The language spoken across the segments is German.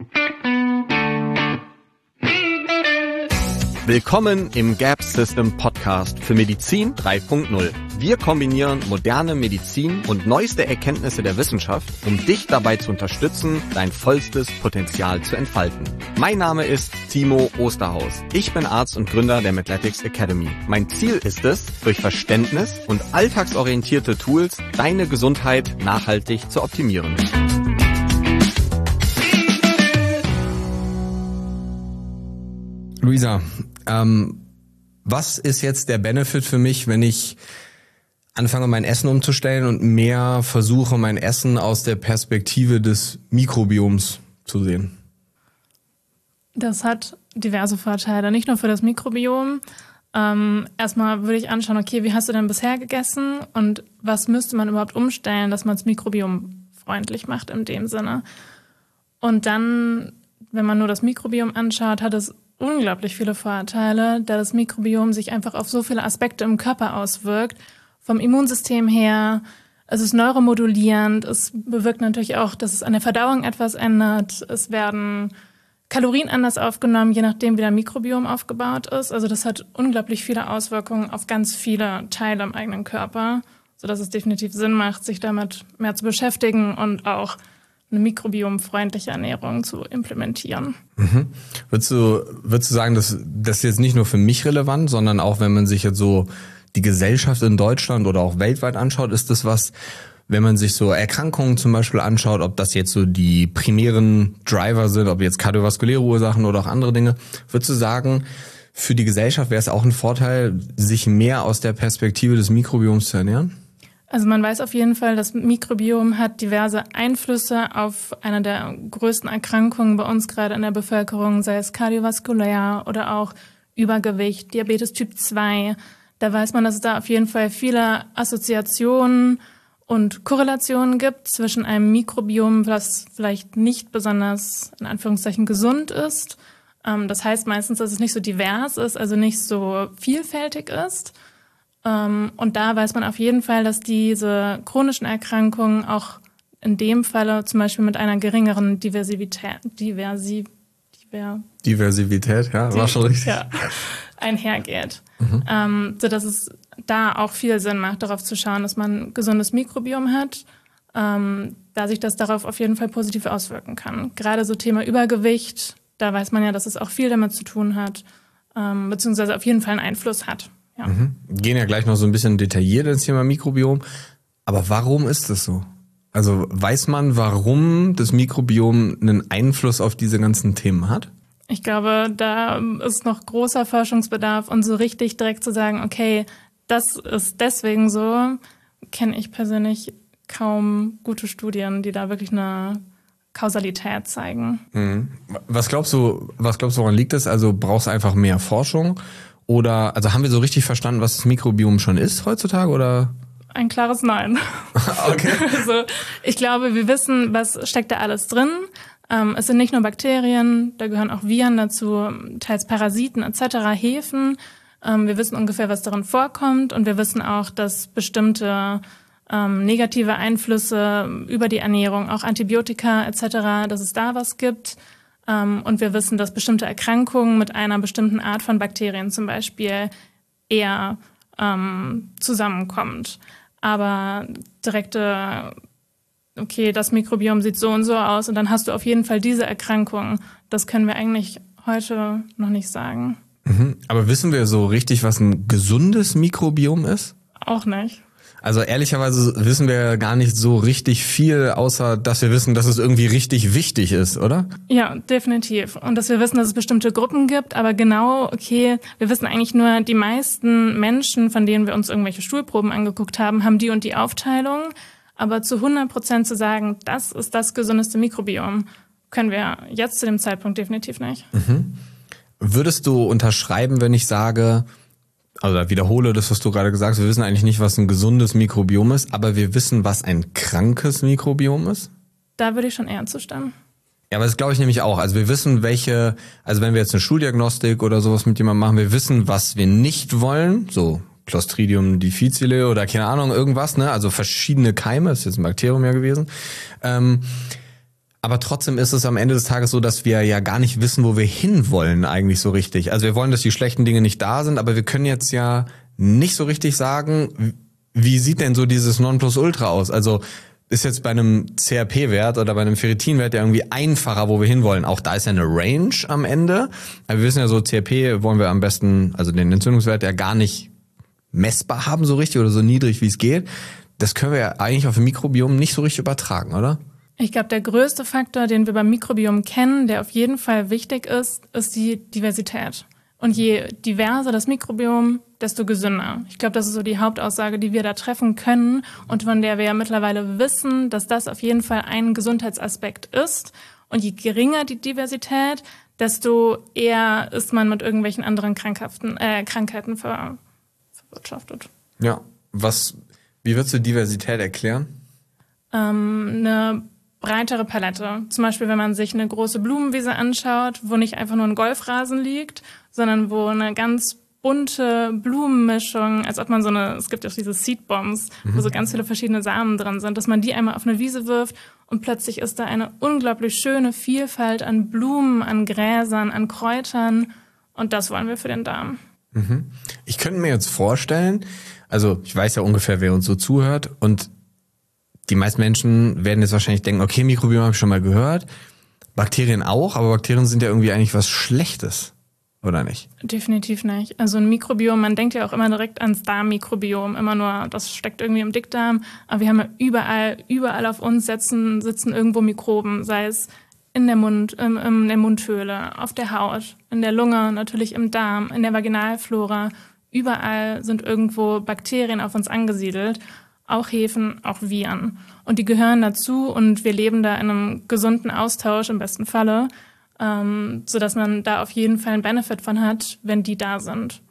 Willkommen im Gap System Podcast für Medizin 3.0. Wir kombinieren moderne Medizin und neueste Erkenntnisse der Wissenschaft, um dich dabei zu unterstützen, dein vollstes Potenzial zu entfalten. Mein Name ist Timo Osterhaus. Ich bin Arzt und Gründer der Medletics Academy. Mein Ziel ist es, durch Verständnis und alltagsorientierte Tools deine Gesundheit nachhaltig zu optimieren. Luisa, was ist jetzt der Benefit für mich, wenn ich anfange, mein Essen umzustellen und mehr versuche, mein Essen aus der Perspektive des Mikrobioms zu sehen? Das hat diverse Vorteile, nicht nur für das Mikrobiom. Erstmal würde ich anschauen, okay, wie hast du denn bisher gegessen und was müsste man überhaupt umstellen, dass man das Mikrobiom freundlich macht in dem Sinne. Und dann, wenn man nur das Mikrobiom anschaut, hat es unglaublich viele Vorteile, da das Mikrobiom sich einfach auf so viele Aspekte im Körper auswirkt. Vom Immunsystem her, es ist neuromodulierend, es bewirkt natürlich auch, dass es an der Verdauung etwas ändert. Es werden Kalorien anders aufgenommen, je nachdem, wie der Mikrobiom aufgebaut ist. Also das hat unglaublich viele Auswirkungen auf ganz viele Teile im eigenen Körper, sodass es definitiv Sinn macht, sich damit mehr zu beschäftigen und auch eine mikrobiomfreundliche Ernährung zu implementieren. Mhm. Würdest du sagen, dass das jetzt nicht nur für mich relevant, sondern auch, wenn man sich jetzt so die Gesellschaft in Deutschland oder auch weltweit anschaut, ist das was, wenn man sich so Erkrankungen zum Beispiel anschaut, ob das jetzt so die primären Driver sind, ob jetzt kardiovaskuläre Ursachen oder auch andere Dinge, würdest du sagen, für die Gesellschaft wäre es auch ein Vorteil, sich mehr aus der Perspektive des Mikrobioms zu ernähren? Also man weiß auf jeden Fall, das Mikrobiom hat diverse Einflüsse auf eine der größten Erkrankungen bei uns gerade in der Bevölkerung, sei es kardiovaskulär oder auch Übergewicht, Diabetes Typ 2. Da weiß man, dass es da auf jeden Fall viele Assoziationen und Korrelationen gibt zwischen einem Mikrobiom, was vielleicht nicht besonders, in Anführungszeichen, gesund ist. Das heißt meistens, dass es nicht so divers ist, also nicht so vielfältig ist. Und da weiß man auf jeden Fall, dass diese chronischen Erkrankungen auch in dem Falle zum Beispiel mit einer geringeren Diversität, ja, war schon richtig. Ja, einhergeht. Sodass es da auch viel Sinn macht, darauf zu schauen, dass man ein gesundes Mikrobiom hat, da sich das darauf auf jeden Fall positiv auswirken kann. Gerade so Thema Übergewicht, da weiß man ja, dass es auch viel damit zu tun hat, beziehungsweise auf jeden Fall einen Einfluss hat. Ja. Wir gehen ja gleich noch so ein bisschen detailliert ins Thema Mikrobiom. Aber warum ist das so? Also weiß man, warum das Mikrobiom einen Einfluss auf diese ganzen Themen hat? Ich glaube, da ist noch großer Forschungsbedarf und so richtig direkt zu sagen, okay, das ist deswegen so, kenne ich persönlich kaum gute Studien, die da wirklich eine Kausalität zeigen. Mhm. Was glaubst du, woran liegt das? Also brauchst du einfach mehr Forschung? Oder, also haben wir so richtig verstanden, was das Mikrobiom schon ist heutzutage, oder? Ein klares Nein. Okay. Also, ich glaube, wir wissen, was steckt da alles drin. Es sind nicht nur Bakterien, da gehören auch Viren dazu, teils Parasiten etc., Hefen. Wir wissen ungefähr, was darin vorkommt und wir wissen auch, dass bestimmte negative Einflüsse über die Ernährung, auch Antibiotika etc., dass es da was gibt. Und wir wissen, dass bestimmte Erkrankungen mit einer bestimmten Art von Bakterien zum Beispiel eher zusammenkommt. Aber direkte, okay, das Mikrobiom sieht so und so aus und dann hast du auf jeden Fall diese Erkrankung. Das können wir eigentlich heute noch nicht sagen. Mhm. Aber wissen wir so richtig, was ein gesundes Mikrobiom ist? Auch nicht. Also ehrlicherweise wissen wir gar nicht so richtig viel, außer dass wir wissen, dass es irgendwie richtig wichtig ist, oder? Ja, definitiv. Und dass wir wissen, dass es bestimmte Gruppen gibt, aber genau, okay, wir wissen eigentlich nur, die meisten Menschen, von denen wir uns irgendwelche Stuhlproben angeguckt haben, haben die und die Aufteilung. Aber zu 100% zu sagen, das ist das gesundeste Mikrobiom, können wir jetzt zu dem Zeitpunkt definitiv nicht. Mhm. Würdest du unterschreiben, wenn ich sage, also wiederhole das, was du gerade gesagt hast, wir wissen eigentlich nicht, was ein gesundes Mikrobiom ist, aber wir wissen, was ein krankes Mikrobiom ist? Da würde ich schon eher zustimmen. Ja, aber das glaube ich nämlich auch. Also wir wissen, also wenn wir jetzt eine Schuldiagnostik oder sowas mit jemandem machen, wir wissen, was wir nicht wollen, so Clostridium difficile oder keine Ahnung, irgendwas, ne? Also verschiedene Keime, ist jetzt ein Bakterium ja gewesen. Aber trotzdem ist es am Ende des Tages so, dass wir ja gar nicht wissen, wo wir hinwollen eigentlich so richtig. Also wir wollen, dass die schlechten Dinge nicht da sind, aber wir können jetzt ja nicht so richtig sagen, wie sieht denn so dieses Nonplusultra aus? Also ist jetzt bei einem CRP-Wert oder bei einem Ferritin-Wert ja irgendwie einfacher, wo wir hinwollen. Auch da ist ja eine Range am Ende. Aber wir wissen ja so, CRP wollen wir am besten, also den Entzündungswert ja gar nicht messbar haben so richtig oder so niedrig, wie es geht. Das können wir ja eigentlich auf dem Mikrobiom nicht so richtig übertragen, oder? Ich glaube, der größte Faktor, den wir beim Mikrobiom kennen, der auf jeden Fall wichtig ist, ist die Diversität. Und je diverser das Mikrobiom, desto gesünder. Ich glaube, das ist so die Hauptaussage, die wir da treffen können und von der wir ja mittlerweile wissen, dass das auf jeden Fall ein Gesundheitsaspekt ist. Und je geringer die Diversität, desto eher ist man mit irgendwelchen anderen Krankheiten verwirtschaftet. Ja, wie würdest du Diversität erklären? Eine breitere Palette. Zum Beispiel, wenn man sich eine große Blumenwiese anschaut, wo nicht einfach nur ein Golfrasen liegt, sondern wo eine ganz bunte Blumenmischung, als ob man es gibt ja auch diese Seedbombs, wo so ganz viele verschiedene Samen drin sind, dass man die einmal auf eine Wiese wirft und plötzlich ist da eine unglaublich schöne Vielfalt an Blumen, an Gräsern, an Kräutern und das wollen wir für den Darm. Ich könnte mir jetzt vorstellen, also ich weiß ja ungefähr, wer uns so zuhört und die meisten Menschen werden jetzt wahrscheinlich denken, okay, Mikrobiom habe ich schon mal gehört, Bakterien auch, aber Bakterien sind ja irgendwie eigentlich was Schlechtes, oder nicht? Definitiv nicht. Also ein Mikrobiom, man denkt ja auch immer direkt ans Darmmikrobiom, immer nur, das steckt irgendwie im Dickdarm, aber wir haben ja überall auf uns sitzen irgendwo Mikroben, sei es in der in der Mundhöhle, auf der Haut, in der Lunge, natürlich im Darm, in der Vaginalflora. Überall sind irgendwo Bakterien auf uns angesiedelt. Auch Hefen, auch Viren. Und die gehören dazu und wir leben da in einem gesunden Austausch im besten Falle, sodass man da auf jeden Fall einen Benefit von hat, wenn die da sind.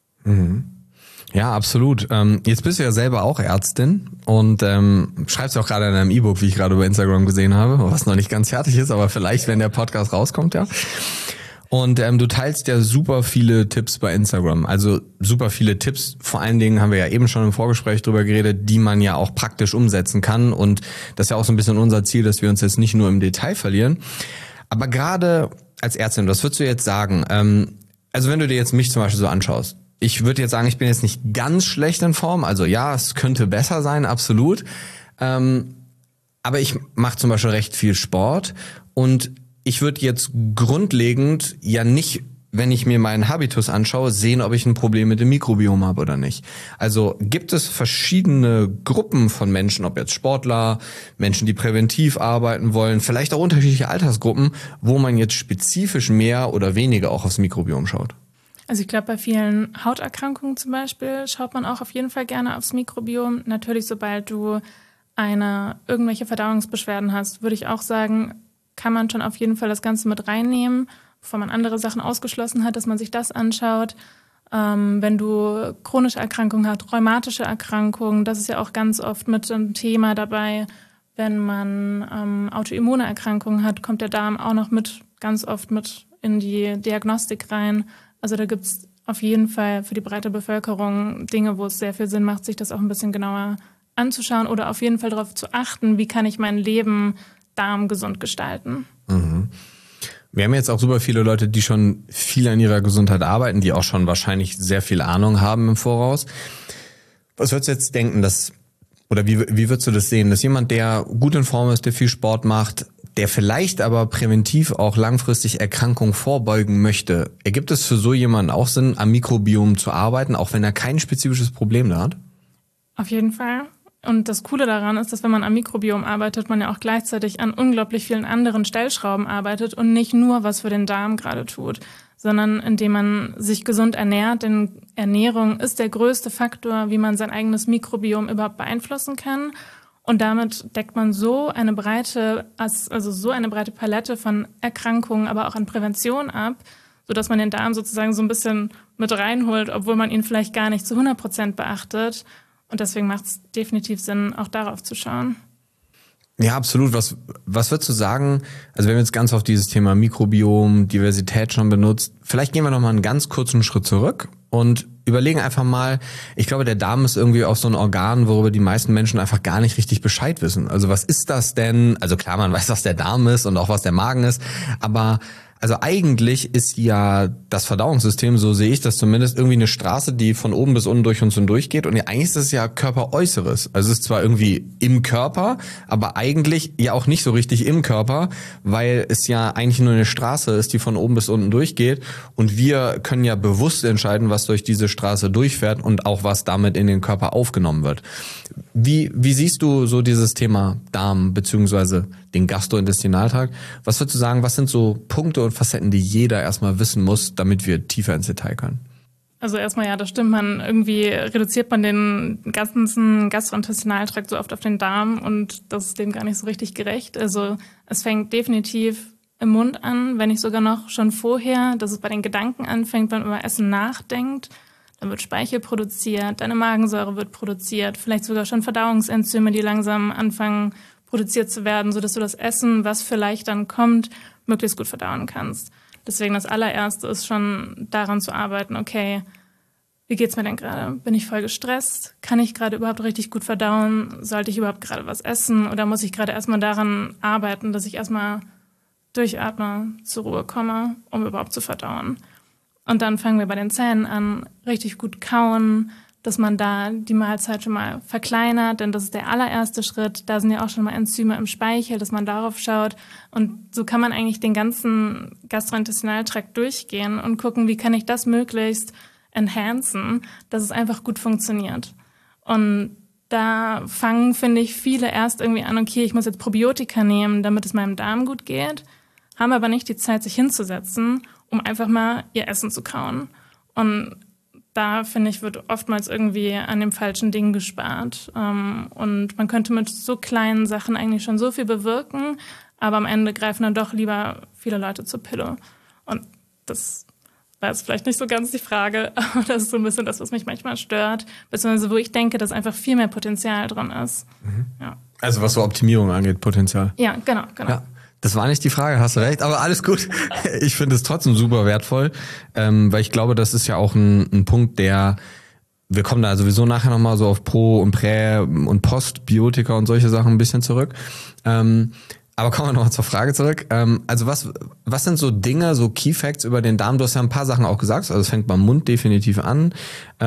Ja, absolut. Jetzt bist du ja selber auch Ärztin und schreibst ja auch gerade in einem E-Book, wie ich gerade über Instagram gesehen habe, was noch nicht ganz fertig ist, aber vielleicht, wenn der Podcast rauskommt, ja. Und du teilst ja super viele Tipps bei Instagram, also super viele Tipps, vor allen Dingen haben wir ja eben schon im Vorgespräch drüber geredet, die man ja auch praktisch umsetzen kann und das ist ja auch so ein bisschen unser Ziel, dass wir uns jetzt nicht nur im Detail verlieren. Aber gerade als Ärztin, was würdest du jetzt sagen? Also wenn du dir jetzt mich zum Beispiel so anschaust, ich würde jetzt sagen, ich bin jetzt nicht ganz schlecht in Form, also ja, es könnte besser sein, absolut, aber ich mache zum Beispiel recht viel Sport und ich würde jetzt grundlegend ja nicht, wenn ich mir meinen Habitus anschaue, sehen, ob ich ein Problem mit dem Mikrobiom habe oder nicht. Also gibt es verschiedene Gruppen von Menschen, ob jetzt Sportler, Menschen, die präventiv arbeiten wollen, vielleicht auch unterschiedliche Altersgruppen, wo man jetzt spezifisch mehr oder weniger auch aufs Mikrobiom schaut? Also ich glaube, bei vielen Hauterkrankungen zum Beispiel schaut man auch auf jeden Fall gerne aufs Mikrobiom. Natürlich, sobald du irgendwelche Verdauungsbeschwerden hast, würde ich auch sagen, kann man schon auf jeden Fall das Ganze mit reinnehmen, bevor man andere Sachen ausgeschlossen hat, dass man sich das anschaut. Wenn du chronische Erkrankungen hast, rheumatische Erkrankungen, das ist ja auch ganz oft mit einem Thema dabei. Wenn man autoimmune Erkrankungen hat, kommt der Darm auch noch ganz oft mit in die Diagnostik rein. Also da gibt's auf jeden Fall für die breite Bevölkerung Dinge, wo es sehr viel Sinn macht, sich das auch ein bisschen genauer anzuschauen oder auf jeden Fall darauf zu achten, wie kann ich mein Leben darmgesund gestalten. Wir haben jetzt auch super viele Leute, die schon viel an ihrer Gesundheit arbeiten, die auch schon wahrscheinlich sehr viel Ahnung haben im Voraus. Was würdest du jetzt denken, wie würdest du das sehen, dass jemand, der gut in Form ist, der viel Sport macht, der vielleicht aber präventiv auch langfristig Erkrankungen vorbeugen möchte, ergibt es für so jemanden auch Sinn, am Mikrobiom zu arbeiten, auch wenn er kein spezifisches Problem da hat? Auf jeden Fall. Und das Coole daran ist, dass wenn man am Mikrobiom arbeitet, man ja auch gleichzeitig an unglaublich vielen anderen Stellschrauben arbeitet und nicht nur was für den Darm gerade tut, sondern indem man sich gesund ernährt. Denn Ernährung ist der größte Faktor, wie man sein eigenes Mikrobiom überhaupt beeinflussen kann. Und damit deckt man so eine breite Palette von Erkrankungen, aber auch an Prävention ab, sodass man den Darm sozusagen so ein bisschen mit reinholt, obwohl man ihn vielleicht gar nicht zu 100% beachtet. Und deswegen macht es definitiv Sinn, auch darauf zu schauen. Ja, absolut. Was würdest du sagen, also wir haben jetzt ganz auf dieses Thema Mikrobiom, Diversität schon benutzt, vielleicht gehen wir nochmal einen ganz kurzen Schritt zurück und überlegen einfach mal, ich glaube, der Darm ist irgendwie auch so ein Organ, worüber die meisten Menschen einfach gar nicht richtig Bescheid wissen. Also was ist das denn? Also klar, man weiß, was der Darm ist und auch was der Magen ist, aber also eigentlich ist ja das Verdauungssystem, so sehe ich das zumindest, irgendwie eine Straße, die von oben bis unten durch uns hindurch geht. Und ja, eigentlich ist es ja Körperäußeres. Also es ist zwar irgendwie im Körper, aber eigentlich ja auch nicht so richtig im Körper, weil es ja eigentlich nur eine Straße ist, die von oben bis unten durchgeht. Und wir können ja bewusst entscheiden, was durch diese Straße durchfährt und auch was damit in den Körper aufgenommen wird. Wie siehst du so dieses Thema Darm beziehungsweise den Gastrointestinaltrakt? Was würdest du sagen, was sind so Punkte und Facetten, die jeder erstmal wissen muss, damit wir tiefer ins Detail können? Also erstmal ja, das stimmt, irgendwie reduziert man den ganzen Gastrointestinaltrakt so oft auf den Darm und das ist dem gar nicht so richtig gerecht. Also es fängt definitiv im Mund an, wenn nicht sogar noch schon vorher, dass es bei den Gedanken anfängt, wenn man über Essen nachdenkt. Dann wird Speichel produziert, deine Magensäure wird produziert, vielleicht sogar schon Verdauungsenzyme, die langsam anfangen produziert zu werden, sodass du das Essen, was vielleicht dann kommt, möglichst gut verdauen kannst. Deswegen das allererste ist schon daran zu arbeiten, okay, wie geht's mir denn gerade? Bin ich voll gestresst? Kann ich gerade überhaupt richtig gut verdauen? Sollte ich überhaupt gerade was essen? Oder muss ich gerade erstmal daran arbeiten, dass ich erstmal durchatme, zur Ruhe komme, um überhaupt zu verdauen? Und dann fangen wir bei den Zähnen an, richtig gut kauen, dass man da die Mahlzeit schon mal verkleinert, denn das ist der allererste Schritt. Da sind ja auch schon mal Enzyme im Speichel, dass man darauf schaut. Und so kann man eigentlich den ganzen Gastrointestinaltrakt durchgehen und gucken, wie kann ich das möglichst enhancen, dass es einfach gut funktioniert. Und da fangen, finde ich, viele erst irgendwie an, okay, ich muss jetzt Probiotika nehmen, damit es meinem Darm gut geht, haben aber nicht die Zeit, sich hinzusetzen, um einfach mal ihr Essen zu kauen. Und da, finde ich, wird oftmals irgendwie an den falschen Dingen gespart. Und man könnte mit so kleinen Sachen eigentlich schon so viel bewirken, aber am Ende greifen dann doch lieber viele Leute zur Pille. Und das war jetzt vielleicht nicht so ganz die Frage, aber das ist so ein bisschen das, was mich manchmal stört, beziehungsweise wo ich denke, dass einfach viel mehr Potenzial drin ist. Mhm. Ja. Also was so Optimierung angeht, Potenzial. Ja, genau. Ja. Das war nicht die Frage, hast du recht, aber alles gut. Ich finde es trotzdem super wertvoll, weil ich glaube, das ist ja auch ein Punkt, wir kommen da sowieso nachher nochmal so auf Pro- und Prä- und Postbiotika und solche Sachen ein bisschen zurück. Aber kommen wir nochmal zur Frage zurück. Also was sind so Dinge, so Key Facts über den Darm? Du hast ja ein paar Sachen auch gesagt, also es fängt beim Mund definitiv an.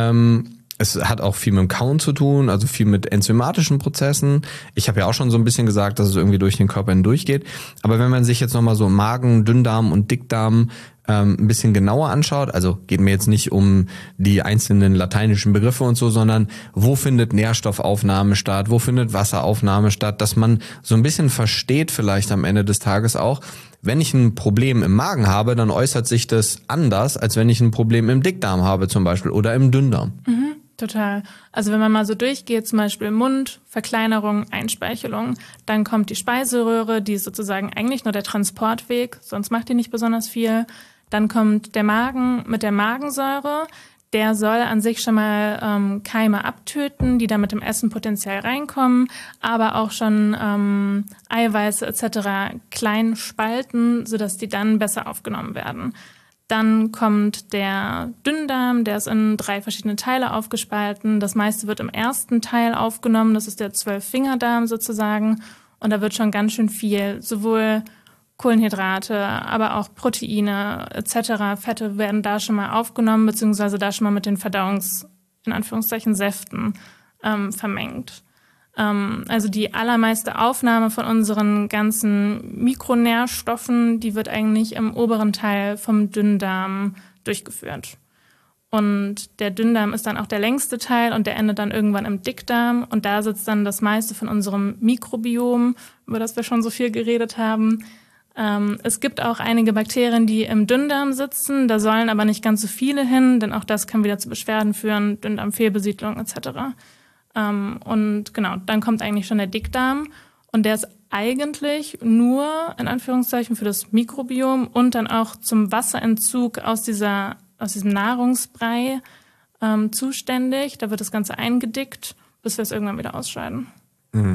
Es hat auch viel mit dem Kauen zu tun, also viel mit enzymatischen Prozessen. Ich habe ja auch schon so ein bisschen gesagt, dass es irgendwie durch den Körper hindurch geht. Aber wenn man sich jetzt nochmal so Magen, Dünndarm und Dickdarm ein bisschen genauer anschaut, also geht mir jetzt nicht um die einzelnen lateinischen Begriffe und so, sondern wo findet Nährstoffaufnahme statt, wo findet Wasseraufnahme statt, dass man so ein bisschen versteht vielleicht am Ende des Tages auch, wenn ich ein Problem im Magen habe, dann äußert sich das anders, als wenn ich ein Problem im Dickdarm habe zum Beispiel oder im Dünndarm. Mhm. Total. Also wenn man mal so durchgeht, zum Beispiel Mund, Verkleinerung, Einspeichelung, dann kommt die Speiseröhre, die ist sozusagen eigentlich nur der Transportweg, sonst macht die nicht besonders viel. Dann kommt der Magen mit der Magensäure, der soll an sich schon mal Keime abtöten, die da mit dem Essen potenziell reinkommen, aber auch schon Eiweiße etc. klein spalten, sodass die dann besser aufgenommen werden. Dann kommt der Dünndarm, der ist in 3 verschiedene Teile aufgespalten. Das meiste wird im ersten Teil aufgenommen, das ist der 12-Fingerdarm sozusagen. Und da wird schon ganz schön viel, sowohl Kohlenhydrate, aber auch Proteine etc., Fette werden da schon mal aufgenommen, beziehungsweise da schon mal mit den in Anführungszeichen, Säften vermengt. Also die allermeiste Aufnahme von unseren ganzen Mikronährstoffen, die wird eigentlich im oberen Teil vom Dünndarm durchgeführt. Und der Dünndarm ist dann auch der längste Teil und der endet dann irgendwann im Dickdarm. Und da sitzt dann das meiste von unserem Mikrobiom, über das wir schon so viel geredet haben. Es gibt auch einige Bakterien, die im Dünndarm sitzen, da sollen aber nicht ganz so viele hin, denn auch das kann wieder zu Beschwerden führen, Dünndarmfehlbesiedlung etc. Und genau, dann kommt eigentlich schon der Dickdarm und der ist eigentlich nur, in Anführungszeichen, für das Mikrobiom und dann auch zum Wasserentzug aus diesem Nahrungsbrei zuständig. Da wird das Ganze eingedickt, bis wir es irgendwann wieder ausscheiden. Mhm.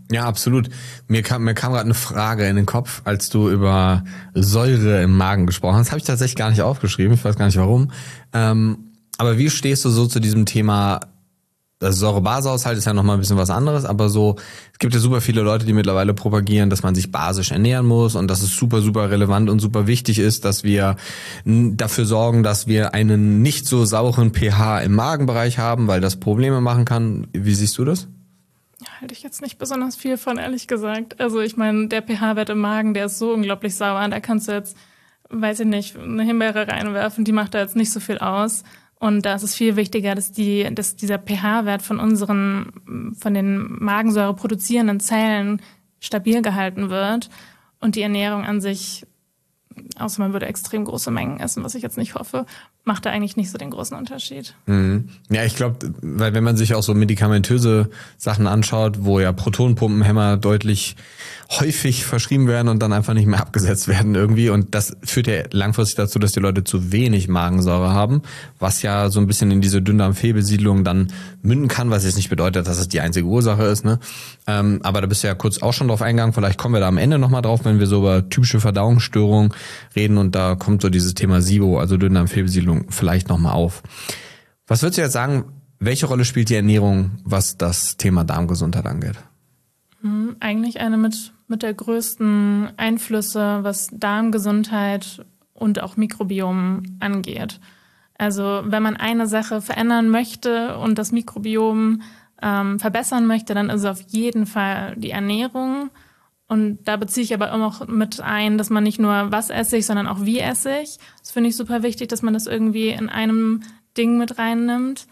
Ja, absolut. Mir kam gerade eine Frage in den Kopf, als du über Säure im Magen gesprochen hast. Habe ich tatsächlich gar nicht aufgeschrieben, ich weiß gar nicht warum. Aber wie stehst du so zu diesem Thema? Also Säure-Base-Haushalt ist ja nochmal ein bisschen was anderes, aber so, es gibt ja super viele Leute, die mittlerweile propagieren, dass man sich basisch ernähren muss und dass es super, super relevant und super wichtig ist, dass wir dafür sorgen, dass wir einen nicht so sauren pH im Magenbereich haben, weil das Probleme machen kann. Wie siehst du das? Halte ich jetzt nicht besonders viel von, ehrlich gesagt. Also ich meine, der pH-Wert im Magen, der ist so unglaublich sauer, da kannst du jetzt, weiß ich nicht, eine Himbeere reinwerfen, die macht da jetzt nicht so viel aus. Und da ist es viel wichtiger, dass dieser pH-Wert von den Magensäure produzierenden Zellen stabil gehalten wird und die Ernährung an sich, außer man würde extrem große Mengen essen, was ich jetzt nicht hoffe, macht da eigentlich nicht so den großen Unterschied. Mhm. Ja, ich glaube, weil wenn man sich auch so medikamentöse Sachen anschaut, wo ja Protonenpumpenhämmer deutlich häufig verschrieben werden und dann einfach nicht mehr abgesetzt werden irgendwie, und das führt ja langfristig dazu, dass die Leute zu wenig Magensäure haben, was ja so ein bisschen in diese Dünndarmfehlbesiedlung dann münden kann, was jetzt nicht bedeutet, dass es die einzige Ursache ist, ne? Aber da bist du ja kurz auch schon drauf eingegangen, vielleicht kommen wir da am Ende nochmal drauf, wenn wir so über typische Verdauungsstörungen reden, und da kommt so dieses Thema SIBO, also Dünndarmfehlbesiedlung, vielleicht nochmal auf. Was würdest du jetzt sagen, welche Rolle spielt die Ernährung, was das Thema Darmgesundheit angeht? Eigentlich eine mit der größten Einflüsse, was Darmgesundheit und auch Mikrobiom angeht. Also wenn man eine Sache verändern möchte und das Mikrobiom verbessern möchte, dann ist es auf jeden Fall die Ernährung. Und da beziehe ich aber immer auch mit ein, dass man nicht nur was esse ich, sondern auch wie esse ich. Das finde ich super wichtig, dass man das irgendwie in einem Ding mit reinnimmt.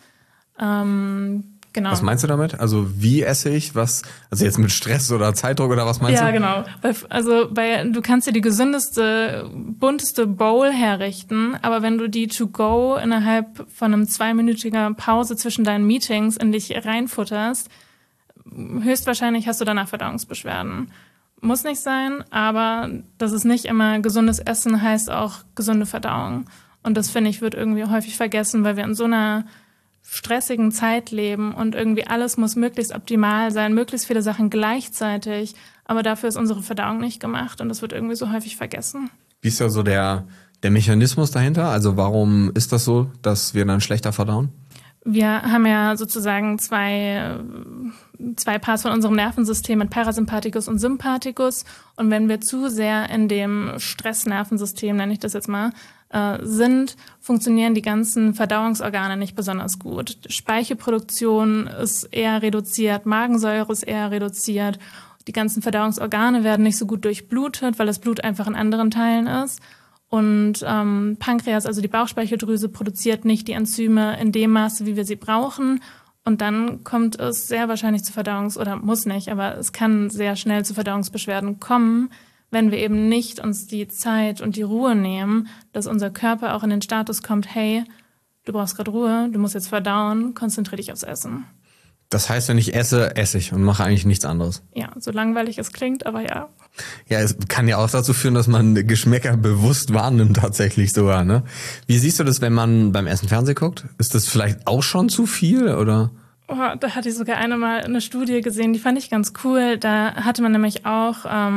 Genau. Was meinst du damit? Also wie esse ich? Was? Also jetzt mit Stress oder Zeitdruck oder was meinst du? Ja, genau. Du kannst dir die gesündeste, bunteste Bowl herrichten, aber wenn du die to go innerhalb von einem 2-minütiger Pause zwischen deinen Meetings in dich reinfutterst, höchstwahrscheinlich hast du danach Verdauungsbeschwerden. Muss nicht sein, aber das ist nicht immer gesundes Essen, heißt auch gesunde Verdauung. Und das, finde ich, wird irgendwie häufig vergessen, weil wir in so einer stressigen Zeit leben und irgendwie alles muss möglichst optimal sein, möglichst viele Sachen gleichzeitig, aber dafür ist unsere Verdauung nicht gemacht und das wird irgendwie so häufig vergessen. Wie ist da so der Mechanismus dahinter? Also warum ist das so, dass wir dann schlechter verdauen? Wir haben ja sozusagen zwei Parts von unserem Nervensystem mit Parasympathikus und Sympathikus. Und wenn wir zu sehr in dem Stressnervensystem, nenne ich das jetzt mal, sind, funktionieren die ganzen Verdauungsorgane nicht besonders gut. Speichelproduktion ist eher reduziert, Magensäure ist eher reduziert. Die ganzen Verdauungsorgane werden nicht so gut durchblutet, weil das Blut einfach in anderen Teilen ist. Und Pankreas, also die Bauchspeicheldrüse, produziert nicht die Enzyme in dem Maße, wie wir sie brauchen. Und dann kommt es sehr wahrscheinlich zu oder muss nicht, aber es kann sehr schnell zu Verdauungsbeschwerden kommen, wenn wir eben nicht uns die Zeit und die Ruhe nehmen, dass unser Körper auch in den Status kommt, hey, du brauchst gerade Ruhe, du musst jetzt verdauen, konzentrier dich aufs Essen. Das heißt, wenn ich esse, esse ich und mache eigentlich nichts anderes. Ja, so langweilig es klingt, aber ja. Ja, es kann ja auch dazu führen, dass man Geschmäcker bewusst wahrnimmt tatsächlich sogar, ne? Wie siehst du das, wenn man beim Essen Fernsehen guckt? Ist das vielleicht auch schon zu viel, oder? Oh, da hatte ich sogar eine Studie gesehen, die fand ich ganz cool. Da hatte man nämlich auch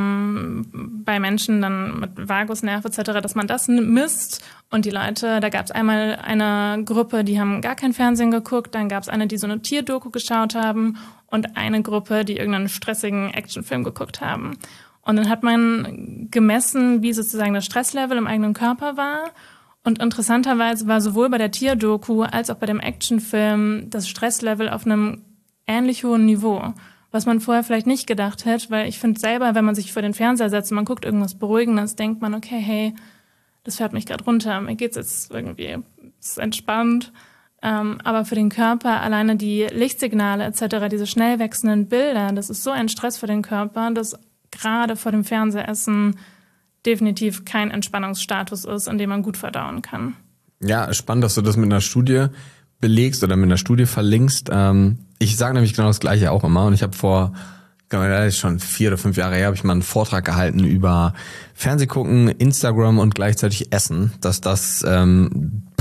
bei Menschen dann mit Vagusnerv etc., dass man das misst. Und die Leute, da gab es einmal eine Gruppe, die haben gar kein Fernsehen geguckt. Dann gab es eine, die so eine Tierdoku geschaut haben. Und eine Gruppe, die irgendeinen stressigen Actionfilm geguckt haben. Und dann hat man gemessen, wie sozusagen das Stresslevel im eigenen Körper war. Und interessanterweise war sowohl bei der Tierdoku als auch bei dem Actionfilm das Stresslevel auf einem ähnlich hohen Niveau, was man vorher vielleicht nicht gedacht hätte, weil ich finde selber, wenn man sich vor den Fernseher setzt und man guckt irgendwas Beruhigendes, denkt man, okay, hey, das fährt mich gerade runter, mir geht's jetzt irgendwie, es ist entspannt. Aber für den Körper alleine die Lichtsignale etc., diese schnell wechselnden Bilder, das ist so ein Stress für den Körper, dass gerade vor dem Fernsehessen definitiv kein Entspannungsstatus ist, in dem man gut verdauen kann. Ja, spannend, dass du das mit einer Studie belegst oder mit einer Studie verlinkst. Ich sage nämlich genau das Gleiche auch immer. Und ich habe schon 4 oder 5 Jahre her, habe ich mal einen Vortrag gehalten über Fernsehgucken, Instagram und gleichzeitig Essen, dass das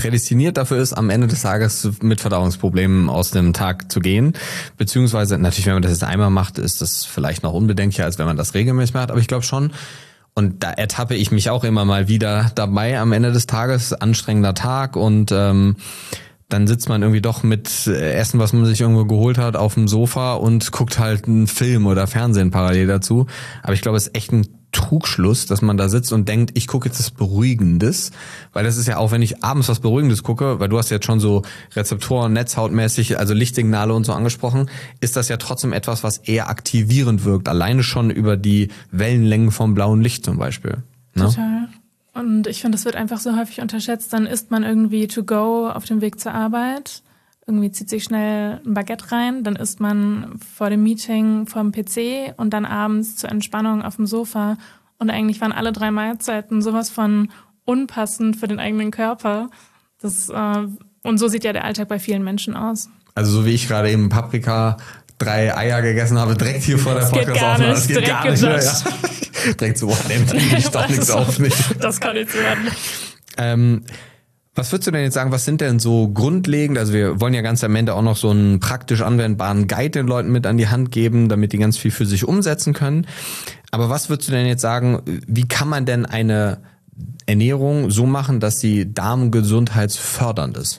prädestiniert dafür ist, am Ende des Tages mit Verdauungsproblemen aus dem Tag zu gehen. Beziehungsweise, natürlich, wenn man das jetzt einmal macht, ist das vielleicht noch unbedenklicher, als wenn man das regelmäßig macht. Aber ich glaube schon, und da ertappe ich mich auch immer mal wieder dabei am Ende des Tages, anstrengender Tag und dann sitzt man irgendwie doch mit Essen, was man sich irgendwo geholt hat, auf dem Sofa und guckt halt einen Film oder Fernsehen parallel dazu. Aber ich glaube, es ist echt ein Trugschluss, dass man da sitzt und denkt, ich gucke jetzt das Beruhigendes, weil das ist ja auch, wenn ich abends was Beruhigendes gucke, weil du hast jetzt schon so Rezeptoren, netzhautmäßig, also Lichtsignale und so angesprochen, ist das ja trotzdem etwas, was eher aktivierend wirkt, alleine schon über die Wellenlängen vom blauen Licht zum Beispiel. Ne? Total. Und ich finde, das wird einfach so häufig unterschätzt. Dann isst man irgendwie to go auf dem Weg zur Arbeit. Irgendwie zieht sich schnell ein Baguette rein. Dann isst man vor dem Meeting vor dem PC und dann abends zur Entspannung auf dem Sofa. Und eigentlich waren alle 3 Mahlzeiten sowas von unpassend für den eigenen Körper. Und so sieht ja der Alltag bei vielen Menschen aus. Also so wie ich gerade eben Paprika, 3 Eier gegessen habe, direkt hier vor der Podcast-Aufnahme. Das geht gar nicht. Ja. Direkt so, nehmt ich doch nichts auf mich. Das kann nicht werden. Was würdest du denn jetzt sagen, was sind denn so grundlegend, also wir wollen ja ganz am Ende auch noch so einen praktisch anwendbaren Guide den Leuten mit an die Hand geben, damit die ganz viel für sich umsetzen können. Aber was würdest du denn jetzt sagen, wie kann man denn eine Ernährung so machen, dass sie darmgesundheitsfördernd ist?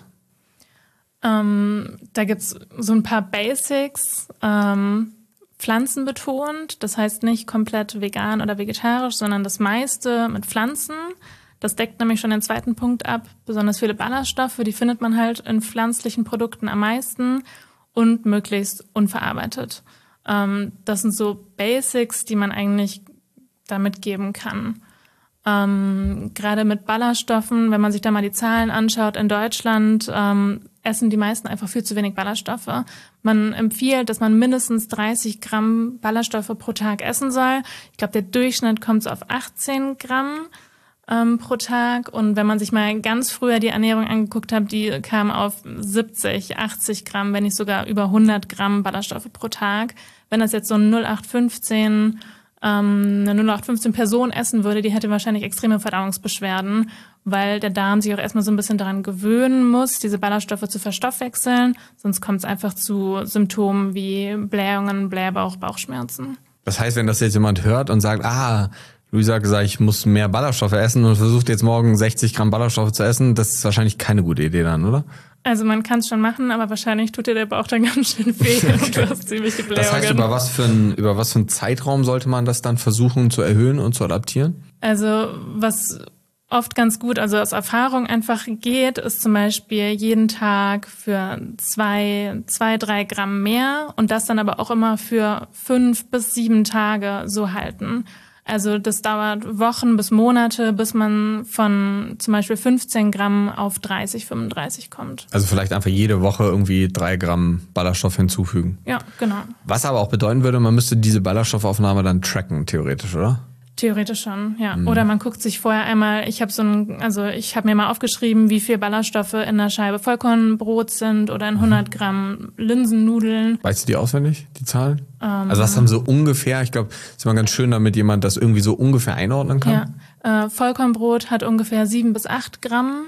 Da gibt's so ein paar Basics, pflanzenbetont, das heißt nicht komplett vegan oder vegetarisch, sondern das meiste mit Pflanzen. Das deckt nämlich schon den zweiten Punkt ab. Besonders viele Ballaststoffe, die findet man halt in pflanzlichen Produkten am meisten und möglichst unverarbeitet. Das sind so Basics, die man eigentlich da mitgeben kann. Gerade mit Ballaststoffen, wenn man sich da mal die Zahlen anschaut, in Deutschland essen die meisten einfach viel zu wenig Ballaststoffe. Man empfiehlt, dass man mindestens 30 Gramm Ballaststoffe pro Tag essen soll. Ich glaube, der Durchschnitt kommt so auf 18 Gramm pro Tag. Und wenn man sich mal ganz früher die Ernährung angeguckt hat, die kam auf 70, 80 Gramm, wenn nicht sogar über 100 Gramm Ballaststoffe pro Tag. Wenn das jetzt so ein 0815 eine 0815 Person essen würde, die hätte wahrscheinlich extreme Verdauungsbeschwerden, weil der Darm sich auch erstmal so ein bisschen daran gewöhnen muss, diese Ballaststoffe zu verstoffwechseln. Sonst kommt es einfach zu Symptomen wie Blähungen, Blähbauch, Bauchschmerzen. Das heißt, wenn das jetzt jemand hört und sagt, Luisa hat gesagt, ich muss mehr Ballaststoffe essen und versucht jetzt morgen 60 Gramm Ballaststoffe zu essen, das ist wahrscheinlich keine gute Idee dann, oder? Also man kann es schon machen, aber wahrscheinlich tut dir der Bauch dann ganz schön weh und du hast ziemlich die Blähungen. Das heißt, über was für einen Zeitraum sollte man das dann versuchen zu erhöhen und zu adaptieren? Also was oft ganz gut, also aus Erfahrung einfach geht, ist zum Beispiel jeden Tag für 2-3 Gramm mehr und das dann aber auch immer für 5 bis 7 Tage so halten. Also das dauert Wochen bis Monate, bis man von zum Beispiel 15 Gramm auf 30, 35 kommt. Also vielleicht einfach jede Woche irgendwie 3 Gramm Ballaststoff hinzufügen. Ja, genau. Was aber auch bedeuten würde, man müsste diese Ballaststoffaufnahme dann tracken, theoretisch, oder? Theoretisch schon, ja. Oder man guckt sich vorher einmal, ich habe mir mal aufgeschrieben, wie viel Ballaststoffe in einer Scheibe Vollkornbrot sind oder in 100 Gramm Linsennudeln. Weißt du die auswendig, die Zahlen? Also was haben so ungefähr, ich glaube, es ist immer ganz schön, damit jemand das irgendwie so ungefähr einordnen kann. Ja, Vollkornbrot hat ungefähr 7 bis 8 Gramm.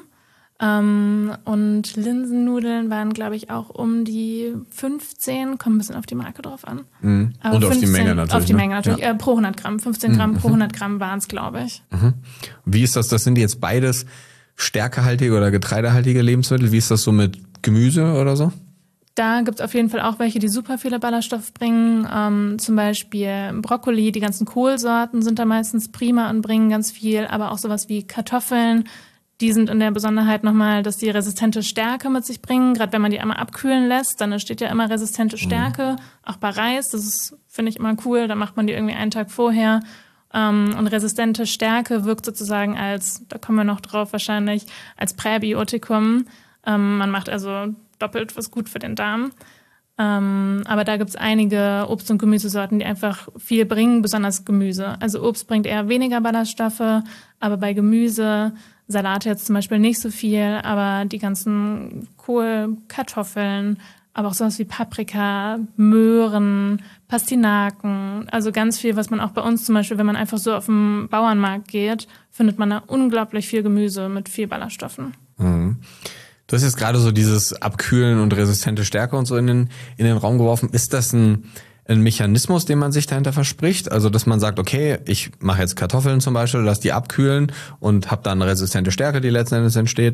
Und Linsennudeln waren, glaube ich, auch um die 15, kommt ein bisschen auf die Marke drauf an. Aber und 15, auf die Menge natürlich. Auf die Menge natürlich, ja. Pro 100 Gramm, 15 Gramm pro 100 Gramm waren es, glaube ich. Wie ist das, sind jetzt beides stärkehaltige oder getreidehaltige Lebensmittel? Wie ist das so mit Gemüse oder so? Da gibt es auf jeden Fall auch welche, die super viele Ballaststoffe bringen. Zum Beispiel Brokkoli, die ganzen Kohlsorten sind da meistens prima und bringen ganz viel, aber auch sowas wie Kartoffeln. Die sind in der Besonderheit nochmal, dass die resistente Stärke mit sich bringen. Gerade wenn man die einmal abkühlen lässt, dann entsteht ja immer resistente Stärke. Auch bei Reis, das ist, finde ich, immer cool. Da macht man die irgendwie einen Tag vorher. Und resistente Stärke wirkt sozusagen da kommen wir noch drauf wahrscheinlich, als Präbiotikum. Man macht also doppelt was gut für den Darm. Aber da gibt's einige Obst- und Gemüsesorten, die einfach viel bringen, besonders Gemüse. Also Obst bringt eher weniger Ballaststoffe, aber bei Gemüse, Salate jetzt zum Beispiel nicht so viel, aber die ganzen Kohl, Kartoffeln, aber auch sowas wie Paprika, Möhren, Pastinaken, also ganz viel, was man auch bei uns zum Beispiel, wenn man einfach so auf den Bauernmarkt geht, findet man da unglaublich viel Gemüse mit viel Ballaststoffen. Mhm. Du hast jetzt gerade so dieses Abkühlen und resistente Stärke und so in den Raum geworfen. Ist das ein Mechanismus, den man sich dahinter verspricht? Also, dass man sagt, okay, ich mache jetzt Kartoffeln zum Beispiel, lass die abkühlen und habe dann resistente Stärke, die letzten Endes entsteht.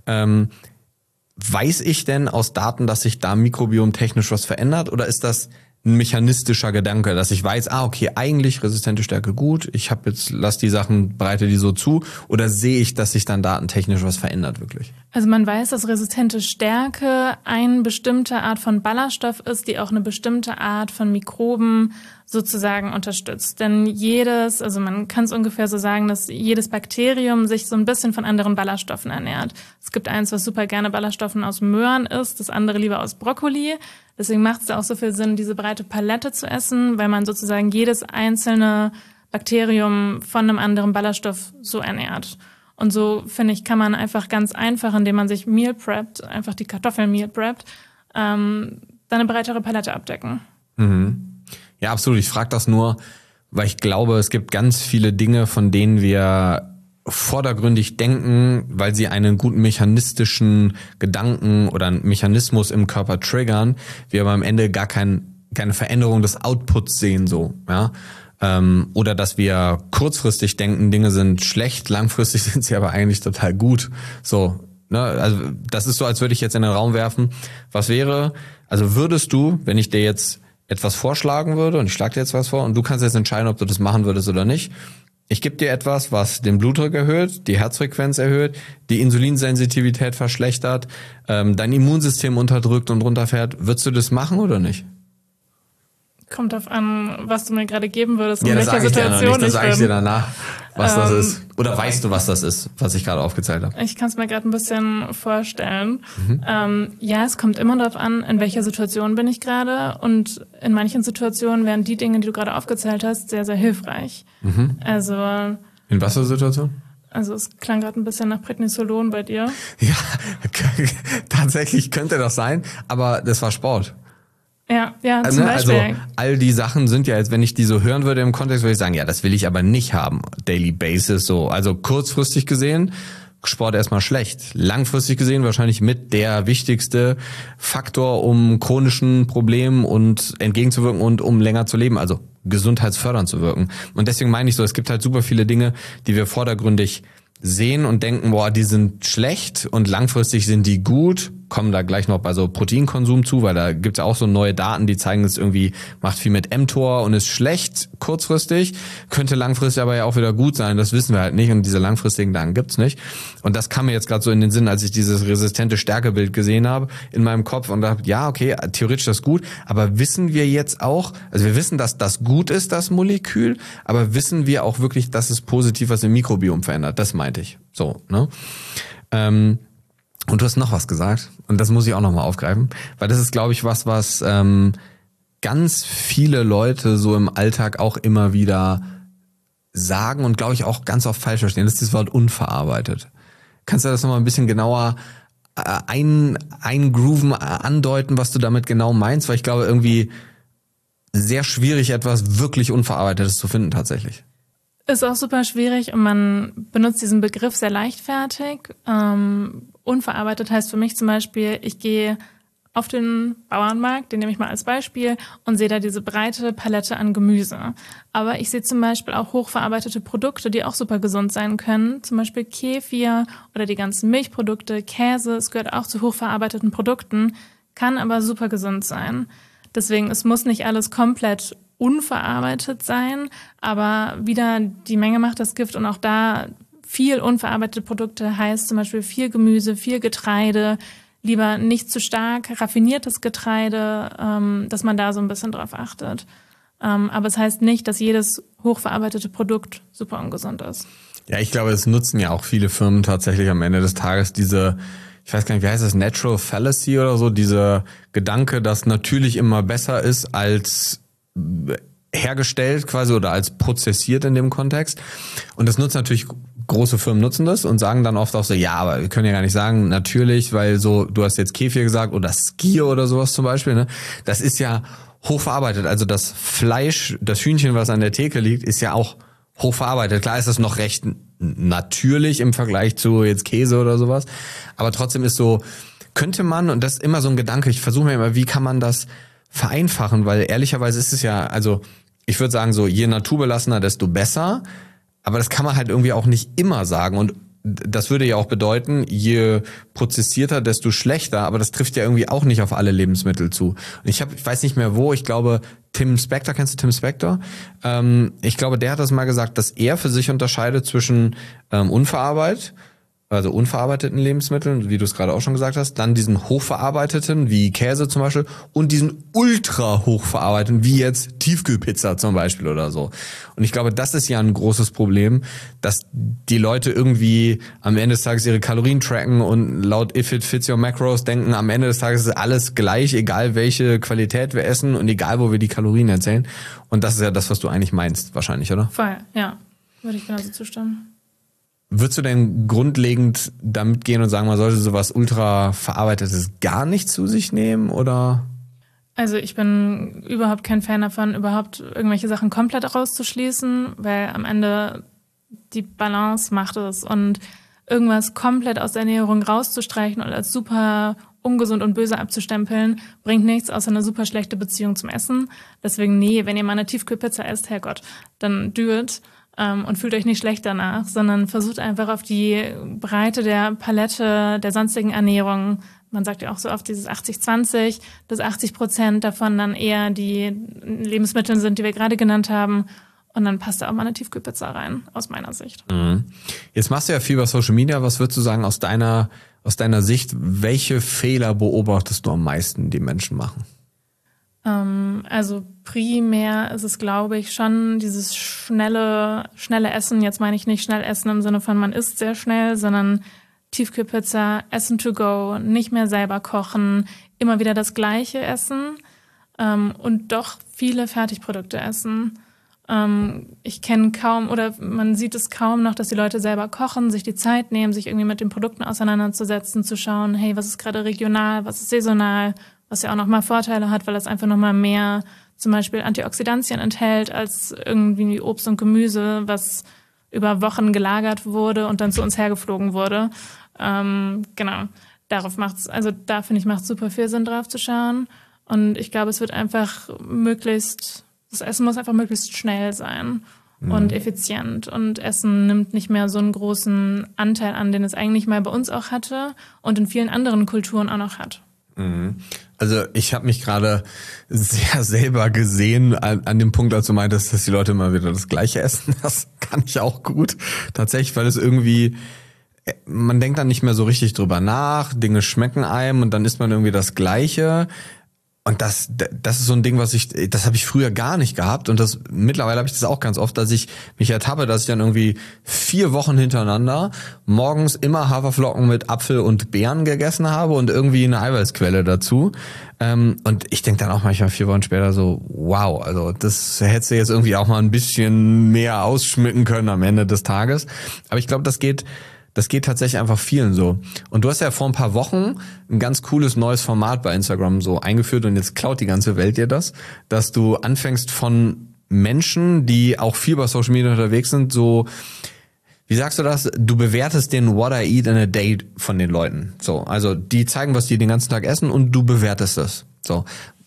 Weiß ich denn aus Daten, dass sich da mikrobiomtechnisch was verändert? Oder ist das ein mechanistischer Gedanke, dass ich weiß, okay, eigentlich resistente Stärke gut, lass die Sachen, breite die so zu, oder sehe ich, dass sich dann datentechnisch was verändert wirklich? Also man weiß, dass resistente Stärke eine bestimmte Art von Ballaststoff ist, die auch eine bestimmte Art von Mikroben sozusagen unterstützt. Denn man kann es ungefähr so sagen, dass jedes Bakterium sich so ein bisschen von anderen Ballaststoffen ernährt. Es gibt eins, was super gerne Ballaststoffen aus Möhren isst, das andere lieber aus Brokkoli. Deswegen macht es auch so viel Sinn, diese breite Palette zu essen, weil man sozusagen jedes einzelne Bakterium von einem anderen Ballaststoff so ernährt. Und so, finde ich, kann man einfach ganz einfach, indem man sich Meal preppt, einfach die Kartoffeln Meal preppt, dann eine breitere Palette abdecken. Mhm. Ja, absolut. Ich frage das nur, weil ich glaube, es gibt ganz viele Dinge, von denen wir vordergründig denken, weil sie einen guten mechanistischen Gedanken oder einen Mechanismus im Körper triggern, wir aber am Ende gar keine Veränderung des Outputs sehen, so, ja. Oder dass wir kurzfristig denken, Dinge sind schlecht, langfristig sind sie aber eigentlich total gut. So, ne? Also das ist so, als würde ich jetzt in den Raum werfen, würdest du, wenn ich dir jetzt etwas vorschlagen würde und ich schlage dir jetzt was vor und du kannst jetzt entscheiden, ob du das machen würdest oder nicht. Ich gebe dir etwas, was den Blutdruck erhöht, die Herzfrequenz erhöht, die Insulinsensitivität verschlechtert, dein Immunsystem unterdrückt und runterfährt. Würdest du das machen oder nicht? Kommt drauf an, was du mir gerade geben würdest, in welcher Situation. Das sage ich dir danach, was das ist. Oder weißt du, was das ist, was ich gerade aufgezählt habe? Ich kann es mir gerade ein bisschen vorstellen. Ja, es kommt immer darauf an, in welcher Situation bin ich gerade. Und in manchen Situationen wären die Dinge, die du gerade aufgezählt hast, sehr, sehr hilfreich. Also in was für Situation? Also es klang gerade ein bisschen nach Prednisolon bei dir. Ja, tatsächlich könnte das sein, aber das war Sport. Ja, zum Beispiel. Also all die Sachen sind ja jetzt, wenn ich die so hören würde im Kontext, würde ich sagen, ja, das will ich aber nicht haben, Daily Basis so. Also kurzfristig gesehen, Sport erstmal schlecht. Langfristig gesehen wahrscheinlich mit der wichtigste Faktor, um chronischen Problemen und entgegenzuwirken und um länger zu leben, also gesundheitsfördernd zu wirken. Und deswegen meine ich so, es gibt halt super viele Dinge, die wir vordergründig sehen und denken, die sind schlecht und langfristig sind die gut, kommen da gleich noch bei so Proteinkonsum zu, weil da gibt's ja auch so neue Daten, die zeigen, es irgendwie macht viel mit mTOR und ist schlecht kurzfristig, könnte langfristig aber ja auch wieder gut sein, das wissen wir halt nicht und diese langfristigen Daten gibt's nicht. Und das kam mir jetzt gerade so in den Sinn, als ich dieses resistente Stärkebild gesehen habe in meinem Kopf und dachte, ja, okay, theoretisch das gut, aber wissen wir jetzt auch, also wir wissen, dass das gut ist, das Molekül, aber wissen wir auch wirklich, dass es positiv was im Mikrobiom verändert, das meinte ich. So, ne? Und du hast noch was gesagt und das muss ich auch nochmal aufgreifen, weil das ist, glaube ich, was ganz viele Leute so im Alltag auch immer wieder sagen und, glaube ich, auch ganz oft falsch verstehen. Das ist das Wort unverarbeitet. Kannst du das nochmal ein bisschen genauer eingrooven, andeuten, was du damit genau meinst? Weil ich glaube, irgendwie sehr schwierig, etwas wirklich Unverarbeitetes zu finden tatsächlich. Ist auch super schwierig und man benutzt diesen Begriff sehr leichtfertig. Unverarbeitet heißt für mich zum Beispiel, ich gehe auf den Bauernmarkt, den nehme ich mal als Beispiel, und sehe da diese breite Palette an Gemüse. Aber ich sehe zum Beispiel auch hochverarbeitete Produkte, die auch super gesund sein können. Zum Beispiel Kefir oder die ganzen Milchprodukte, Käse, es gehört auch zu hochverarbeiteten Produkten, kann aber super gesund sein. Deswegen, es muss nicht alles komplett unverarbeitet sein, aber wieder die Menge macht das Gift und auch da viel unverarbeitete Produkte heißt zum Beispiel viel Gemüse, viel Getreide, lieber nicht zu stark raffiniertes Getreide, dass man da so ein bisschen drauf achtet. Aber es heißt nicht, dass jedes hochverarbeitete Produkt super ungesund ist. Ja, ich glaube, es nutzen ja auch viele Firmen tatsächlich am Ende des Tages diese, ich weiß gar nicht, wie heißt das, Natural Fallacy oder so, dieser Gedanke, dass natürlich immer besser ist als hergestellt quasi oder als prozessiert in dem Kontext. Und das nutzt natürlich, große Firmen nutzen das und sagen dann oft auch so, ja, aber wir können ja gar nicht sagen, natürlich, weil so, du hast jetzt Kefir gesagt oder Skier oder sowas zum Beispiel, ne? Das ist ja hochverarbeitet. Also das Fleisch, das Hühnchen, was an der Theke liegt, ist ja auch hochverarbeitet. Klar ist das noch recht natürlich im Vergleich zu jetzt Käse oder sowas. Aber trotzdem ist so, könnte man, und das ist immer so ein Gedanke, ich versuche mir immer, wie kann man das vereinfachen? Weil ehrlicherweise ist es ja, also ich würde sagen so, je naturbelassener, desto besser. Aber das kann man halt irgendwie auch nicht immer sagen. Und das würde ja auch bedeuten, je prozessierter, desto schlechter. Aber das trifft ja irgendwie auch nicht auf alle Lebensmittel zu. Und ich weiß nicht mehr wo, ich glaube, Tim Spector, kennst du Tim Spector? Ich glaube, der hat das mal gesagt, dass er für sich unterscheidet zwischen unverarbeiteten Lebensmitteln, wie du es gerade auch schon gesagt hast, dann diesen hochverarbeiteten, wie Käse zum Beispiel, und diesen ultra hochverarbeiteten, wie jetzt Tiefkühlpizza zum Beispiel oder so. Und ich glaube, das ist ja ein großes Problem, dass die Leute irgendwie am Ende des Tages ihre Kalorien tracken und laut If It Fits Your Macros denken, am Ende des Tages ist alles gleich, egal welche Qualität wir essen und egal wo wir die Kalorien erzählen. Und das ist ja das, was du eigentlich meinst, wahrscheinlich, oder? Voll, ja. Würde ich genauso zustimmen. Würdest du denn grundlegend damit gehen und sagen, man sollte sowas ultra verarbeitetes gar nicht zu sich nehmen, oder? Also ich bin überhaupt kein Fan davon, überhaupt irgendwelche Sachen komplett rauszuschließen, weil am Ende die Balance macht es, und irgendwas komplett aus der Ernährung rauszustreichen und als super ungesund und böse abzustempeln, bringt nichts außer eine super schlechte Beziehung zum Essen. Deswegen wenn ihr mal eine Tiefkühlpizza esst, Herrgott, dann do it. Und fühlt euch nicht schlecht danach, sondern versucht einfach auf die Breite der Palette der sonstigen Ernährung. Man sagt ja auch so oft dieses 80-20, dass 80% davon dann eher die Lebensmittel sind, die wir gerade genannt haben. Und dann passt da auch mal eine Tiefkühlpizza rein, aus meiner Sicht. Mhm. Jetzt machst du ja viel über Social Media. Was würdest du sagen aus deiner Sicht, welche Fehler beobachtest du am meisten, die Menschen machen? Also primär ist es, glaube ich, schon dieses schnelle Essen. Jetzt meine ich nicht schnell essen im Sinne von man isst sehr schnell, sondern Tiefkühlpizza, Essen to go, nicht mehr selber kochen, immer wieder das Gleiche essen und doch viele Fertigprodukte essen. Ich kenne kaum, oder man sieht es kaum noch, dass die Leute selber kochen, sich die Zeit nehmen, sich irgendwie mit den Produkten auseinanderzusetzen, zu schauen, hey, was ist gerade regional, was ist saisonal, was ja auch nochmal Vorteile hat, weil das einfach nochmal mehr zum Beispiel Antioxidantien enthält als irgendwie Obst und Gemüse, was über Wochen gelagert wurde und dann zu uns hergeflogen wurde. Genau, da finde ich, macht es super viel Sinn, drauf zu schauen. Und ich glaube, es wird einfach das Essen muss einfach möglichst schnell sein und effizient. Und Essen nimmt nicht mehr so einen großen Anteil an, den es eigentlich mal bei uns auch hatte und in vielen anderen Kulturen auch noch hat. Also ich habe mich gerade sehr selber gesehen an dem Punkt, als du meintest, dass die Leute immer wieder das Gleiche essen. Das kann ich auch gut. Tatsächlich, weil es irgendwie, man denkt dann nicht mehr so richtig drüber nach, Dinge schmecken einem und dann isst man irgendwie das Gleiche. Und das ist so ein Ding, das habe ich früher gar nicht gehabt, und mittlerweile habe ich das auch ganz oft, dass ich mich ertappe, dass ich dann irgendwie 4 Wochen hintereinander morgens immer Haferflocken mit Apfel und Beeren gegessen habe und irgendwie eine Eiweißquelle dazu. Und ich denke dann auch manchmal 4 Wochen später so, wow, also das hättest du jetzt irgendwie auch mal ein bisschen mehr ausschmücken können am Ende des Tages. Aber ich glaube, das geht tatsächlich einfach vielen so. Und du hast ja vor ein paar Wochen ein ganz cooles neues Format bei Instagram so eingeführt, und jetzt klaut die ganze Welt dir das, dass du anfängst von Menschen, die auch viel bei Social Media unterwegs sind, so, wie sagst du das? Du bewertest den What I Eat in a Day von den Leuten. So, also die zeigen, was die den ganzen Tag essen, und du bewertest es. So.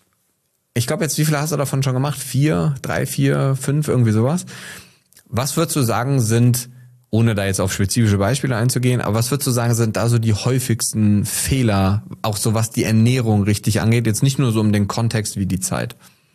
Ich glaube jetzt, wie viele hast du davon schon gemacht? 4, 3, 4, 5, irgendwie sowas. Was würdest du sagen sind, ohne da jetzt auf spezifische Beispiele einzugehen, aber was würdest du sagen, sind da so die häufigsten Fehler, auch so was die Ernährung richtig angeht, jetzt nicht nur so um den Kontext wie die Zeit?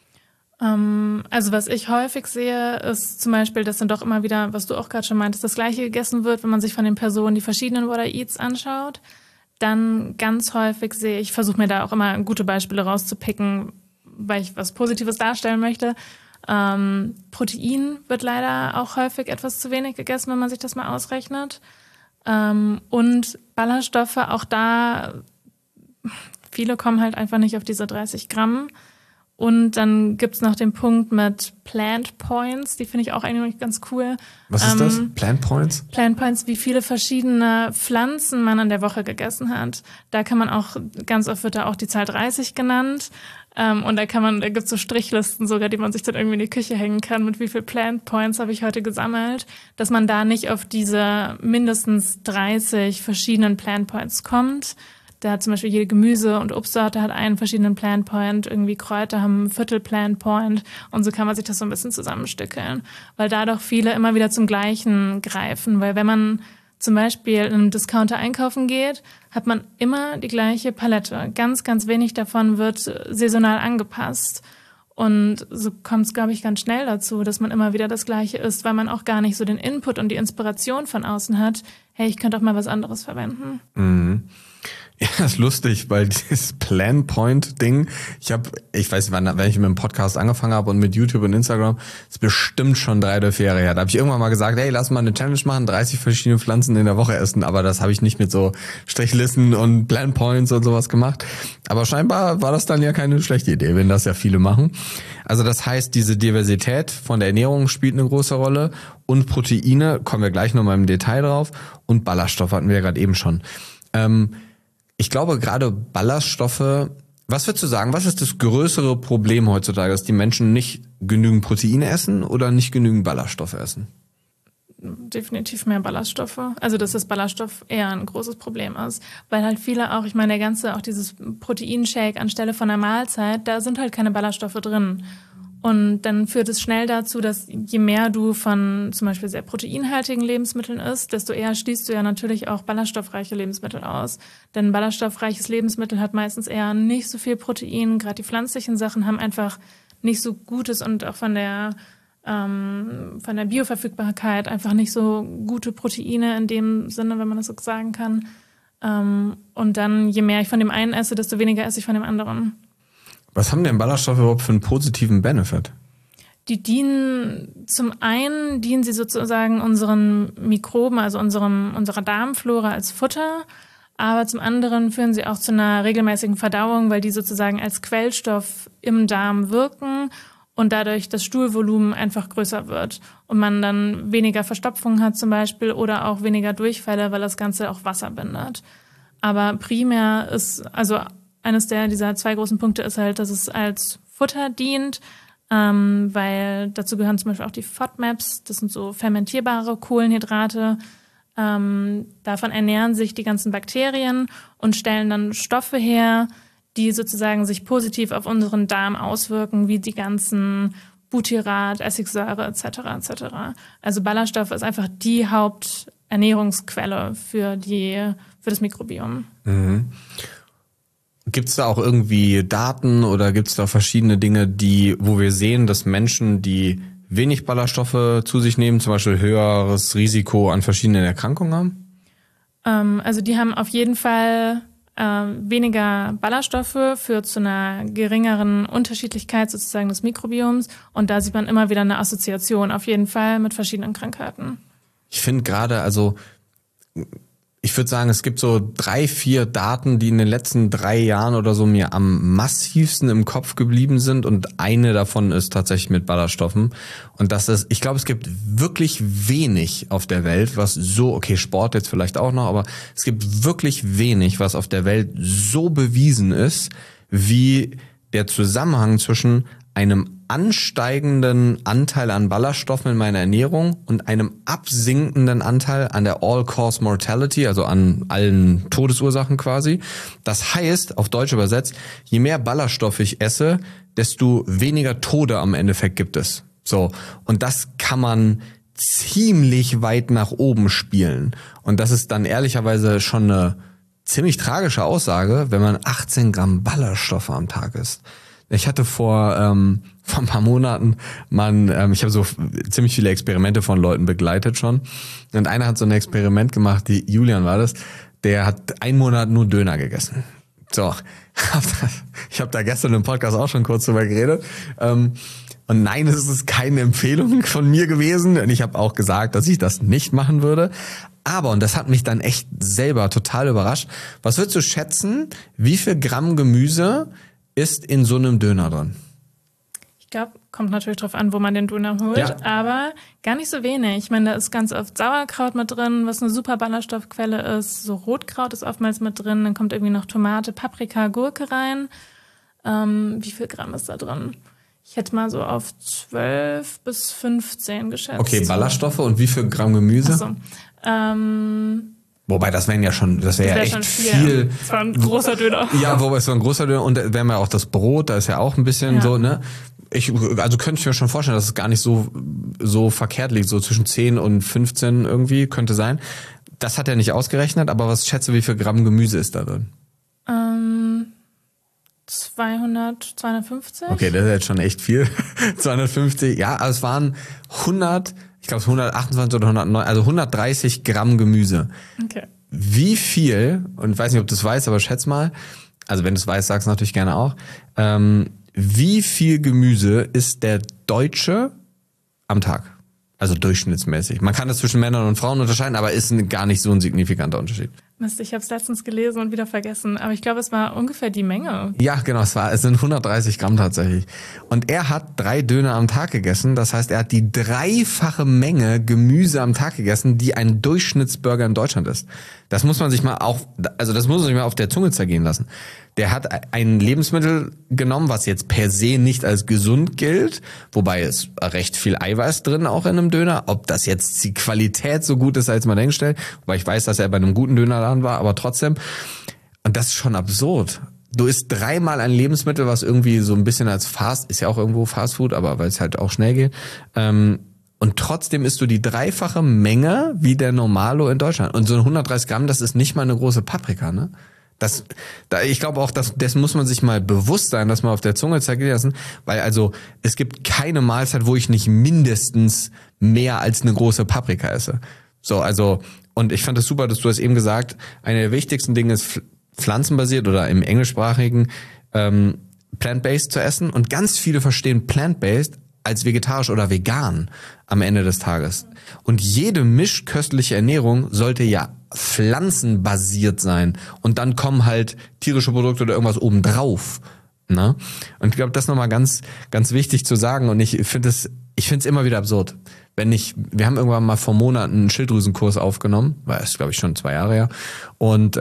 Also was ich häufig sehe, ist zum Beispiel, dass dann doch immer wieder, was du auch gerade schon meintest, das Gleiche gegessen wird, wenn man sich von den Personen die verschiedenen What I Eats anschaut. Dann ganz häufig sehe ich, versuche mir da auch immer gute Beispiele rauszupicken, weil ich was Positives darstellen möchte. Protein wird leider auch häufig etwas zu wenig gegessen, wenn man sich das mal ausrechnet. Und Ballaststoffe, auch da, viele kommen halt einfach nicht auf diese 30 Gramm. Und dann gibt's noch den Punkt mit Plant Points, die finde ich auch eigentlich ganz cool. Was ist das? Plant Points? Plant Points, wie viele verschiedene Pflanzen man in der Woche gegessen hat. Da kann man auch, ganz oft wird da auch die Zahl 30 genannt. Und da gibt's so Strichlisten sogar, die man sich dann irgendwie in die Küche hängen kann, mit wie viel Plant Points habe ich heute gesammelt, dass man da nicht auf diese mindestens 30 verschiedenen Plant Points kommt. Da hat zum Beispiel jede Gemüse- und Obstsorte hat einen verschiedenen Plant Point, irgendwie Kräuter haben ein Viertel Plant Point und so kann man sich das so ein bisschen zusammenstückeln, weil da doch viele immer wieder zum Gleichen greifen, weil wenn man zum Beispiel in einem Discounter einkaufen geht, hat man immer die gleiche Palette. Ganz, ganz wenig davon wird saisonal angepasst. Und so kommt es, glaube ich, ganz schnell dazu, dass man immer wieder das Gleiche isst, weil man auch gar nicht so den Input und die Inspiration von außen hat. Hey, ich könnte auch mal was anderes verwenden. Mhm. Ja, das ist lustig, weil dieses Plan-Point-Ding, ich weiß nicht, wann ich mit dem Podcast angefangen habe und mit YouTube und Instagram, ist bestimmt schon 3 oder 4 Jahre her. Da habe ich irgendwann mal gesagt, hey, lass mal eine Challenge machen, 30 verschiedene Pflanzen in der Woche essen, aber das habe ich nicht mit so Strichlisten und Plan-Points und sowas gemacht. Aber scheinbar war das dann ja keine schlechte Idee, wenn das ja viele machen. Also das heißt, diese Diversität von der Ernährung spielt eine große Rolle und Proteine, kommen wir gleich nochmal im Detail drauf, und Ballaststoffe hatten wir ja gerade eben schon. Ich glaube, gerade Ballaststoffe, was würdest du sagen, was ist das größere Problem heutzutage, dass die Menschen nicht genügend Proteine essen oder nicht genügend Ballaststoffe essen? Definitiv mehr Ballaststoffe. Also, dass das Ballaststoff eher ein großes Problem ist. Weil halt viele auch, ich meine, auch dieses Proteinshake anstelle von einer Mahlzeit, da sind halt keine Ballaststoffe drin. Und dann führt es schnell dazu, dass je mehr du von zum Beispiel sehr proteinhaltigen Lebensmitteln isst, desto eher schließt du ja natürlich auch ballaststoffreiche Lebensmittel aus. Denn ballaststoffreiches Lebensmittel hat meistens eher nicht so viel Protein. Gerade die pflanzlichen Sachen haben einfach nicht so gutes und auch von der Bioverfügbarkeit einfach nicht so gute Proteine in dem Sinne, wenn man das so sagen kann. Und dann, je mehr ich von dem einen esse, desto weniger esse ich von dem anderen. Was haben denn Ballaststoffe überhaupt für einen positiven Benefit? Die zum einen dienen sie sozusagen unseren Mikroben, also unserer Darmflora als Futter, aber zum anderen führen sie auch zu einer regelmäßigen Verdauung, weil die sozusagen als Quellstoff im Darm wirken und dadurch das Stuhlvolumen einfach größer wird und man dann weniger Verstopfung hat zum Beispiel oder auch weniger Durchfälle, weil das Ganze auch Wasser bindet. Aber primär ist, also eines dieser 2 großen Punkte ist halt, dass es als Futter dient, weil dazu gehören zum Beispiel auch die FODMAPs, das sind so fermentierbare Kohlenhydrate. Davon ernähren sich die ganzen Bakterien und stellen dann Stoffe her, die sozusagen sich positiv auf unseren Darm auswirken, wie die ganzen Butyrat, Essigsäure etc. etc. Also Ballaststoffe ist einfach die Haupternährungsquelle für das Mikrobiom. Mhm. Gibt es da auch irgendwie Daten oder gibt es da verschiedene Dinge, wo wir sehen, dass Menschen, die wenig Ballaststoffe zu sich nehmen, zum Beispiel höheres Risiko an verschiedenen Erkrankungen haben? Also die haben auf jeden Fall weniger Ballaststoffe, führt zu einer geringeren Unterschiedlichkeit sozusagen des Mikrobioms und da sieht man immer wieder eine Assoziation auf jeden Fall mit verschiedenen Krankheiten. Ich finde gerade, also ich würde sagen, es gibt so 3, 4 Daten, die in den letzten 3 Jahren oder so mir am massivsten im Kopf geblieben sind und eine davon ist tatsächlich mit Ballaststoffen. Und das ist, ich glaube, es gibt wirklich wenig auf der Welt, was so, okay, Sport jetzt vielleicht auch noch, aber es gibt wirklich wenig, was auf der Welt so bewiesen ist, wie der Zusammenhang zwischen einem ansteigenden Anteil an Ballaststoffen in meiner Ernährung und einem absinkenden Anteil an der All-Cause Mortality, also an allen Todesursachen quasi. Das heißt, auf Deutsch übersetzt, je mehr Ballaststoffe ich esse, desto weniger Tode am Endeffekt gibt es. So. Und das kann man ziemlich weit nach oben spielen. Und das ist dann ehrlicherweise schon eine ziemlich tragische Aussage, wenn man 18 Gramm Ballaststoffe am Tag isst. Ich hatte vor ein paar Monaten ich habe so ziemlich viele Experimente von Leuten begleitet schon. Und einer hat so ein Experiment gemacht, Julian war das, der hat 1 Monat nur Döner gegessen. So, ich habe da gestern im Podcast auch schon kurz drüber geredet. Und nein, es ist keine Empfehlung von mir gewesen. Und ich habe auch gesagt, dass ich das nicht machen würde. Aber, und das hat mich dann echt selber total überrascht, was würdest du schätzen, wie viel Gramm Gemüse ist in so einem Döner drin? Ich glaube, kommt natürlich drauf an, wo man den Döner holt, ja. Aber gar nicht so wenig. Ich meine, da ist ganz oft Sauerkraut mit drin, was eine super Ballaststoffquelle ist. So Rotkraut ist oftmals mit drin, dann kommt irgendwie noch Tomate, Paprika, Gurke rein. Wie viel Gramm ist da drin? Ich hätte mal so auf 12 bis 15 geschätzt. Okay, Ballaststoffe und wie viel Gramm Gemüse? Ach so. Wobei, das wäre ja echt viel. Das war ein großer Döner. Ja, wobei es war ein großer Döner und wir haben ja auch das Brot, da ist ja auch ein bisschen so, ne? Also könnte ich mir schon vorstellen, dass es gar nicht so verkehrt liegt, so zwischen 10 und 15 irgendwie, könnte sein. Das hat er nicht ausgerechnet, aber was schätze, wie viel Gramm Gemüse ist da drin? 250. Okay, das ist jetzt schon echt viel. 250, ja, aber es waren 128 oder 109, also 130 Gramm Gemüse. Okay. Wie viel, und ich weiß nicht, ob du es weißt, aber schätz mal, also wenn du es weißt, sag's natürlich gerne auch, wie viel Gemüse isst der Deutsche am Tag? Also durchschnittsmäßig. Man kann das zwischen Männern und Frauen unterscheiden, aber ist gar nicht so ein signifikanter Unterschied. Mist, ich habe es letztens gelesen und wieder vergessen, aber ich glaube, es war ungefähr die Menge. Ja, genau, es sind 130 Gramm tatsächlich. Und er hat 3 Döner am Tag gegessen, das heißt, er hat die 3-fache Menge Gemüse am Tag gegessen, die ein Durchschnittsburger in Deutschland ist. Das muss man sich mal auf der Zunge zergehen lassen. Der hat ein Lebensmittel genommen, was jetzt per se nicht als gesund gilt, wobei es recht viel Eiweiß drin auch in einem Döner. Ob das jetzt die Qualität so gut ist, als man denkt, wobei ich weiß, dass er bei einem guten Dönerladen war, aber trotzdem. Und das ist schon absurd. Du isst 3-mal ein Lebensmittel, was irgendwie so ein bisschen als ist ja auch irgendwo Fast Food, aber weil es halt auch schnell geht. Und trotzdem isst du die 3-fache Menge wie der Normalo in Deutschland. Und so 130 Gramm, das ist nicht mal eine große Paprika, ne? Ich glaube auch, das muss man sich mal bewusst sein, dass man auf der Zunge zergehen lassen, weil also es gibt keine Mahlzeit, wo ich nicht mindestens mehr als eine große Paprika esse. So, also, und ich fand es super, dass du hast eben gesagt, eine der wichtigsten Dinge ist pflanzenbasiert oder im englischsprachigen plant-based zu essen, und ganz viele verstehen plant-based als vegetarisch oder vegan am Ende des Tages. Und jede mischköstliche Ernährung sollte ja pflanzenbasiert sein. Und dann kommen halt tierische Produkte oder irgendwas obendrauf. Ne? Und ich glaube, das ist nochmal ganz, ganz wichtig zu sagen. Und ich finde es immer wieder absurd. Wir haben irgendwann mal vor Monaten einen Schilddrüsenkurs aufgenommen, war es, glaube ich, schon 2 Jahre her. Und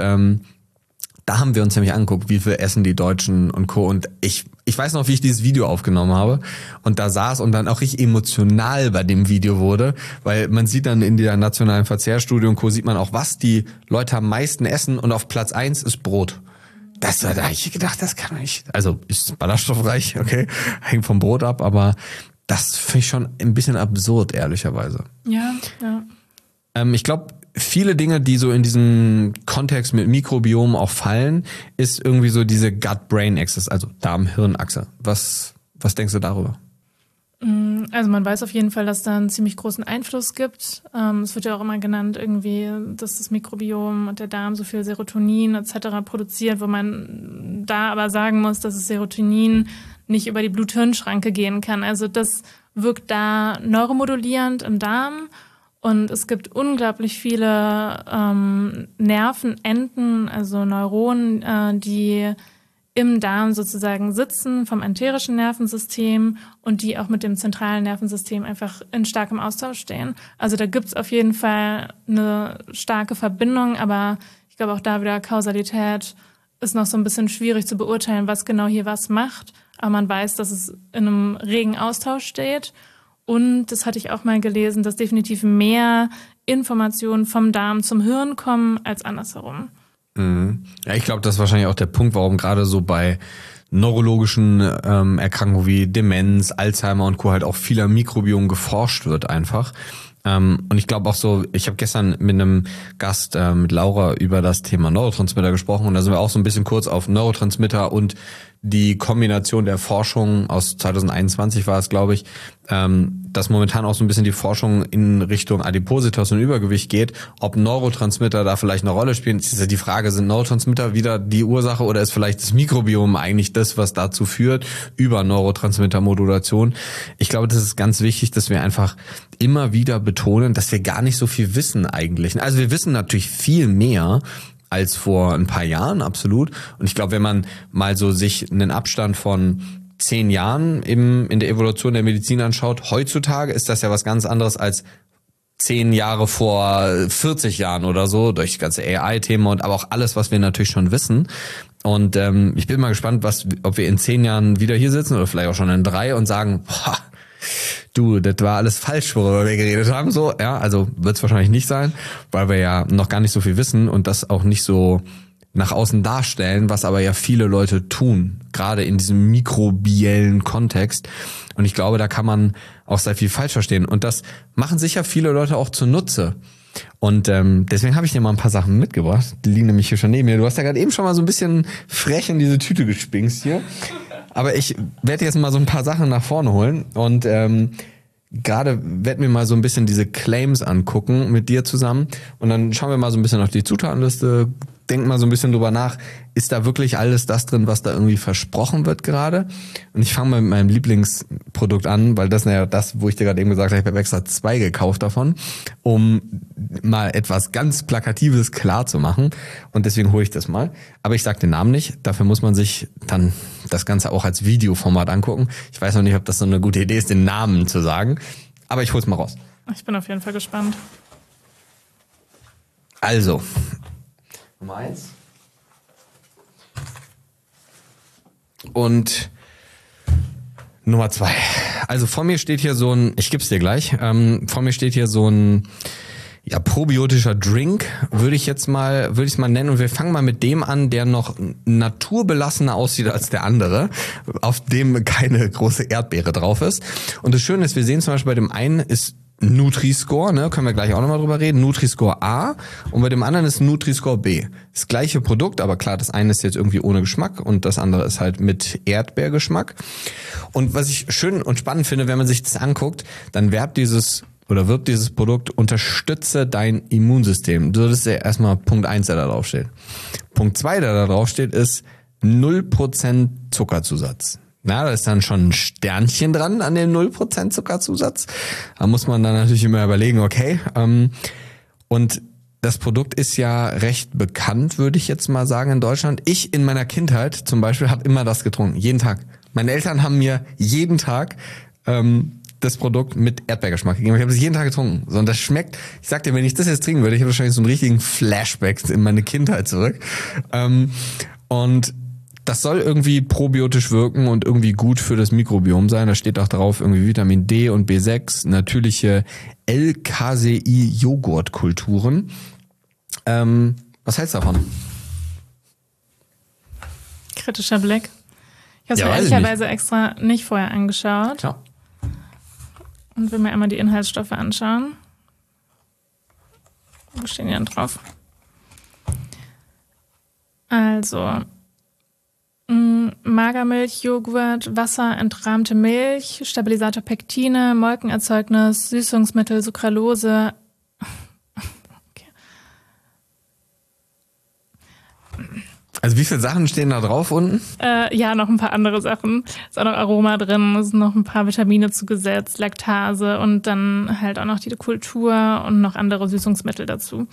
da haben wir uns nämlich angeguckt, wie viel essen die Deutschen und Co. Und ich weiß noch, wie ich dieses Video aufgenommen habe und da saß und dann auch richtig emotional bei dem Video wurde, weil man sieht dann in der nationalen Verzehrstudie und Co. sieht man auch, was die Leute am meisten essen, und auf Platz 1 ist Brot. Da habe ich gedacht, das kann man nicht. Also ist ballaststoffreich, okay, hängt vom Brot ab, aber das finde ich schon ein bisschen absurd, ehrlicherweise. Ja. Ich glaube, viele Dinge, die so in diesem Kontext mit Mikrobiom auch fallen, ist irgendwie so diese Gut-Brain-Axis, also Darm-Hirn-Achse. Was denkst du darüber? Also man weiß auf jeden Fall, dass da einen ziemlich großen Einfluss gibt. Es wird ja auch immer genannt irgendwie, dass das Mikrobiom und der Darm so viel Serotonin etc. produziert, wo man da aber sagen muss, dass das Serotonin nicht über die Blut-Hirn-Schranke gehen kann. Also das wirkt da neuromodulierend im Darm. Und es gibt unglaublich viele Nervenenden, also Neuronen, die im Darm sozusagen sitzen, vom enterischen Nervensystem, und die auch mit dem zentralen Nervensystem einfach in starkem Austausch stehen. Also da gibt's auf jeden Fall eine starke Verbindung, aber ich glaube auch da wieder Kausalität ist noch so ein bisschen schwierig zu beurteilen, was genau hier was macht. Aber man weiß, dass es in einem regen Austausch steht. Und das hatte ich auch mal gelesen, dass definitiv mehr Informationen vom Darm zum Hirn kommen als andersherum. Ja, ich glaube, das ist wahrscheinlich auch der Punkt, warum gerade so bei neurologischen Erkrankungen wie Demenz, Alzheimer und Co. halt auch viel am Mikrobiom geforscht wird einfach. Und ich glaube auch so, ich habe gestern mit einem Gast, mit Laura, über das Thema Neurotransmitter gesprochen, und da sind wir auch so ein bisschen kurz auf Neurotransmitter und die Kombination der Forschung aus 2021 war es, glaube ich, dass momentan auch so ein bisschen die Forschung in Richtung Adipositas und Übergewicht geht, ob Neurotransmitter da vielleicht eine Rolle spielen. Es ist ja die Frage, sind Neurotransmitter wieder die Ursache oder ist vielleicht das Mikrobiom eigentlich das, was dazu führt, über Neurotransmittermodulation? Ich glaube, das ist ganz wichtig, dass wir einfach immer wieder betonen, dass wir gar nicht so viel wissen eigentlich. Also wir wissen natürlich viel mehr als vor ein paar Jahren, absolut. Und ich glaube, wenn man mal so sich einen Abstand von 10 Jahren in der Evolution der Medizin anschaut, heutzutage ist das ja was ganz anderes als 10 Jahre vor 40 Jahren oder so, durch das ganze AI-Thema und aber auch alles, was wir natürlich schon wissen. Und ich bin mal gespannt, ob wir in 10 Jahren wieder hier sitzen oder vielleicht auch schon in 3 und sagen, boah, du, das war alles falsch, worüber wir geredet haben. So, ja, also wird es wahrscheinlich nicht sein, weil wir ja noch gar nicht so viel wissen und das auch nicht so nach außen darstellen, was aber ja viele Leute tun, gerade in diesem mikrobiellen Kontext. Und ich glaube, da kann man auch sehr viel falsch verstehen. Und das machen sicher viele Leute auch zunutze. Und deswegen habe ich dir mal ein paar Sachen mitgebracht. Die liegen nämlich hier schon neben mir. Du hast ja gerade eben schon mal so ein bisschen frech in diese Tüte gespinkst hier. Aber ich werde jetzt mal so ein paar Sachen nach vorne holen. Und gerade werden wir mal so ein bisschen diese Claims angucken mit dir zusammen. Und dann schauen wir mal so ein bisschen auf die Zutatenliste, denken mal so ein bisschen drüber nach, ist da wirklich alles das drin, was da irgendwie versprochen wird gerade? Und ich fange mal mit meinem Lieblingsprodukt an, weil das ist ja das, wo ich dir gerade eben gesagt habe, ich habe extra 2 gekauft davon, um mal etwas ganz Plakatives klar zu machen. Und deswegen hole ich das mal. Aber ich sage den Namen nicht. Dafür muss man sich dann das Ganze auch als Videoformat angucken. Ich weiß noch nicht, ob das so eine gute Idee ist, den Namen zu sagen. Aber ich hol's mal raus. Ich bin auf jeden Fall gespannt. Also, Nummer 1. Und Nummer 2. Also vor mir steht hier so ein, ich gebe es dir gleich, vor mir steht hier so ein probiotischer Drink, würde ich es mal nennen. Und wir fangen mal mit dem an, der noch naturbelassener aussieht als der andere, auf dem keine große Erdbeere drauf ist. Und das Schöne ist, wir sehen zum Beispiel bei dem einen ist Nutri-Score, ne, können wir gleich auch nochmal drüber reden, Nutri-Score A, und bei dem anderen ist Nutri-Score B. Das gleiche Produkt, aber klar, das eine ist jetzt irgendwie ohne Geschmack und das andere ist halt mit Erdbeergeschmack. Und was ich schön und spannend finde, wenn man sich das anguckt, dann wirbt dieses Produkt, unterstütze dein Immunsystem. Das ist ja erstmal Punkt 1, der da drauf steht. Punkt 2, der da drauf steht, ist 0% Zuckerzusatz. Na, da ist dann schon ein Sternchen dran an dem 0% Zuckerzusatz. Da muss man dann natürlich immer überlegen, okay. Und das Produkt ist ja recht bekannt, würde ich jetzt mal sagen, in Deutschland. Ich in meiner Kindheit zum Beispiel habe immer das getrunken, jeden Tag. Meine Eltern haben mir jeden Tag das Produkt mit Erdbeergeschmack gegeben. Ich habe es jeden Tag getrunken. So, und das schmeckt, ich sag dir, wenn ich das jetzt trinken würde, ich habe wahrscheinlich so einen richtigen Flashback in meine Kindheit zurück. Und das soll irgendwie probiotisch wirken und irgendwie gut für das Mikrobiom sein. Da steht auch drauf irgendwie Vitamin D und B6, natürliche L-Casein-Joghurtkulturen. Was hältst du davon? Kritischer Blick. Ich habe es mir ehrlicherweise extra nicht vorher angeschaut. Ja. Und will mir einmal die Inhaltsstoffe anschauen. Wo stehen die denn drauf? Also Magermilch, Joghurt, Wasser, entrahmte Milch, Stabilisator Pektine, Molkenerzeugnis, Süßungsmittel, Sucralose. Okay. Also wie viele Sachen stehen da drauf unten? Ja, noch ein paar andere Sachen. Ist auch noch Aroma drin, es sind noch ein paar Vitamine zugesetzt, Laktase und dann halt auch noch die Kultur und noch andere Süßungsmittel dazu.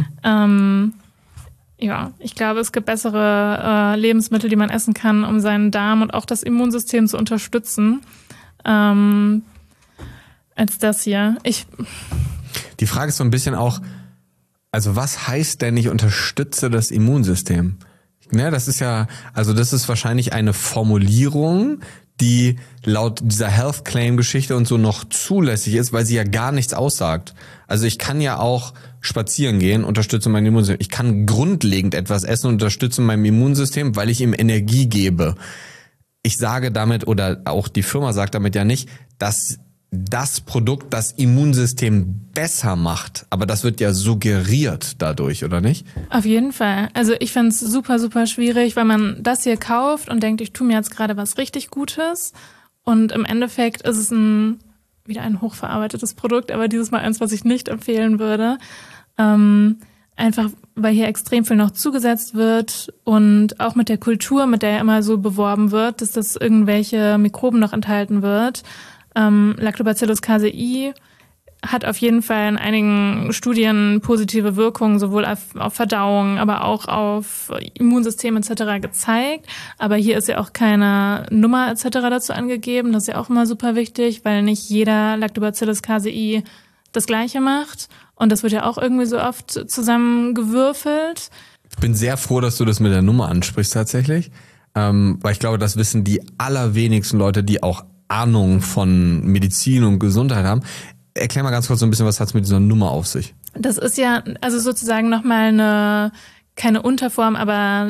Ja, ich glaube, es gibt bessere Lebensmittel, die man essen kann, um seinen Darm und auch das Immunsystem zu unterstützen, als das hier. Die Frage ist so ein bisschen auch, also was heißt denn, ich unterstütze das Immunsystem? Ne, das ist ja, also das ist wahrscheinlich eine Formulierung, die laut dieser Health Claim Geschichte und so noch zulässig ist, weil sie ja gar nichts aussagt. Also ich kann ja auch spazieren gehen, unterstütze mein Immunsystem. Ich kann grundlegend etwas essen, unterstütze mein Immunsystem, weil ich ihm Energie gebe. Ich sage damit, oder auch die Firma sagt damit ja nicht, dass das Produkt das Immunsystem besser macht. Aber das wird ja suggeriert dadurch, oder nicht? Auf jeden Fall. Also ich finde es super, super schwierig, weil man das hier kauft und denkt, ich tue mir jetzt gerade was richtig Gutes. Und im Endeffekt ist es wieder ein hochverarbeitetes Produkt, aber dieses Mal eins, was ich nicht empfehlen würde. Einfach, weil hier extrem viel noch zugesetzt wird und auch mit der Kultur, mit der ja immer so beworben wird, dass das irgendwelche Mikroben noch enthalten wird. Lactobacillus casei hat auf jeden Fall in einigen Studien positive Wirkungen, sowohl auf Verdauung, aber auch auf Immunsystem etc. gezeigt. Aber hier ist ja auch keine Nummer etc. dazu angegeben. Das ist ja auch immer super wichtig, weil nicht jeder Lactobacillus casei das Gleiche macht. Und das wird ja auch irgendwie so oft zusammengewürfelt. Ich bin sehr froh, dass du das mit der Nummer ansprichst tatsächlich, weil ich glaube, das wissen die allerwenigsten Leute, die auch Ahnung von Medizin und Gesundheit haben. Erklär mal ganz kurz so ein bisschen, was hat es mit dieser Nummer auf sich? Das ist ja also sozusagen nochmal keine Unterform, aber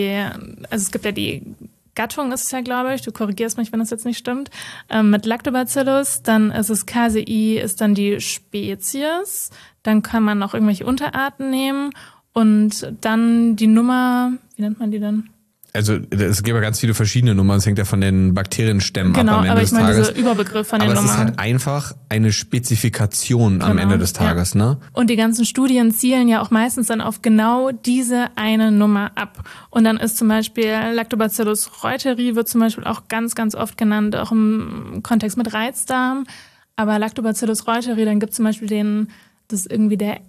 es gibt ja die Gattung ist es ja, glaube ich, du korrigierst mich, wenn das jetzt nicht stimmt, mit Lactobacillus, dann ist es KCI, ist dann die Spezies, dann kann man noch irgendwelche Unterarten nehmen und dann die Nummer, wie nennt man die denn? Also es gibt ja ganz viele verschiedene Nummern, es hängt ja von den Bakterienstämmen ab am Ende des Tages. Genau, aber ich meine diese Überbegriff von den Nummern. Aber es ist halt einfach eine Spezifikation am Ende des Tages, ne? Und die ganzen Studien zielen ja auch meistens dann auf genau diese eine Nummer ab. Und dann ist zum Beispiel Lactobacillus reuteri wird zum Beispiel auch ganz, ganz oft genannt, auch im Kontext mit Reizdarm. Aber Lactobacillus reuteri, dann gibt es zum Beispiel das ist irgendwie der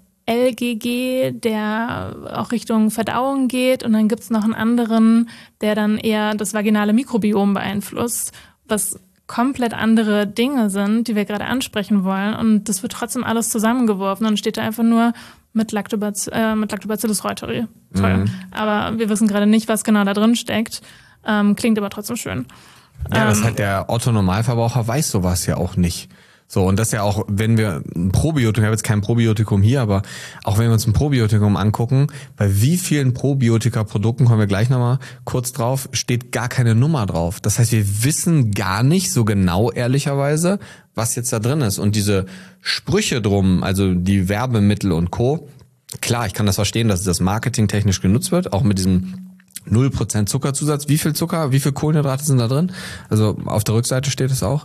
LGG, der auch Richtung Verdauung geht und dann gibt's noch einen anderen, der dann eher das vaginale Mikrobiom beeinflusst, was komplett andere Dinge sind, die wir gerade ansprechen wollen und das wird trotzdem alles zusammengeworfen und steht da einfach nur mit Lactobacillus reuteri. Toll. Aber wir wissen gerade nicht, was genau da drin steckt. Klingt aber trotzdem schön. Ja, das hat der Otto-Normalverbraucher weiß sowas ja auch nicht. So, und das ja auch, wenn wir ein Probiotikum, ich habe jetzt kein Probiotikum hier, aber auch wenn wir uns ein Probiotikum angucken, bei wie vielen Probiotika-Produkten, kommen wir gleich nochmal kurz drauf, steht gar keine Nummer drauf. Das heißt, wir wissen gar nicht so genau, ehrlicherweise, was jetzt da drin ist. Und diese Sprüche drum, also die Werbemittel und Co., klar, ich kann das verstehen, dass das marketingtechnisch genutzt wird, auch mit diesem 0% Zuckerzusatz. Wie viel Zucker, wie viel Kohlenhydrate sind da drin? Also auf der Rückseite steht es auch.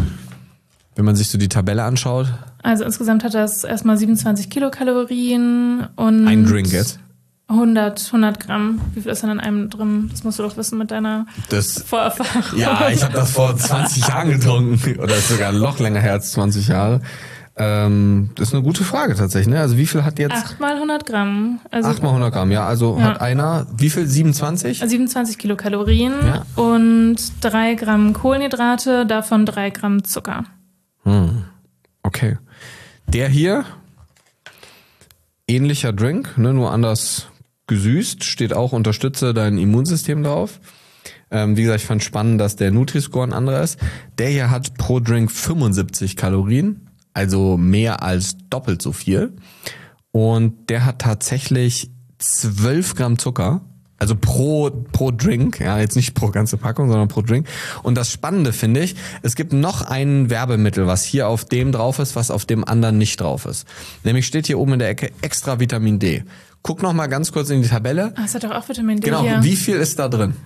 Wenn man sich so die Tabelle anschaut. Also insgesamt hat das erstmal 27 Kilokalorien und ein Drink jetzt? 100 Gramm. Wie viel ist denn in einem drin? Das musst du doch wissen mit deiner Vorerfahrung. Ja, ich habe das vor 20 Jahren getrunken. Oder ist sogar noch länger her als 20 Jahre. Das ist eine gute Frage tatsächlich. Ne? Also wie viel hat jetzt? 8 mal 100 Gramm. Also 8 mal 100 Gramm, ja. Also hat einer, wie viel? 27? 27 Kilokalorien und 3 Gramm Kohlenhydrate, davon 3 Gramm Zucker. Okay. Der hier, ähnlicher Drink, ne, nur anders gesüßt, steht auch, unterstütze dein Immunsystem drauf. Wie gesagt, ich fand spannend, dass der Nutri-Score ein anderer ist. Der hier hat pro Drink 75 Kalorien, also mehr als doppelt so viel. Und der hat tatsächlich 12 Gramm Zucker. Also pro Drink, ja, jetzt nicht pro ganze Packung, sondern pro Drink. Und das Spannende finde ich, es gibt noch ein Werbemittel, was hier auf dem drauf ist, was auf dem anderen nicht drauf ist. Nämlich steht hier oben in der Ecke extra Vitamin D. Guck noch mal ganz kurz in die Tabelle. Es hat doch auch Vitamin D genau, hier. Wie viel ist da drin?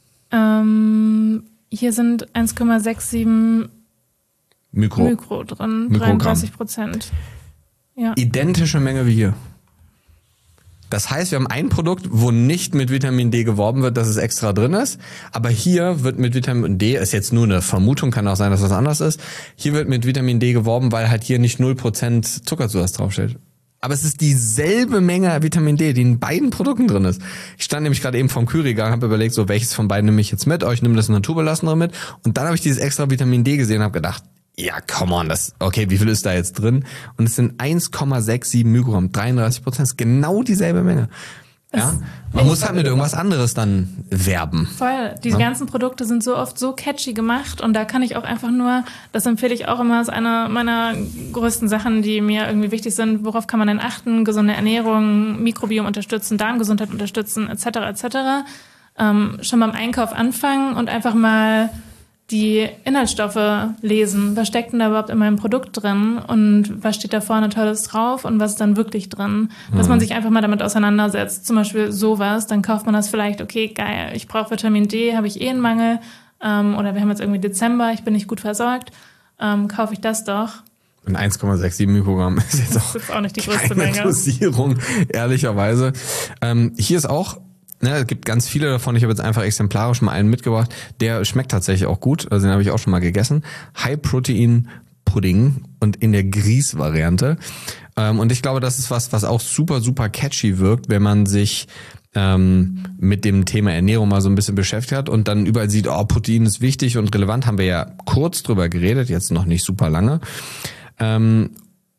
Hier sind 1,67 Mikro drin, 33%. Ja. Identische Menge wie hier. Das heißt, wir haben ein Produkt, wo nicht mit Vitamin D geworben wird, dass es extra drin ist. Aber hier wird mit Vitamin D, ist jetzt nur eine Vermutung, kann auch sein, dass das anders ist. Hier wird mit Vitamin D geworben, weil halt hier nicht 0% Zuckerzusatz draufsteht. Aber es ist dieselbe Menge Vitamin D, die in beiden Produkten drin ist. Ich stand nämlich gerade eben vom Kühlregal und habe überlegt, so welches von beiden nehme ich jetzt mit? Ich nehme das naturbelassene mit. Und dann habe ich dieses extra Vitamin D gesehen und habe gedacht, ja, come on, okay, wie viel ist da jetzt drin? Und es sind 1,67 Mikrogramm, 33%, ist genau dieselbe Menge. Ja? Man muss halt mit irgendwas anderes dann werben. Voll. Die ganzen Produkte sind so oft so catchy gemacht und da kann ich auch einfach nur, das empfehle ich auch immer, ist eine meiner größten Sachen, die mir irgendwie wichtig sind. Worauf kann man denn achten? Gesunde Ernährung, Mikrobiom unterstützen, Darmgesundheit unterstützen, etc., etc. Schon beim Einkauf anfangen und einfach mal die Inhaltsstoffe lesen. Was steckt denn da überhaupt in meinem Produkt drin und was steht da vorne Tolles drauf und was ist dann wirklich drin? Dass man sich einfach mal damit auseinandersetzt. Zum Beispiel sowas, dann kauft man das vielleicht, okay, geil, ich brauche Vitamin D, habe ich einen Mangel oder wir haben jetzt irgendwie Dezember, ich bin nicht gut versorgt, kaufe ich das doch. Und 1,67 Mikrogramm ist jetzt auch nicht die größte Menge. Dosierung, ehrlicherweise. Hier ist auch, es gibt ganz viele davon. Ich habe jetzt einfach exemplarisch mal einen mitgebracht. Der schmeckt tatsächlich auch gut. Also den habe ich auch schon mal gegessen. High-Protein-Pudding und in der Grieß-Variante. Und ich glaube, das ist was auch super, super catchy wirkt, wenn man sich mit dem Thema Ernährung mal so ein bisschen beschäftigt hat und dann überall sieht, Protein ist wichtig und relevant. Haben wir ja kurz drüber geredet, jetzt noch nicht super lange.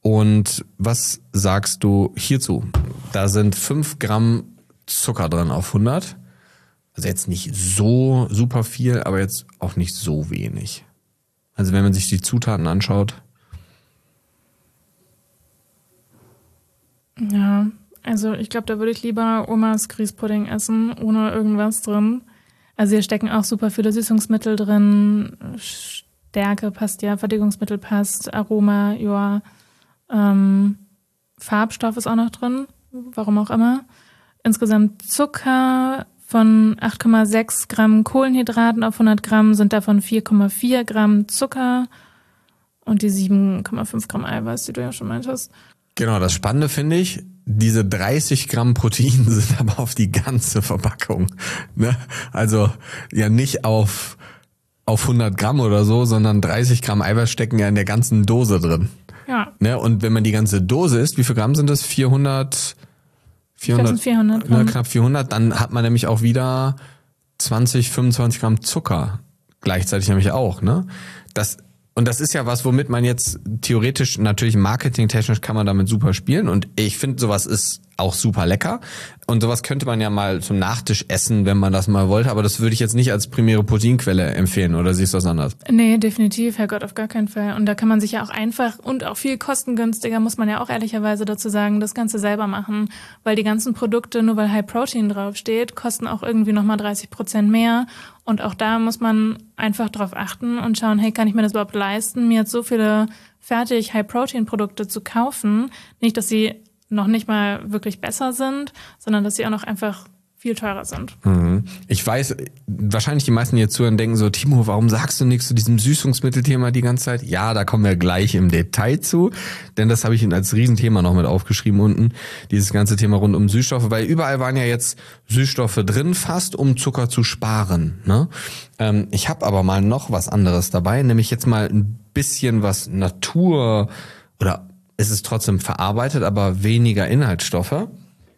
Und was sagst du hierzu? Da sind 5 Gramm Zucker drin auf 100. Also jetzt nicht so super viel, aber jetzt auch nicht so wenig. Also wenn man sich die Zutaten anschaut. Ja, also ich glaube, da würde ich lieber Omas Grießpudding essen, ohne irgendwas drin. Also hier stecken auch super viele Süßungsmittel drin. Stärke passt ja, Verdickungsmittel passt, Aroma, ja. Farbstoff ist auch noch drin, warum auch immer. Insgesamt Zucker von 8,6 Gramm Kohlenhydraten auf 100 Gramm sind davon 4,4 Gramm Zucker und die 7,5 Gramm Eiweiß, die du ja schon meintest. Genau, das Spannende finde ich, diese 30 Gramm Protein sind aber auf die ganze Verpackung. Ne? Also ja nicht auf 100 Gramm oder so, sondern 30 Gramm Eiweiß stecken ja in der ganzen Dose drin. Ja. Ne? Und wenn man die ganze Dose isst, wie viel Gramm sind das? 400 400 ne, knapp 400, dann hat man nämlich auch wieder 20, 25 Gramm Zucker. Gleichzeitig nämlich auch, ne? Und das ist ja was, womit man jetzt theoretisch, natürlich marketingtechnisch kann man damit super spielen und ich finde, sowas ist auch super lecker und sowas könnte man ja mal zum Nachtisch essen, wenn man das mal wollte, aber das würde ich jetzt nicht als primäre Proteinquelle empfehlen, oder siehst du das anders? Nee, definitiv, Herrgott, auf gar keinen Fall. Und da kann man sich ja auch einfach und auch viel kostengünstiger, muss man ja auch ehrlicherweise dazu sagen, das Ganze selber machen, weil die ganzen Produkte, nur weil High Protein draufsteht, kosten auch irgendwie nochmal 30% mehr. Und auch da muss man einfach drauf achten und schauen, hey, kann ich mir das überhaupt leisten, mir jetzt so viele fertig High-Protein-Produkte zu kaufen? Nicht, dass sie noch nicht mal wirklich besser sind, sondern dass sie auch noch einfach viel teurer sind. Ich weiß, wahrscheinlich die meisten, die jetzt zuhören, denken so, Timo, warum sagst du nichts zu diesem Süßungsmittelthema die ganze Zeit? Ja, da kommen wir gleich im Detail zu, denn das habe ich als Riesenthema noch mit aufgeschrieben unten, dieses ganze Thema rund um Süßstoffe, weil überall waren ja jetzt Süßstoffe drin fast, um Zucker zu sparen. Ne? Ich habe aber mal noch was anderes dabei, nämlich jetzt mal ein bisschen was Natur, oder es ist trotzdem verarbeitet, aber weniger Inhaltsstoffe.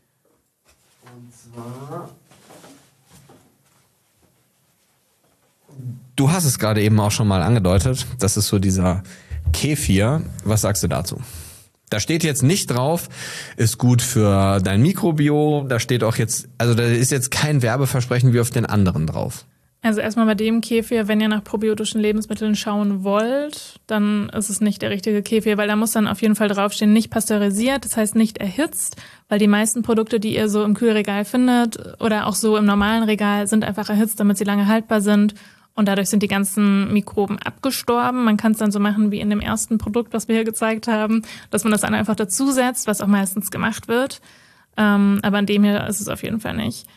Du hast es gerade eben auch schon mal angedeutet. Das ist so dieser Kefir. Was sagst du dazu? Da steht jetzt nicht drauf, ist gut für dein Mikrobiom. Da steht auch jetzt, also da ist jetzt kein Werbeversprechen wie auf den anderen drauf. Also erstmal bei dem Kefir, wenn ihr nach probiotischen Lebensmitteln schauen wollt, dann ist es nicht der richtige Kefir, weil da muss dann auf jeden Fall draufstehen, nicht pasteurisiert, das heißt nicht erhitzt, weil die meisten Produkte, die ihr so im Kühlregal findet oder auch so im normalen Regal, sind einfach erhitzt, damit sie lange haltbar sind. Und dadurch sind die ganzen Mikroben abgestorben. Man kann es dann so machen wie in dem ersten Produkt, was wir hier gezeigt haben, dass man das dann einfach dazusetzt, was auch meistens gemacht wird. Aber an dem hier ist es auf jeden Fall nicht.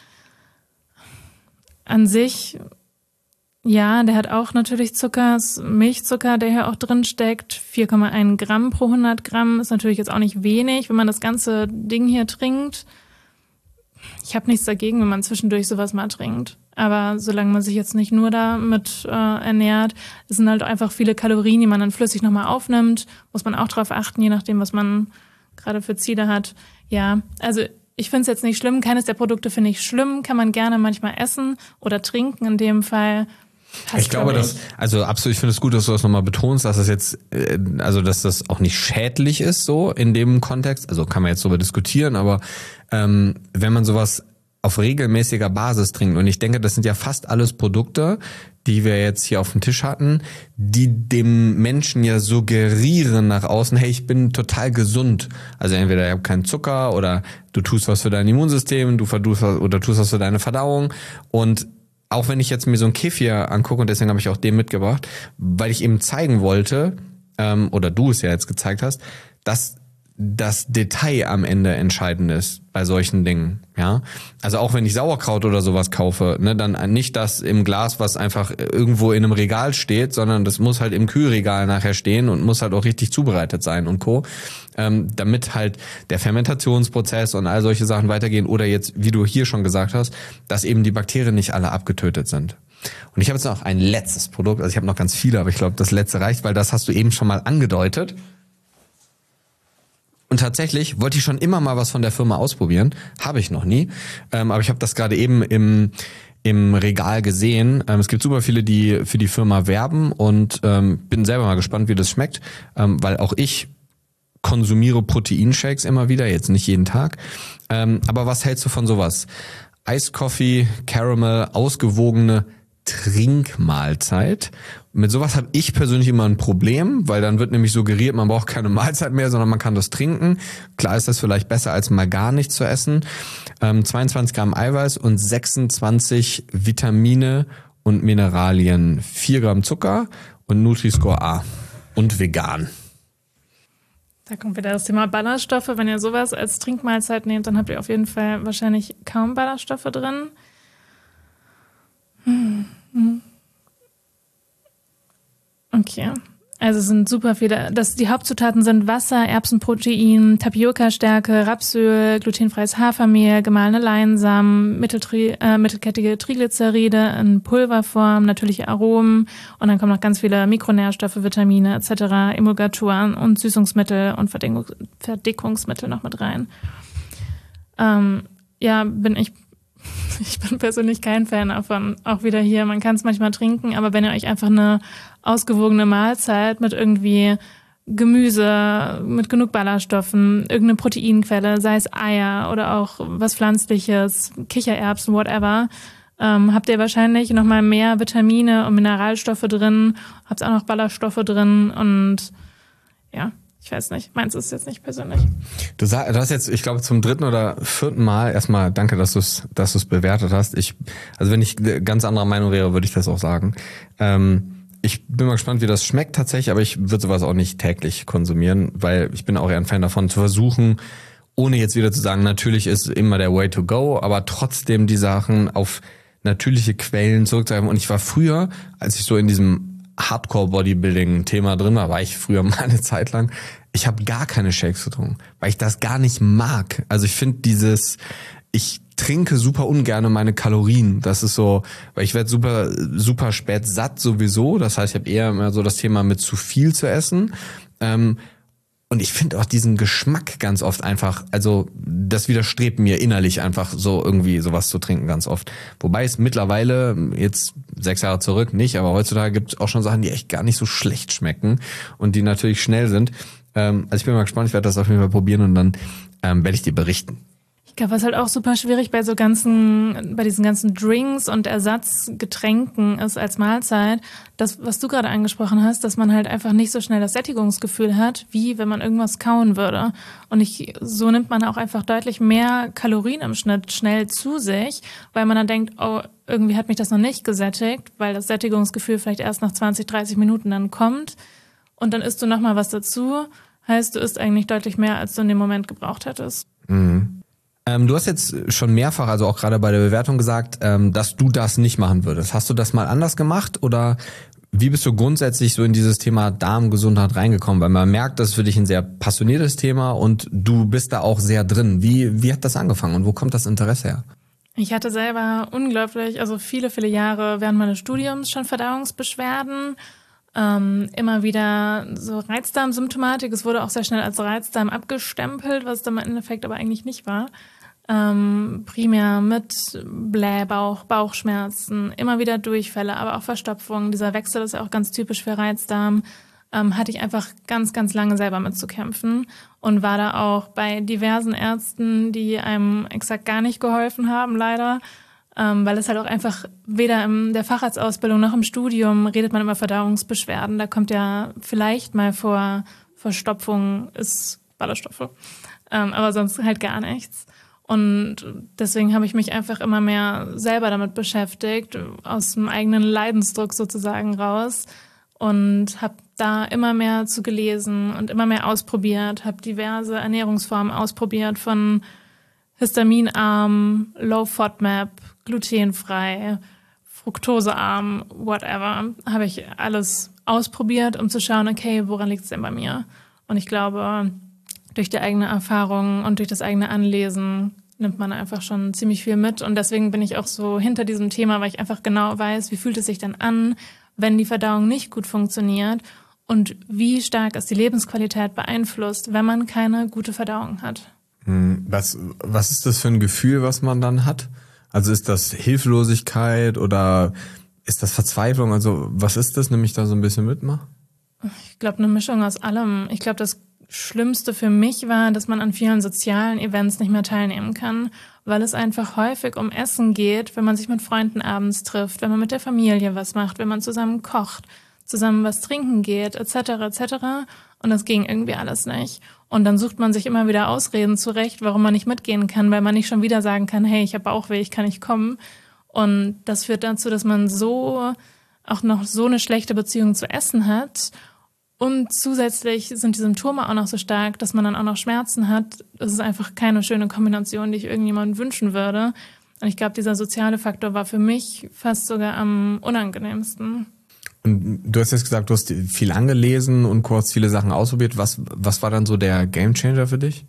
An sich, ja, der hat auch natürlich Zucker, Milchzucker, der hier auch drin steckt. 4,1 Gramm pro 100 Gramm ist natürlich jetzt auch nicht wenig, wenn man das ganze Ding hier trinkt. Ich habe nichts dagegen, wenn man zwischendurch sowas mal trinkt. Aber solange man sich jetzt nicht nur damit ernährt, es sind halt einfach viele Kalorien, die man dann flüssig nochmal aufnimmt. Muss man auch drauf achten, je nachdem, was man gerade für Ziele hat. Ja, also ich finde es jetzt nicht schlimm. Keines der Produkte finde ich schlimm. Kann man gerne manchmal essen oder trinken in dem Fall. Ich glaube, absolut, ich finde es gut, dass du das nochmal betonst, dass das jetzt, dass das auch nicht schädlich ist, so in dem Kontext. Also kann man jetzt darüber diskutieren, aber wenn man sowas auf regelmäßiger Basis trinkt, und ich denke, das sind ja fast alles Produkte, die wir jetzt hier auf dem Tisch hatten, die dem Menschen ja suggerieren nach außen, hey, ich bin total gesund. Also entweder ich habe keinen Zucker oder du tust was für dein Immunsystem, du tust was für deine Verdauung. Und auch wenn ich jetzt mir so ein Kefir angucke, und deswegen habe ich auch den mitgebracht, weil ich eben zeigen wollte, oder du es ja jetzt gezeigt hast, dass das Detail am Ende entscheidend ist bei solchen Dingen, ja. Also auch wenn ich Sauerkraut oder sowas kaufe, ne, dann nicht das im Glas, was einfach irgendwo in einem Regal steht, sondern das muss halt im Kühlregal nachher stehen und muss halt auch richtig zubereitet sein und Co., damit halt der Fermentationsprozess und all solche Sachen weitergehen oder jetzt, wie du hier schon gesagt hast, dass eben die Bakterien nicht alle abgetötet sind. Und ich habe jetzt noch ein letztes Produkt, also ich habe noch ganz viele, aber ich glaube, das letzte reicht, weil das hast du eben schon mal angedeutet. Und tatsächlich wollte ich schon immer mal was von der Firma ausprobieren. Habe ich noch nie. Aber ich habe das gerade eben im Regal gesehen. Es gibt super viele, die für die Firma werben und bin selber mal gespannt, wie das schmeckt. Weil auch ich konsumiere Proteinshakes immer wieder, jetzt nicht jeden Tag. Aber was hältst du von sowas? Eiskoffee, Caramel, ausgewogene Trinkmahlzeit. Mit sowas habe ich persönlich immer ein Problem, weil dann wird nämlich suggeriert, man braucht keine Mahlzeit mehr, sondern man kann das trinken. Klar ist das vielleicht besser, als mal gar nichts zu essen. 22 Gramm Eiweiß und 26 Vitamine und Mineralien, 4 Gramm Zucker und Nutri-Score A und vegan. Da kommt wieder das Thema Ballaststoffe. Wenn ihr sowas als Trinkmahlzeit nehmt, dann habt ihr auf jeden Fall wahrscheinlich kaum Ballaststoffe drin. Okay. Also es sind super viele. Die Hauptzutaten sind Wasser, Erbsenprotein, Tapioca-Stärke, Rapsöl, glutenfreies Hafermehl, gemahlene Leinsamen, mittelkettige Triglyceride in Pulverform, natürliche Aromen und dann kommen noch ganz viele Mikronährstoffe, Vitamine etc., Emulgatoren und Süßungsmittel und Verdickungsmittel noch mit rein. Ich bin persönlich kein Fan davon. Auch wieder hier, man kann es manchmal trinken, aber wenn ihr euch einfach eine ausgewogene Mahlzeit mit irgendwie Gemüse, mit genug Ballaststoffen, irgendeine Proteinquelle, sei es Eier oder auch was Pflanzliches, Kichererbsen, whatever, habt ihr wahrscheinlich nochmal mehr Vitamine und Mineralstoffe drin, habt auch noch Ballaststoffe drin und ja. Ich weiß nicht, meins ist jetzt nicht persönlich. Du hast jetzt, ich glaube, zum 3. oder 4. Mal erstmal danke, dass du es bewertet hast. Also wenn ich ganz anderer Meinung wäre, würde ich das auch sagen. Ich bin mal gespannt, wie das schmeckt tatsächlich, aber ich würde sowas auch nicht täglich konsumieren, weil ich bin auch eher ein Fan davon, zu versuchen, ohne jetzt wieder zu sagen, natürlich ist immer der Way to go, aber trotzdem die Sachen auf natürliche Quellen zurückzuhalten. Und ich war früher, als ich so in diesem Hardcore-Bodybuilding-Thema drin war ich früher mal eine Zeit lang. Ich habe gar keine Shakes getrunken, weil ich das gar nicht mag. Also ich finde ich trinke super ungern meine Kalorien. Das ist so, weil ich werde super, super spät satt sowieso. Das heißt, ich habe eher immer so das Thema mit zu viel zu essen. Und ich finde auch diesen Geschmack ganz oft einfach, also das widerstrebt mir innerlich einfach so irgendwie sowas zu trinken ganz oft. Wobei es mittlerweile, jetzt 6 Jahre zurück nicht, aber heutzutage gibt es auch schon Sachen, die echt gar nicht so schlecht schmecken und die natürlich schnell sind. Also ich bin mal gespannt, ich werde das auf jeden Fall probieren und dann werde ich dir berichten. Ich glaube, was halt auch super schwierig bei diesen ganzen Drinks und Ersatzgetränken ist als Mahlzeit, das, was du gerade angesprochen hast, dass man halt einfach nicht so schnell das Sättigungsgefühl hat, wie wenn man irgendwas kauen würde. Und so nimmt man auch einfach deutlich mehr Kalorien im Schnitt schnell zu sich, weil man dann denkt, oh, irgendwie hat mich das noch nicht gesättigt, weil das Sättigungsgefühl vielleicht erst nach 20, 30 Minuten dann kommt. Und dann isst du nochmal was dazu, heißt, du isst eigentlich deutlich mehr, als du in dem Moment gebraucht hättest. Mhm. Du hast jetzt schon mehrfach, also auch gerade bei der Bewertung gesagt, dass du das nicht machen würdest. Hast du das mal anders gemacht oder wie bist du grundsätzlich so in dieses Thema Darmgesundheit reingekommen? Weil man merkt, das ist für dich ein sehr passioniertes Thema und du bist da auch sehr drin. Wie hat das angefangen und wo kommt das Interesse her? Ich hatte selber viele, viele Jahre während meines Studiums schon Verdauungsbeschwerden. Immer wieder so Reizdarmsymptomatik. Es wurde auch sehr schnell als Reizdarm abgestempelt, was dann im Endeffekt aber eigentlich nicht war. Primär mit Blähbauch, Bauchschmerzen, immer wieder Durchfälle, aber auch Verstopfung. Dieser Wechsel ist ja auch ganz typisch für Reizdarm. Hatte ich einfach ganz, ganz lange selber mitzukämpfen und war da auch bei diversen Ärzten, die einem exakt gar nicht geholfen haben, leider. Weil es halt auch einfach weder in der Facharztausbildung noch im Studium redet man über Verdauungsbeschwerden. Da kommt ja vielleicht mal vor Verstopfung ist Ballaststoffe, aber sonst halt gar nichts. Und deswegen habe ich mich einfach immer mehr selber damit beschäftigt, aus dem eigenen Leidensdruck sozusagen raus und habe da immer mehr zu gelesen und immer mehr ausprobiert, habe diverse Ernährungsformen ausprobiert von histaminarm, Low FODMAP, glutenfrei, fruktosearm, whatever, habe ich alles ausprobiert, um zu schauen, okay, woran liegt es denn bei mir? Und ich glaube, durch die eigene Erfahrung und durch das eigene Anlesen nimmt man einfach schon ziemlich viel mit. Und deswegen bin ich auch so hinter diesem Thema, weil ich einfach genau weiß, wie fühlt es sich denn an, wenn die Verdauung nicht gut funktioniert und wie stark ist die Lebensqualität beeinflusst, wenn man keine gute Verdauung hat. Was ist das für ein Gefühl, was man dann hat? Also ist das Hilflosigkeit oder ist das Verzweiflung? Also was ist das? Nimm ich da so ein bisschen mit mal? Ich glaube, eine Mischung aus allem. Ich glaube, das Schlimmste für mich war, dass man an vielen sozialen Events nicht mehr teilnehmen kann, weil es einfach häufig um Essen geht, wenn man sich mit Freunden abends trifft, wenn man mit der Familie was macht, wenn man zusammen kocht, zusammen was trinken geht, etc. etc. Und das ging irgendwie alles nicht. Und dann sucht man sich immer wieder Ausreden zurecht, warum man nicht mitgehen kann, weil man nicht schon wieder sagen kann, hey, ich habe Bauchweh, ich kann nicht kommen. Und das führt dazu, dass man so auch noch so eine schlechte Beziehung zu Essen hat. Und zusätzlich sind die Symptome auch noch so stark, dass man dann auch noch Schmerzen hat. Das ist einfach keine schöne Kombination, die ich irgendjemandem wünschen würde. Und ich glaube, dieser soziale Faktor war für mich fast sogar am unangenehmsten. Und du hast jetzt gesagt, du hast viel angelesen und kurz viele Sachen ausprobiert. Was war dann so der Gamechanger für dich?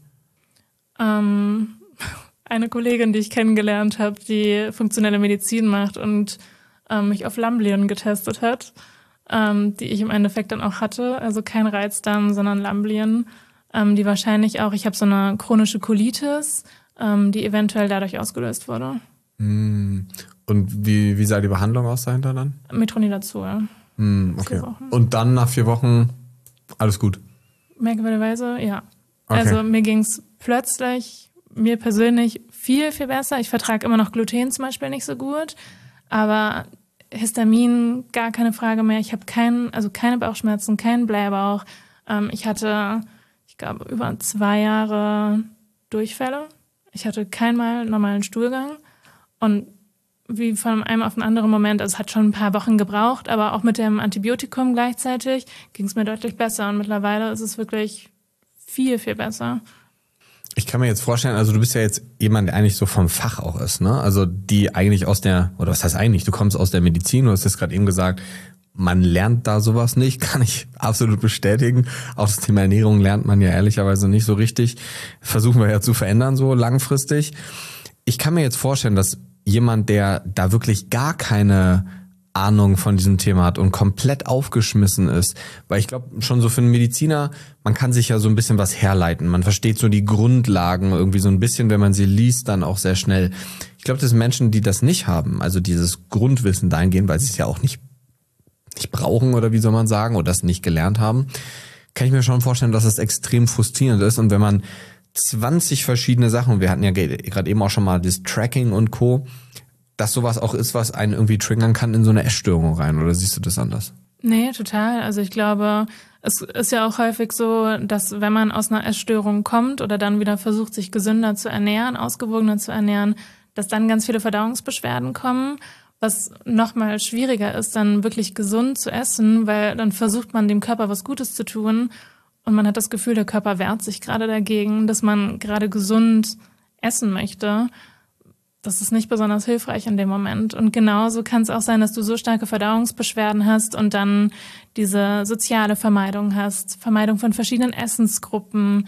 Eine Kollegin, die ich kennengelernt habe, die funktionelle Medizin macht und mich auf Lamblien getestet hat, die ich im Endeffekt dann auch hatte. Also kein Reizdarm, sondern Lamblien, die wahrscheinlich auch, ich habe so eine chronische Colitis, die eventuell dadurch ausgelöst wurde. Und wie sah die Behandlung aus dahinter dann? Metronidazol. Okay. Und dann nach 4 Wochen alles gut? Merkwürdigerweise, ja. Okay. Also mir ging's plötzlich, mir persönlich viel, viel besser. Ich vertrage immer noch Gluten zum Beispiel nicht so gut, aber Histamin, gar keine Frage mehr. Ich habe keine Bauchschmerzen, keinen Blähbauch. Ich hatte, ich glaube, über 2 Jahre Durchfälle. Ich hatte keinmal normalen Stuhlgang. Und wie von einem auf den anderen Moment, also es hat schon ein paar Wochen gebraucht, aber auch mit dem Antibiotikum gleichzeitig ging es mir deutlich besser. Und mittlerweile ist es wirklich viel, viel besser. Ich kann mir jetzt vorstellen, also du bist ja jetzt jemand, der eigentlich so vom Fach auch ist, ne? Also die eigentlich oder was heißt eigentlich, du kommst aus der Medizin, du hast jetzt gerade eben gesagt, man lernt da sowas nicht, kann ich absolut bestätigen. Auch das Thema Ernährung lernt man ja ehrlicherweise nicht so richtig. Versuchen wir ja zu verändern, so langfristig. Ich kann mir jetzt vorstellen, dass jemand, der da wirklich gar keine Ahnung von diesem Thema hat und komplett aufgeschmissen ist, weil ich glaube schon so für einen Mediziner, man kann sich ja so ein bisschen was herleiten, man versteht so die Grundlagen irgendwie so ein bisschen, wenn man sie liest, dann auch sehr schnell. Ich glaube, dass Menschen, die das nicht haben, also dieses Grundwissen dahingehend, weil sie es ja auch nicht brauchen oder wie soll man sagen, oder das nicht gelernt haben, kann ich mir schon vorstellen, dass das extrem frustrierend ist. Und wenn man 20 verschiedene Sachen, wir hatten ja gerade eben auch schon mal das Tracking und Co., dass sowas auch ist, was einen irgendwie triggern kann in so eine Essstörung rein, oder siehst du das anders? Nee, total. Also ich glaube, es ist ja auch häufig so, dass wenn man aus einer Essstörung kommt oder dann wieder versucht, sich gesünder zu ernähren, ausgewogener zu ernähren, dass dann ganz viele Verdauungsbeschwerden kommen, was nochmal schwieriger ist, dann wirklich gesund zu essen, weil dann versucht man dem Körper was Gutes zu tun und man hat das Gefühl, der Körper wehrt sich gerade dagegen, dass man gerade gesund essen möchte. Das ist nicht besonders hilfreich in dem Moment. Und genauso kann es auch sein, dass du so starke Verdauungsbeschwerden hast und dann diese soziale Vermeidung hast, Vermeidung von verschiedenen Essensgruppen,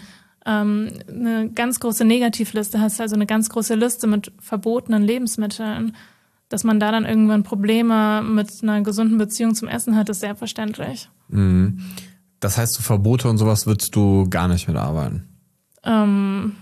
eine ganz große Negativliste hast, also eine ganz große Liste mit verbotenen Lebensmitteln. Dass man da dann irgendwann Probleme mit einer gesunden Beziehung zum Essen hat, ist sehr verständlich. Mhm. Das heißt, so Verbote und sowas würdest du gar nicht mitarbeiten? Kommt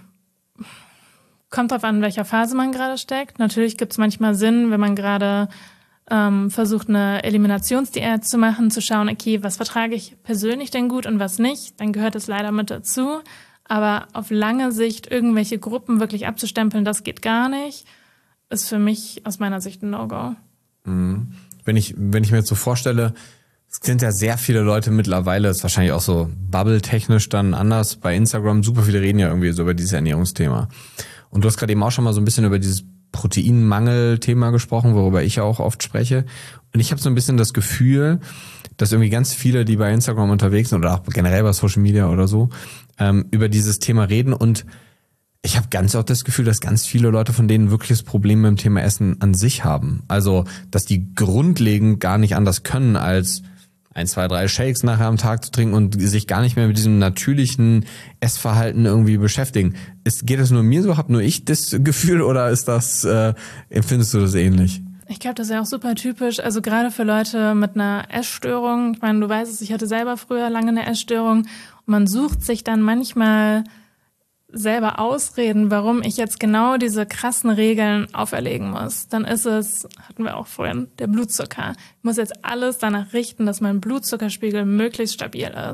drauf an, in welcher Phase man gerade steckt. Natürlich gibt es manchmal Sinn, wenn man gerade versucht, eine Eliminationsdiät zu machen, zu schauen, okay, was vertrage ich persönlich denn gut und was nicht. Dann gehört es leider mit dazu. Aber auf lange Sicht irgendwelche Gruppen wirklich abzustempeln, das geht gar nicht. Ist für mich aus meiner Sicht ein No-Go. Mhm. Wenn ich mir jetzt so vorstelle, es sind ja sehr viele Leute mittlerweile, ist wahrscheinlich auch so bubble-technisch dann anders bei Instagram, super viele reden ja irgendwie so über dieses Ernährungsthema. Und du hast gerade eben auch schon mal so ein bisschen über dieses Proteinmangel-Thema gesprochen, worüber ich ja auch oft spreche. Und ich habe so ein bisschen das Gefühl, dass irgendwie ganz viele, die bei Instagram unterwegs sind oder auch generell bei Social Media oder so, über dieses Thema reden. Und ich habe ganz oft das Gefühl, dass ganz viele Leute von denen wirklich das Problem mit dem Thema Essen an sich haben. Also, dass die grundlegend gar nicht anders können, als 1, 2, 3 Shakes nachher am Tag zu trinken und sich gar nicht mehr mit diesem natürlichen Essverhalten irgendwie beschäftigen. Geht es nur mir so? Hab nur ich das Gefühl oder ist das, empfindest du das ähnlich? Ich glaube, das ist ja auch super typisch. Also gerade für Leute mit einer Essstörung. Ich meine, du weißt es, ich hatte selber früher lange eine Essstörung. Und man sucht sich dann manchmal selber Ausreden, warum ich jetzt genau diese krassen Regeln auferlegen muss. Dann ist es, hatten wir auch vorhin, der Blutzucker. Ich muss jetzt alles danach richten, dass mein Blutzuckerspiegel möglichst stabil ist.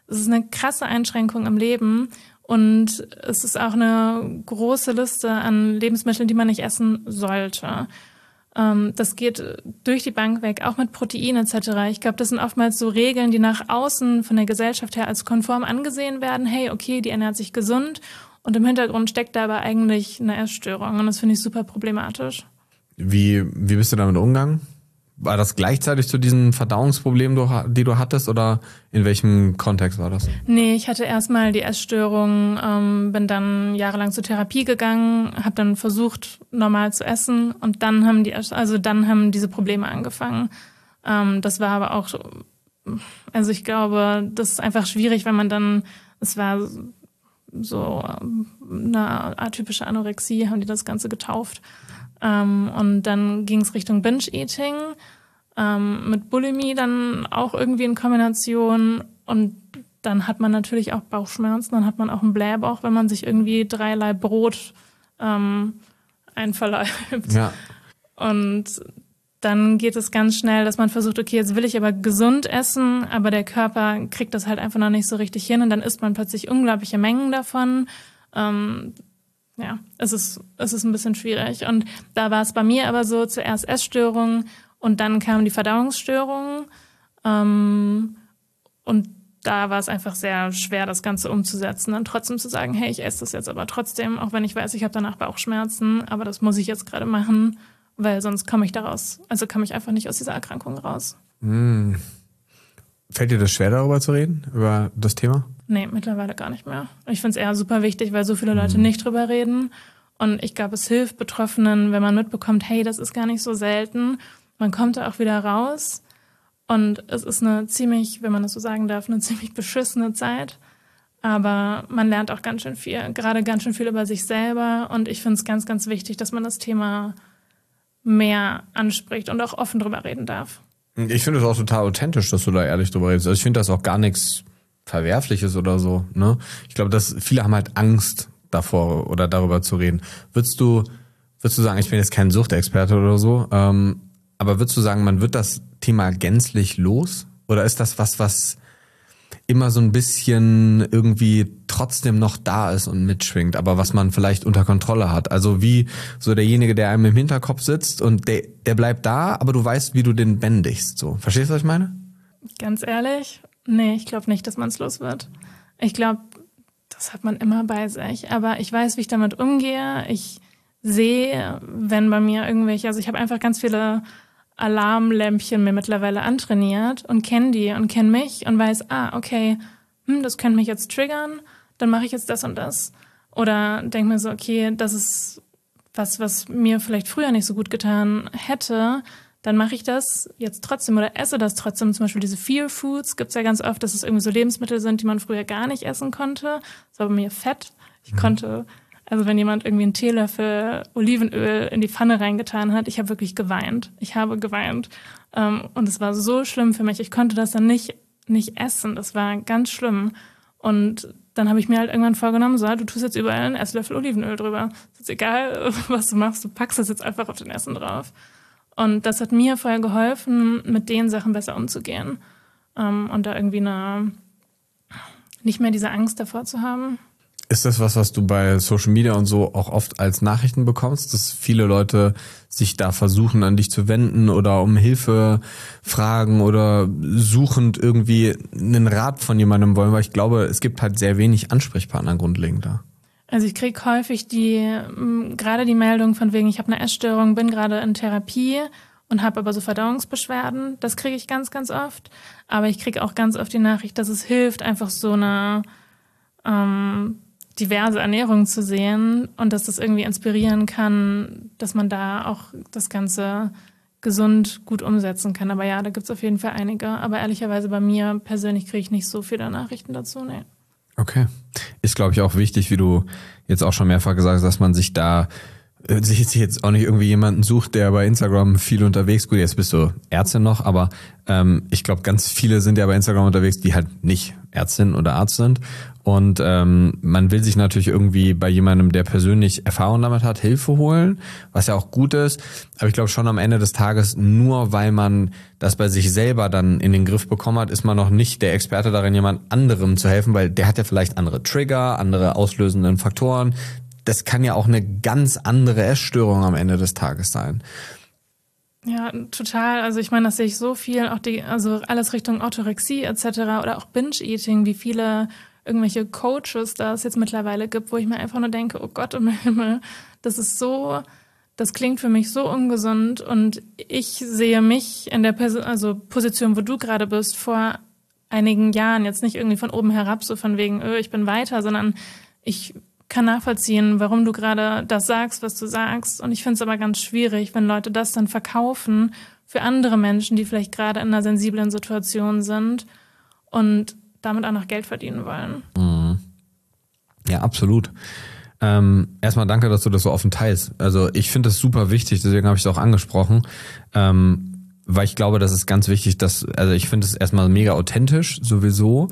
Es ist eine krasse Einschränkung im Leben und es ist auch eine große Liste an Lebensmitteln, die man nicht essen sollte. Das geht durch die Bank weg, auch mit Protein etc. Ich glaube, das sind oftmals so Regeln, die nach außen von der Gesellschaft her als konform angesehen werden. Hey, okay, die ernährt sich gesund und im Hintergrund steckt da aber eigentlich eine Essstörung und das finde ich super problematisch. Wie bist du damit umgegangen? War das gleichzeitig zu diesen Verdauungsproblemen, die du hattest, oder in welchem Kontext war das? Nee, ich hatte erstmal die Essstörung, bin dann jahrelang zur Therapie gegangen, habe dann versucht, normal zu essen und dann haben diese Probleme angefangen. Das war aber auch, also ich glaube, das ist einfach schwierig, wenn man dann, es war so eine atypische Anorexie, haben die das Ganze getauft. Und dann ging es Richtung Binge-Eating, mit Bulimie dann auch irgendwie in Kombination. Und dann hat man natürlich auch Bauchschmerzen, dann hat man auch einen Blähbauch, wenn man sich irgendwie 3 Laib Brot einverleibt. Ja. Und dann geht es ganz schnell, dass man versucht, okay, jetzt will ich aber gesund essen, aber der Körper kriegt das halt einfach noch nicht so richtig hin und dann isst man plötzlich unglaubliche Mengen davon. Ja, es ist ein bisschen schwierig. Und da war es bei mir aber so, zuerst Essstörungen und dann kamen die Verdauungsstörungen. Und da war es einfach sehr schwer, das Ganze umzusetzen. Dann trotzdem zu sagen, hey, ich esse das jetzt aber trotzdem, auch wenn ich weiß, ich habe danach Bauchschmerzen, aber das muss ich jetzt gerade machen, weil sonst komme ich einfach nicht aus dieser Erkrankung raus. Fällt dir das schwer, darüber zu reden, über das Thema? Nee, mittlerweile gar nicht mehr. Ich finde es eher super wichtig, weil so viele Leute nicht drüber reden. Und ich glaube, es hilft Betroffenen, wenn man mitbekommt, hey, das ist gar nicht so selten. Man kommt da auch wieder raus. Und es ist eine ziemlich, wenn man das so sagen darf, eine ziemlich beschissene Zeit. Aber man lernt auch ganz schön viel, gerade ganz schön viel über sich selber. Und ich finde es ganz, ganz wichtig, dass man das Thema mehr anspricht und auch offen drüber reden darf. Ich finde es auch total authentisch, dass du da ehrlich drüber redest. Also ich finde das auch gar nichts Verwerfliches oder so, ne? Ich glaube, dass viele haben halt Angst davor oder darüber zu reden. Würdest du sagen, ich bin jetzt kein Suchtexperte oder so, aber würdest du sagen, man wird das Thema gänzlich los? Oder ist das was immer so ein bisschen irgendwie trotzdem noch da ist und mitschwingt, aber was man vielleicht unter Kontrolle hat? Also wie so derjenige, der einem im Hinterkopf sitzt und der bleibt da, aber du weißt, wie du den bändigst. So. Verstehst du, was ich meine? Ganz ehrlich? Nee, ich glaube nicht, dass man es los wird. Ich glaube, das hat man immer bei sich. Aber ich weiß, wie ich damit umgehe. Ich sehe, wenn bei mir also ich habe einfach ganz viele Alarmlämpchen mir mittlerweile antrainiert und kenne die und kenne mich und weiß, okay, das könnte mich jetzt triggern, dann mache ich jetzt das und das. Oder denke mir so, okay, das ist was mir vielleicht früher nicht so gut getan hätte, dann mache ich das jetzt trotzdem oder esse das trotzdem. Zum Beispiel diese Fear Foods gibt es ja ganz oft, dass es irgendwie so Lebensmittel sind, die man früher gar nicht essen konnte. Das war bei mir Fett. Ich konnte, also wenn jemand irgendwie einen Teelöffel Olivenöl in die Pfanne reingetan hat, ich habe wirklich geweint. Ich habe geweint. Und es war so schlimm für mich. Ich konnte das dann nicht essen. Das war ganz schlimm. Und dann habe ich mir halt irgendwann vorgenommen, so, du tust jetzt überall einen Esslöffel Olivenöl drüber. Es ist egal, was du machst, du packst das jetzt einfach auf den Essen drauf. Und das hat mir vorher geholfen, mit den Sachen besser umzugehen. Und da irgendwie nicht mehr diese Angst davor zu haben. Ist das was du bei Social Media und so auch oft als Nachrichten bekommst, dass viele Leute sich da versuchen, an dich zu wenden oder um Hilfe fragen oder suchend irgendwie einen Rat von jemandem wollen? Weil ich glaube, es gibt halt sehr wenig Ansprechpartner grundlegend da. Also ich kriege häufig gerade die Meldung von wegen, ich habe eine Essstörung, bin gerade in Therapie und habe aber so Verdauungsbeschwerden. Das kriege ich ganz, ganz oft. Aber ich kriege auch ganz oft die Nachricht, dass es hilft, einfach so eine diverse Ernährung zu sehen und dass das irgendwie inspirieren kann, dass man da auch das Ganze gesund gut umsetzen kann. Aber ja, da gibt's auf jeden Fall einige. Aber ehrlicherweise bei mir persönlich kriege ich nicht so viele Nachrichten dazu, nee. Okay. Ist, glaube ich, auch wichtig, wie du jetzt auch schon mehrfach gesagt hast, dass man sich jetzt auch nicht irgendwie jemanden sucht, der bei Instagram viel unterwegs, gut, jetzt bist du Ärztin noch, aber ich glaube, ganz viele sind ja bei Instagram unterwegs, die halt nicht Ärztin oder Arzt sind. Und man will sich natürlich irgendwie bei jemandem, der persönlich Erfahrung damit hat, Hilfe holen, was ja auch gut ist. Aber ich glaube schon am Ende des Tages, nur weil man das bei sich selber dann in den Griff bekommen hat, ist man noch nicht der Experte darin, jemand anderem zu helfen, weil der hat ja vielleicht andere Trigger, andere auslösenden Faktoren. Das kann ja auch eine ganz andere Essstörung am Ende des Tages sein. Ja, total. Also ich meine, das sehe ich so viel, auch also alles Richtung Orthorexie etc. oder auch Binge-Eating, wie viele irgendwelche Coaches da es jetzt mittlerweile gibt, wo ich mir einfach nur denke, oh Gott im Himmel, das klingt für mich so ungesund und ich sehe mich in der Position, wo du gerade bist, vor einigen Jahren, jetzt nicht irgendwie von oben herab, so von wegen, ich bin weiter, sondern ich kann nachvollziehen, warum du gerade das sagst, was du sagst. Und ich finde es aber ganz schwierig, wenn Leute das dann verkaufen für andere Menschen, die vielleicht gerade in einer sensiblen Situation sind und damit auch noch Geld verdienen wollen. Mhm. Ja, absolut. Erstmal danke, dass du das so offen teilst. Also ich finde das super wichtig, deswegen habe ich es auch angesprochen, weil ich glaube, das ist ganz wichtig, also ich finde es erstmal mega authentisch sowieso,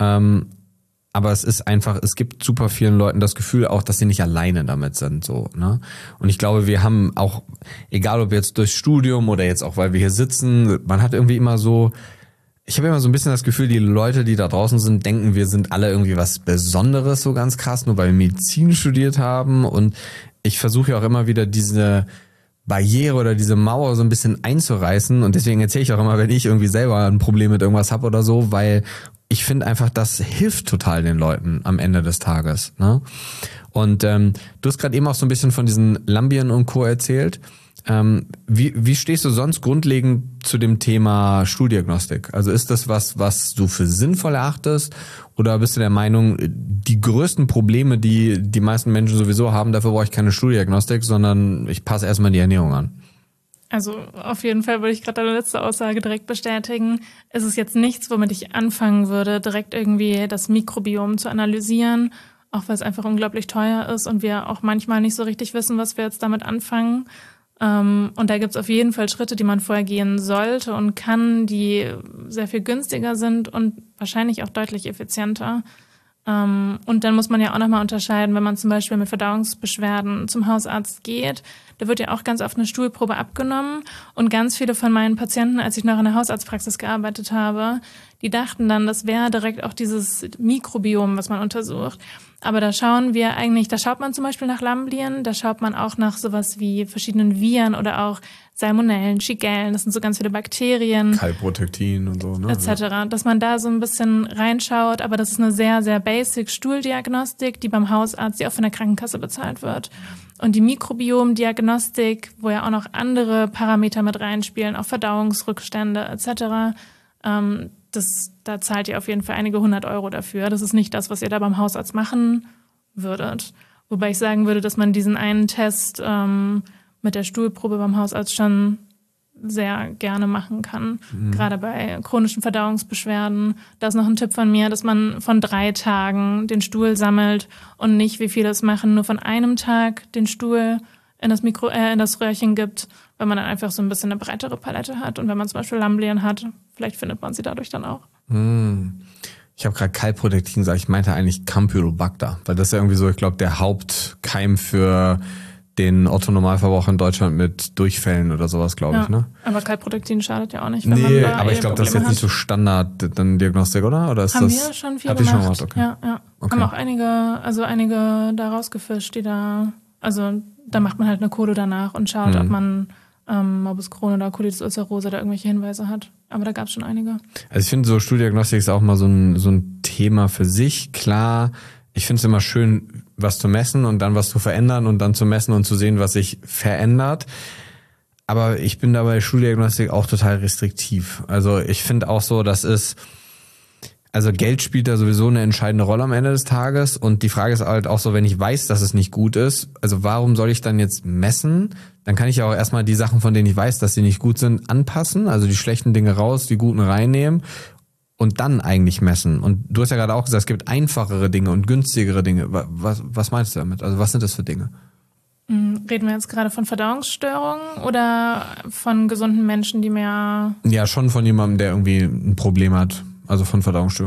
aber es gibt super vielen Leuten das Gefühl auch, dass sie nicht alleine damit sind, so, ne? Und ich glaube, wir haben auch, egal ob jetzt durchs Studium oder jetzt auch, weil wir hier sitzen, man hat irgendwie immer so, ich habe immer so ein bisschen das Gefühl, die Leute, die da draußen sind, denken, wir sind alle irgendwie was Besonderes, so ganz krass, nur weil wir Medizin studiert haben. Und ich versuche ja auch immer wieder diese Barriere oder diese Mauer so ein bisschen einzureißen. Und deswegen erzähle ich auch immer, wenn ich irgendwie selber ein Problem mit irgendwas habe oder so, weil ich finde einfach, das hilft total den Leuten am Ende des Tages, ne? Und du hast gerade eben auch so ein bisschen von diesen Lambien und Co. erzählt. Wie stehst du sonst grundlegend zu dem Thema Stuhldiagnostik? Also ist das was du für sinnvoll erachtest? Oder bist du der Meinung, die größten Probleme, die die meisten Menschen sowieso haben, dafür brauche ich keine Stuhldiagnostik, sondern ich passe erstmal die Ernährung an? Also auf jeden Fall würde ich gerade deine letzte Aussage direkt bestätigen. Es ist jetzt nichts, womit ich anfangen würde, direkt irgendwie das Mikrobiom zu analysieren, auch weil es einfach unglaublich teuer ist und wir auch manchmal nicht so richtig wissen, was wir jetzt damit anfangen. Und da gibt es auf jeden Fall Schritte, die man vorher gehen sollte und kann, die sehr viel günstiger sind und wahrscheinlich auch deutlich effizienter. Und dann muss man ja auch nochmal unterscheiden, wenn man zum Beispiel mit Verdauungsbeschwerden zum Hausarzt geht, da wird ja auch ganz oft eine Stuhlprobe abgenommen. Und ganz viele von meinen Patienten, als ich noch in der Hausarztpraxis gearbeitet habe, die dachten dann, das wäre direkt auch dieses Mikrobiom, was man untersucht. Aber da schaut man zum Beispiel nach Lamblien, da schaut man auch nach sowas wie verschiedenen Viren oder auch Salmonellen, Shigellen, das sind so ganz viele Bakterien. Kalprotektin und so, ne? Etc., dass man da so ein bisschen reinschaut, aber das ist eine sehr, sehr basic Stuhldiagnostik, die beim Hausarzt, die auch von der Krankenkasse bezahlt wird. Und die Mikrobiomdiagnostik, wo ja auch noch andere Parameter mit reinspielen, auch Verdauungsrückstände etc., da zahlt ihr auf jeden Fall einige 100 € dafür. Das ist nicht das, was ihr da beim Hausarzt machen würdet. Wobei ich sagen würde, dass man diesen einen Test mit der Stuhlprobe beim Hausarzt schon sehr gerne machen kann. Mhm. Gerade bei chronischen Verdauungsbeschwerden. Da ist noch ein Tipp von mir, dass man von 3 Tagen den Stuhl sammelt und nicht, wie viele es machen, nur von einem Tag den Stuhl in das Röhrchen gibt, weil man dann einfach so ein bisschen eine breitere Palette hat. Und wenn man zum Beispiel Lamblien hat, vielleicht findet man sie dadurch dann auch. Ich habe gerade Kalprotektin gesagt, ich meinte eigentlich Campylobacter, weil das ist ja irgendwie so, ich glaube, der Hauptkeim für den Otto-Normalverbraucher in Deutschland mit Durchfällen oder sowas, glaube ich, ne? Aber Kalprotektin schadet ja auch nicht, wenn man da aber ich glaube, das ist jetzt nicht so Standard dann Diagnostik, oder? Oder ist haben das? Wir schon viel gemacht. Schon gemacht, okay. Ja. Okay. Haben auch einige da rausgefischt, die da macht man halt eine Kodo danach und schaut, ob man Morbus Crohn oder Colitis ulcerosa da irgendwelche Hinweise hat. Aber da gab es schon einige. Also ich finde so Stuhldiagnostik ist auch mal so ein Thema für sich. Klar, ich finde es immer schön, was zu messen und dann was zu verändern und dann zu messen und zu sehen, was sich verändert. Aber ich bin da bei Stuhldiagnostik auch total restriktiv. Also ich finde auch so, also Geld spielt da sowieso eine entscheidende Rolle am Ende des Tages und die Frage ist halt auch so, wenn ich weiß, dass es nicht gut ist, also warum soll ich dann jetzt messen? Dann kann ich ja auch erstmal die Sachen, von denen ich weiß, dass sie nicht gut sind, anpassen, also die schlechten Dinge raus, die guten reinnehmen und dann eigentlich messen. Und du hast ja gerade auch gesagt, es gibt einfachere Dinge und günstigere Dinge. Was meinst du damit? Also was sind das für Dinge? Reden wir jetzt gerade von Verdauungsstörungen oder von gesunden Menschen, die mehr... Ja, schon von jemandem, der irgendwie ein Problem hat. Also von Verdauungsstörungen.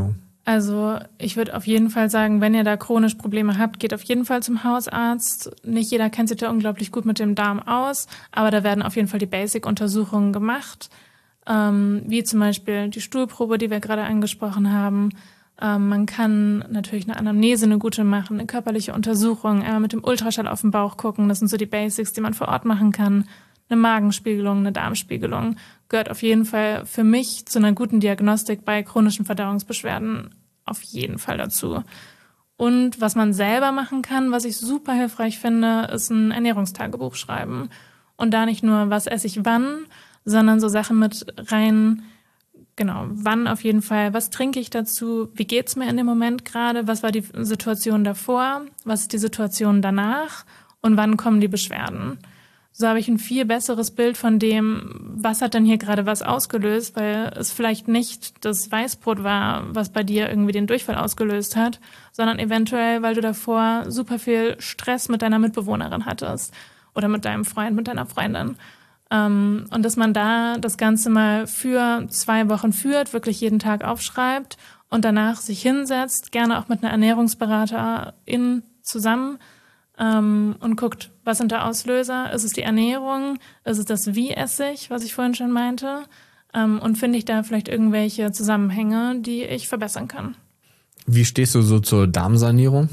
Also ich würde auf jeden Fall sagen, wenn ihr da chronisch Probleme habt, geht auf jeden Fall zum Hausarzt. Nicht jeder kennt sich da unglaublich gut mit dem Darm aus, aber da werden auf jeden Fall die Basic-Untersuchungen gemacht, wie zum Beispiel die Stuhlprobe, die wir gerade angesprochen haben. Man kann natürlich eine Anamnese, eine gute machen, eine körperliche Untersuchung, einmal mit dem Ultraschall auf den Bauch gucken. Das sind so die Basics, die man vor Ort machen kann. Eine Magenspiegelung, eine Darmspiegelung gehört auf jeden Fall für mich zu einer guten Diagnostik bei chronischen Verdauungsbeschwerden auf jeden Fall dazu. Und was man selber machen kann, was ich super hilfreich finde, ist ein Ernährungstagebuch schreiben. Und da nicht nur, was esse ich wann, sondern so Sachen mit rein, genau, wann auf jeden Fall, was trinke ich dazu, wie geht's mir in dem Moment gerade, was war die Situation davor, was ist die Situation danach und wann kommen die Beschwerden. So habe ich ein viel besseres Bild von dem, was hat denn hier gerade was ausgelöst, weil es vielleicht nicht das Weißbrot war, was bei dir irgendwie den Durchfall ausgelöst hat, sondern eventuell, weil du davor super viel Stress mit deiner Mitbewohnerin hattest oder mit deinem Freund, mit deiner Freundin. Und dass man da das Ganze mal für 2 Wochen führt, wirklich jeden Tag aufschreibt und danach sich hinsetzt, gerne auch mit einer Ernährungsberaterin zusammen, und guckt, was sind da Auslöser? Ist es die Ernährung? Ist es das Wie esse ich, was ich vorhin schon meinte? Und finde ich da vielleicht irgendwelche Zusammenhänge, die ich verbessern kann? Wie stehst du so zur Darmsanierung?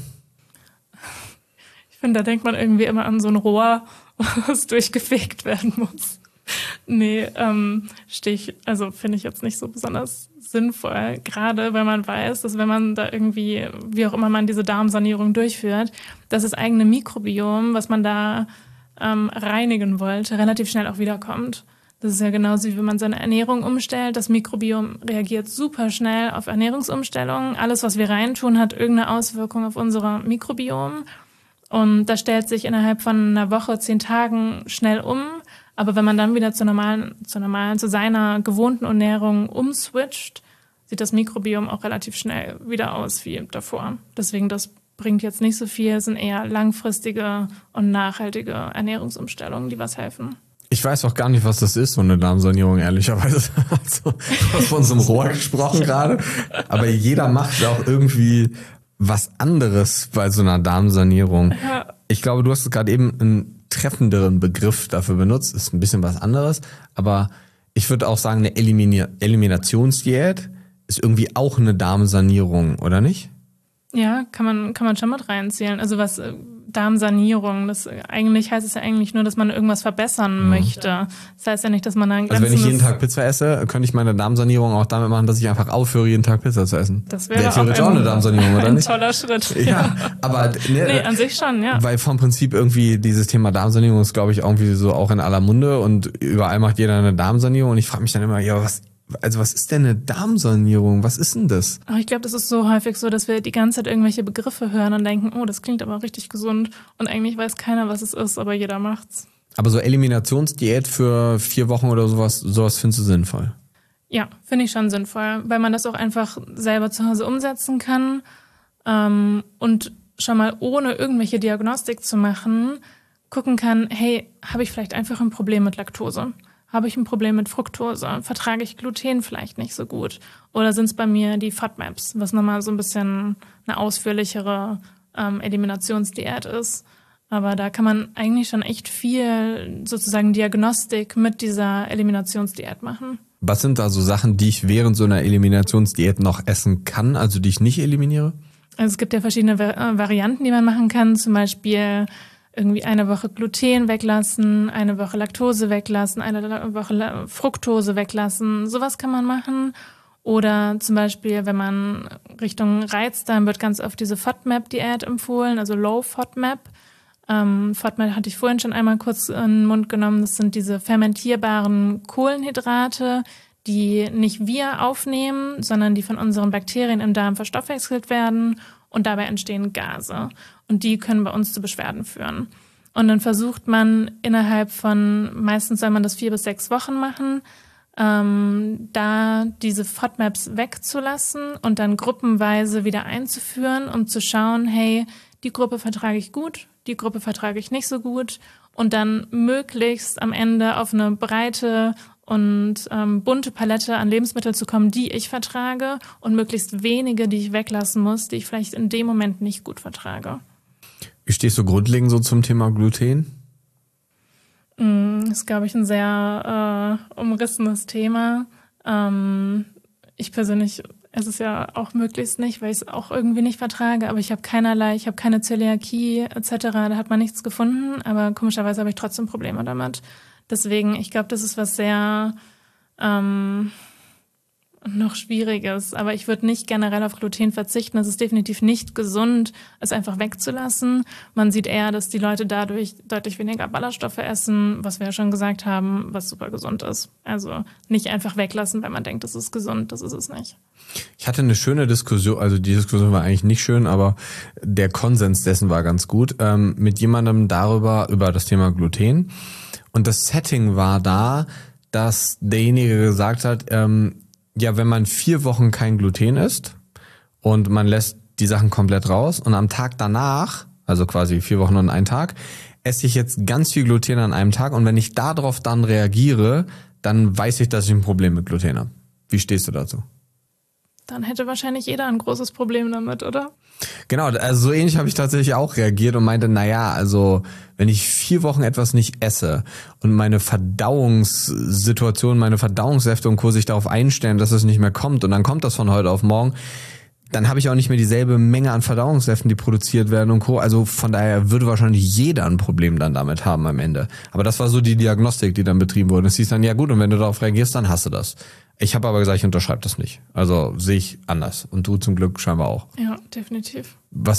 Ich finde, da denkt man irgendwie immer an so ein Rohr, was durchgefegt werden muss. Nee, finde ich jetzt nicht so besonders sinnvoll, gerade wenn man weiß, dass wenn man da irgendwie, wie auch immer man diese Darmsanierung durchführt, dass das eigene Mikrobiom, was man da reinigen wollte, relativ schnell auch wiederkommt. Das ist ja genauso, wie wenn man seine Ernährung umstellt. Das Mikrobiom reagiert super schnell auf Ernährungsumstellungen. Alles, was wir reintun, hat irgendeine Auswirkung auf unser Mikrobiom. Und das stellt sich innerhalb von einer Woche, 10 Tagen schnell um. Aber wenn man dann wieder zu seiner gewohnten Ernährung umswitcht, sieht das Mikrobiom auch relativ schnell wieder aus wie davor. Deswegen, das bringt jetzt nicht so viel, es sind eher langfristige und nachhaltige Ernährungsumstellungen, die was helfen. Ich weiß auch gar nicht, was das ist, so eine Darmsanierung, ehrlicherweise. Also, du hast von so einem Rohr gesprochen gerade. Aber jeder macht auch irgendwie was anderes bei so einer Darmsanierung. Ja. Ich glaube, du hast gerade eben einen treffenderen Begriff dafür benutzt, ist ein bisschen was anderes, aber ich würde auch sagen, eine Eliminationsdiät ist irgendwie auch eine Darmsanierung, oder nicht? Ja, kann man schon mit reinzählen. Also was Darmsanierung, eigentlich heißt es ja eigentlich nur, dass man irgendwas verbessern möchte. Das heißt ja nicht, dass man dann also wenn ich jeden Tag Pizza esse, könnte ich meine Darmsanierung auch damit machen, dass ich einfach aufhöre, jeden Tag Pizza zu essen. Das wäre theoretisch auch eine Darmsanierung, oder nicht? Ein toller Schritt. Ja, aber nee, an sich schon, ja. Weil vom Prinzip irgendwie dieses Thema Darmsanierung ist, glaube ich, irgendwie so auch in aller Munde und überall macht jeder eine Darmsanierung und ich frage mich dann immer, ja, was ist denn eine Darmsanierung? Was ist denn das? Ich glaube, das ist so häufig so, dass wir die ganze Zeit irgendwelche Begriffe hören und denken, oh, das klingt aber richtig gesund. Und eigentlich weiß keiner, was es ist, aber jeder macht's. Aber so Eliminationsdiät für 4 Wochen oder sowas findest du sinnvoll? Ja, finde ich schon sinnvoll, weil man das auch einfach selber zu Hause umsetzen kann und schon mal ohne irgendwelche Diagnostik zu machen, gucken kann, hey, habe ich vielleicht einfach ein Problem mit Laktose? Habe ich ein Problem mit Fructose? Vertrage ich Gluten vielleicht nicht so gut? Oder sind es bei mir die FODMAPs, was nochmal so ein bisschen eine ausführlichere Eliminationsdiät ist? Aber da kann man eigentlich schon echt viel sozusagen Diagnostik mit dieser Eliminationsdiät machen. Was sind da so Sachen, die ich während so einer Eliminationsdiät noch essen kann, also die ich nicht eliminiere? Also es gibt ja verschiedene Varianten, die man machen kann. Zum Beispiel irgendwie eine Woche Gluten weglassen, eine Woche Laktose weglassen, eine Woche Fructose weglassen. Sowas kann man machen. Oder zum Beispiel, wenn man Richtung Reizdarm, wird ganz oft diese FODMAP-Diät empfohlen, also Low FODMAP. FODMAP hatte ich vorhin schon einmal kurz in den Mund genommen. Das sind diese fermentierbaren Kohlenhydrate, die nicht wir aufnehmen, sondern die von unseren Bakterien im Darm verstoffwechselt werden und dabei entstehen Gase. Und die können bei uns zu Beschwerden führen. Und dann versucht man innerhalb von, meistens soll man das 4 bis 6 Wochen machen, da diese FODMAPs wegzulassen und dann gruppenweise wieder einzuführen, um zu schauen, hey, die Gruppe vertrage ich gut, die Gruppe vertrage ich nicht so gut und dann möglichst am Ende auf eine breite und bunte Palette an Lebensmitteln zu kommen, die ich vertrage und möglichst wenige, die ich weglassen muss, die ich vielleicht in dem Moment nicht gut vertrage. Wie stehst du grundlegend so zum Thema Gluten? Das ist, glaube ich, ein sehr umrissenes Thema. Ich persönlich esse es ja auch möglichst nicht, weil ich es auch irgendwie nicht vertrage, aber ich habe keine Zöliakie etc., da hat man nichts gefunden, aber komischerweise habe ich trotzdem Probleme damit. Deswegen, ich glaube, das ist was sehr noch Schwieriges, aber ich würde nicht generell auf Gluten verzichten. Es ist definitiv nicht gesund, es einfach wegzulassen. Man sieht eher, dass die Leute dadurch deutlich weniger Ballaststoffe essen, was wir ja schon gesagt haben, was super gesund ist. Also nicht einfach weglassen, weil man denkt, das ist gesund, das ist es nicht. Ich hatte eine schöne Diskussion, also die Diskussion war eigentlich nicht schön, aber der Konsens dessen war ganz gut, mit jemandem über das Thema Gluten. Und das Setting war da, dass derjenige gesagt hat, ja, wenn man 4 Wochen kein Gluten isst und man lässt die Sachen komplett raus und am Tag danach, also quasi 4 Wochen und einen Tag, esse ich jetzt ganz viel Gluten an einem Tag und wenn ich darauf dann reagiere, dann weiß ich, dass ich ein Problem mit Gluten habe. Wie stehst du dazu? Dann hätte wahrscheinlich jeder ein großes Problem damit, oder? Genau, also so ähnlich habe ich tatsächlich auch reagiert und meinte, naja, also wenn ich 4 Wochen etwas nicht esse und meine Verdauungssituation, meine Verdauungssäfte und Co. sich darauf einstellen, dass es nicht mehr kommt und dann kommt das von heute auf morgen, dann habe ich auch nicht mehr dieselbe Menge an Verdauungssäften, die produziert werden und Co. Also von daher würde wahrscheinlich jeder ein Problem dann damit haben am Ende. Aber das war so die Diagnostik, die dann betrieben wurde. Es hieß dann, ja gut, und wenn du darauf reagierst, dann hast du das. Ich habe aber gesagt, ich unterschreibe das nicht. Also sehe ich anders. Und du zum Glück scheinbar auch. Ja, definitiv.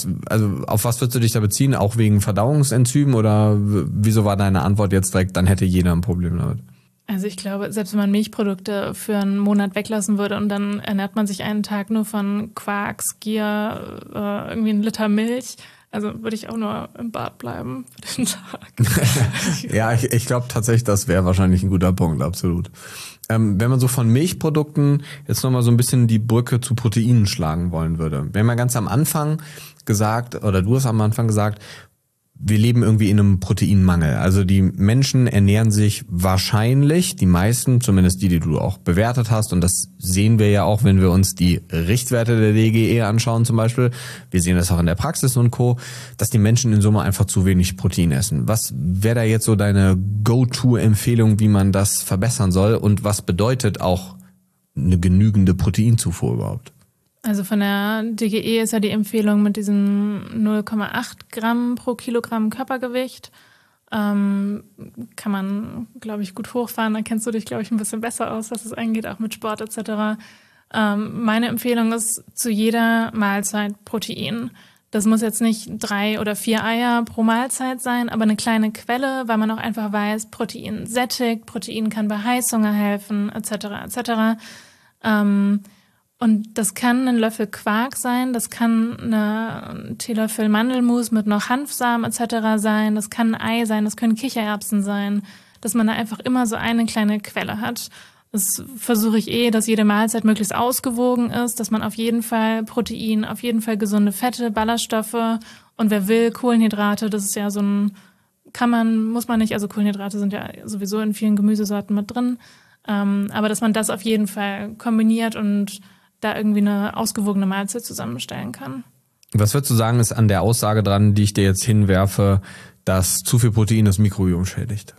Auf was würdest du dich da beziehen? Auch wegen Verdauungsenzymen oder wieso war deine Antwort jetzt direkt, dann hätte jeder ein Problem damit? Also ich glaube, selbst wenn man Milchprodukte für einen Monat weglassen würde und dann ernährt man sich einen Tag nur von Quark, Skier, irgendwie 1 Liter Milch, also würde ich auch nur im Bad bleiben für den Tag. Ja, ich glaube tatsächlich, das wäre wahrscheinlich ein guter Punkt, absolut. Wenn man so von Milchprodukten jetzt nochmal so ein bisschen die Brücke zu Proteinen schlagen wollen würde. Wir haben ja ganz am Anfang gesagt, oder du hast am Anfang gesagt, wir leben irgendwie in einem Proteinmangel. Also die Menschen ernähren sich wahrscheinlich, die meisten, zumindest die du auch bewertet hast, und das sehen wir ja auch, wenn wir uns die Richtwerte der DGE anschauen zum Beispiel, wir sehen das auch in der Praxis und Co., dass die Menschen in Summe einfach zu wenig Protein essen. Was wäre da jetzt so deine Go-To-Empfehlung, wie man das verbessern soll und was bedeutet auch eine genügende Proteinzufuhr überhaupt? Also von der DGE ist ja die Empfehlung mit diesem 0,8 Gramm pro Kilogramm Körpergewicht. Kann man, glaube ich, gut hochfahren. Da kennst du dich, glaube ich, ein bisschen besser aus, was es angeht, auch mit Sport etc. Meine Empfehlung ist zu jeder Mahlzeit Protein. Das muss jetzt nicht 3 oder 4 Eier pro Mahlzeit sein, aber eine kleine Quelle, weil man auch einfach weiß, Protein sättigt, Protein kann bei Heißhunger helfen etc. etc. Und das kann ein Löffel Quark sein, das kann ein Teelöffel Mandelmus mit noch Hanfsamen etc. sein, das kann ein Ei sein, das können Kichererbsen sein, dass man da einfach immer so eine kleine Quelle hat. Das versuche ich dass jede Mahlzeit möglichst ausgewogen ist, dass man auf jeden Fall Protein, auf jeden Fall gesunde Fette, Ballaststoffe und wer will, Kohlenhydrate, das ist ja so ein, muss man nicht, also Kohlenhydrate sind ja sowieso in vielen Gemüsesorten mit drin, aber dass man das auf jeden Fall kombiniert und da irgendwie eine ausgewogene Mahlzeit zusammenstellen kann. Was würdest du sagen, ist an der Aussage dran, die ich dir jetzt hinwerfe, dass zu viel Protein das Mikrobiom schädigt?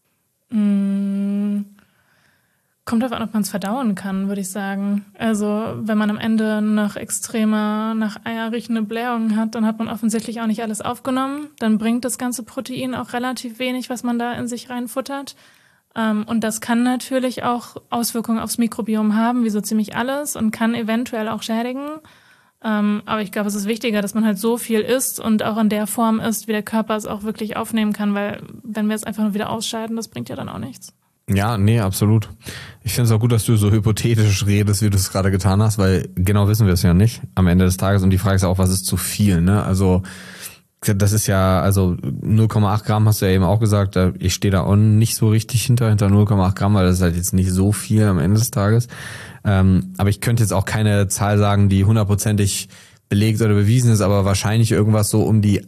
Kommt darauf an, ob man es verdauen kann, würde ich sagen. Also wenn man am Ende noch extreme, nach Eier riechende Blähungen hat, dann hat man offensichtlich auch nicht alles aufgenommen. Dann bringt das ganze Protein auch relativ wenig, was man da in sich reinfuttert. Und das kann natürlich auch Auswirkungen aufs Mikrobiom haben, wie so ziemlich alles, und kann eventuell auch schädigen. Aber ich glaube, es ist wichtiger, dass man halt so viel isst und auch in der Form isst, wie der Körper es auch wirklich aufnehmen kann, weil wenn wir es einfach nur wieder ausscheiden, das bringt ja dann auch nichts. Ja, nee, absolut. Ich finde es auch gut, dass du so hypothetisch redest, wie du es gerade getan hast, weil genau wissen wir es ja nicht am Ende des Tages. Und die Frage ist auch, was ist zu viel, ne? Also das ist ja, also 0,8 Gramm hast du ja eben auch gesagt, ich stehe da auch nicht so richtig hinter 0,8 Gramm, weil das ist halt jetzt nicht so viel am Ende des Tages. Aber ich könnte jetzt auch keine Zahl sagen, die hundertprozentig belegt oder bewiesen ist, aber wahrscheinlich irgendwas so um die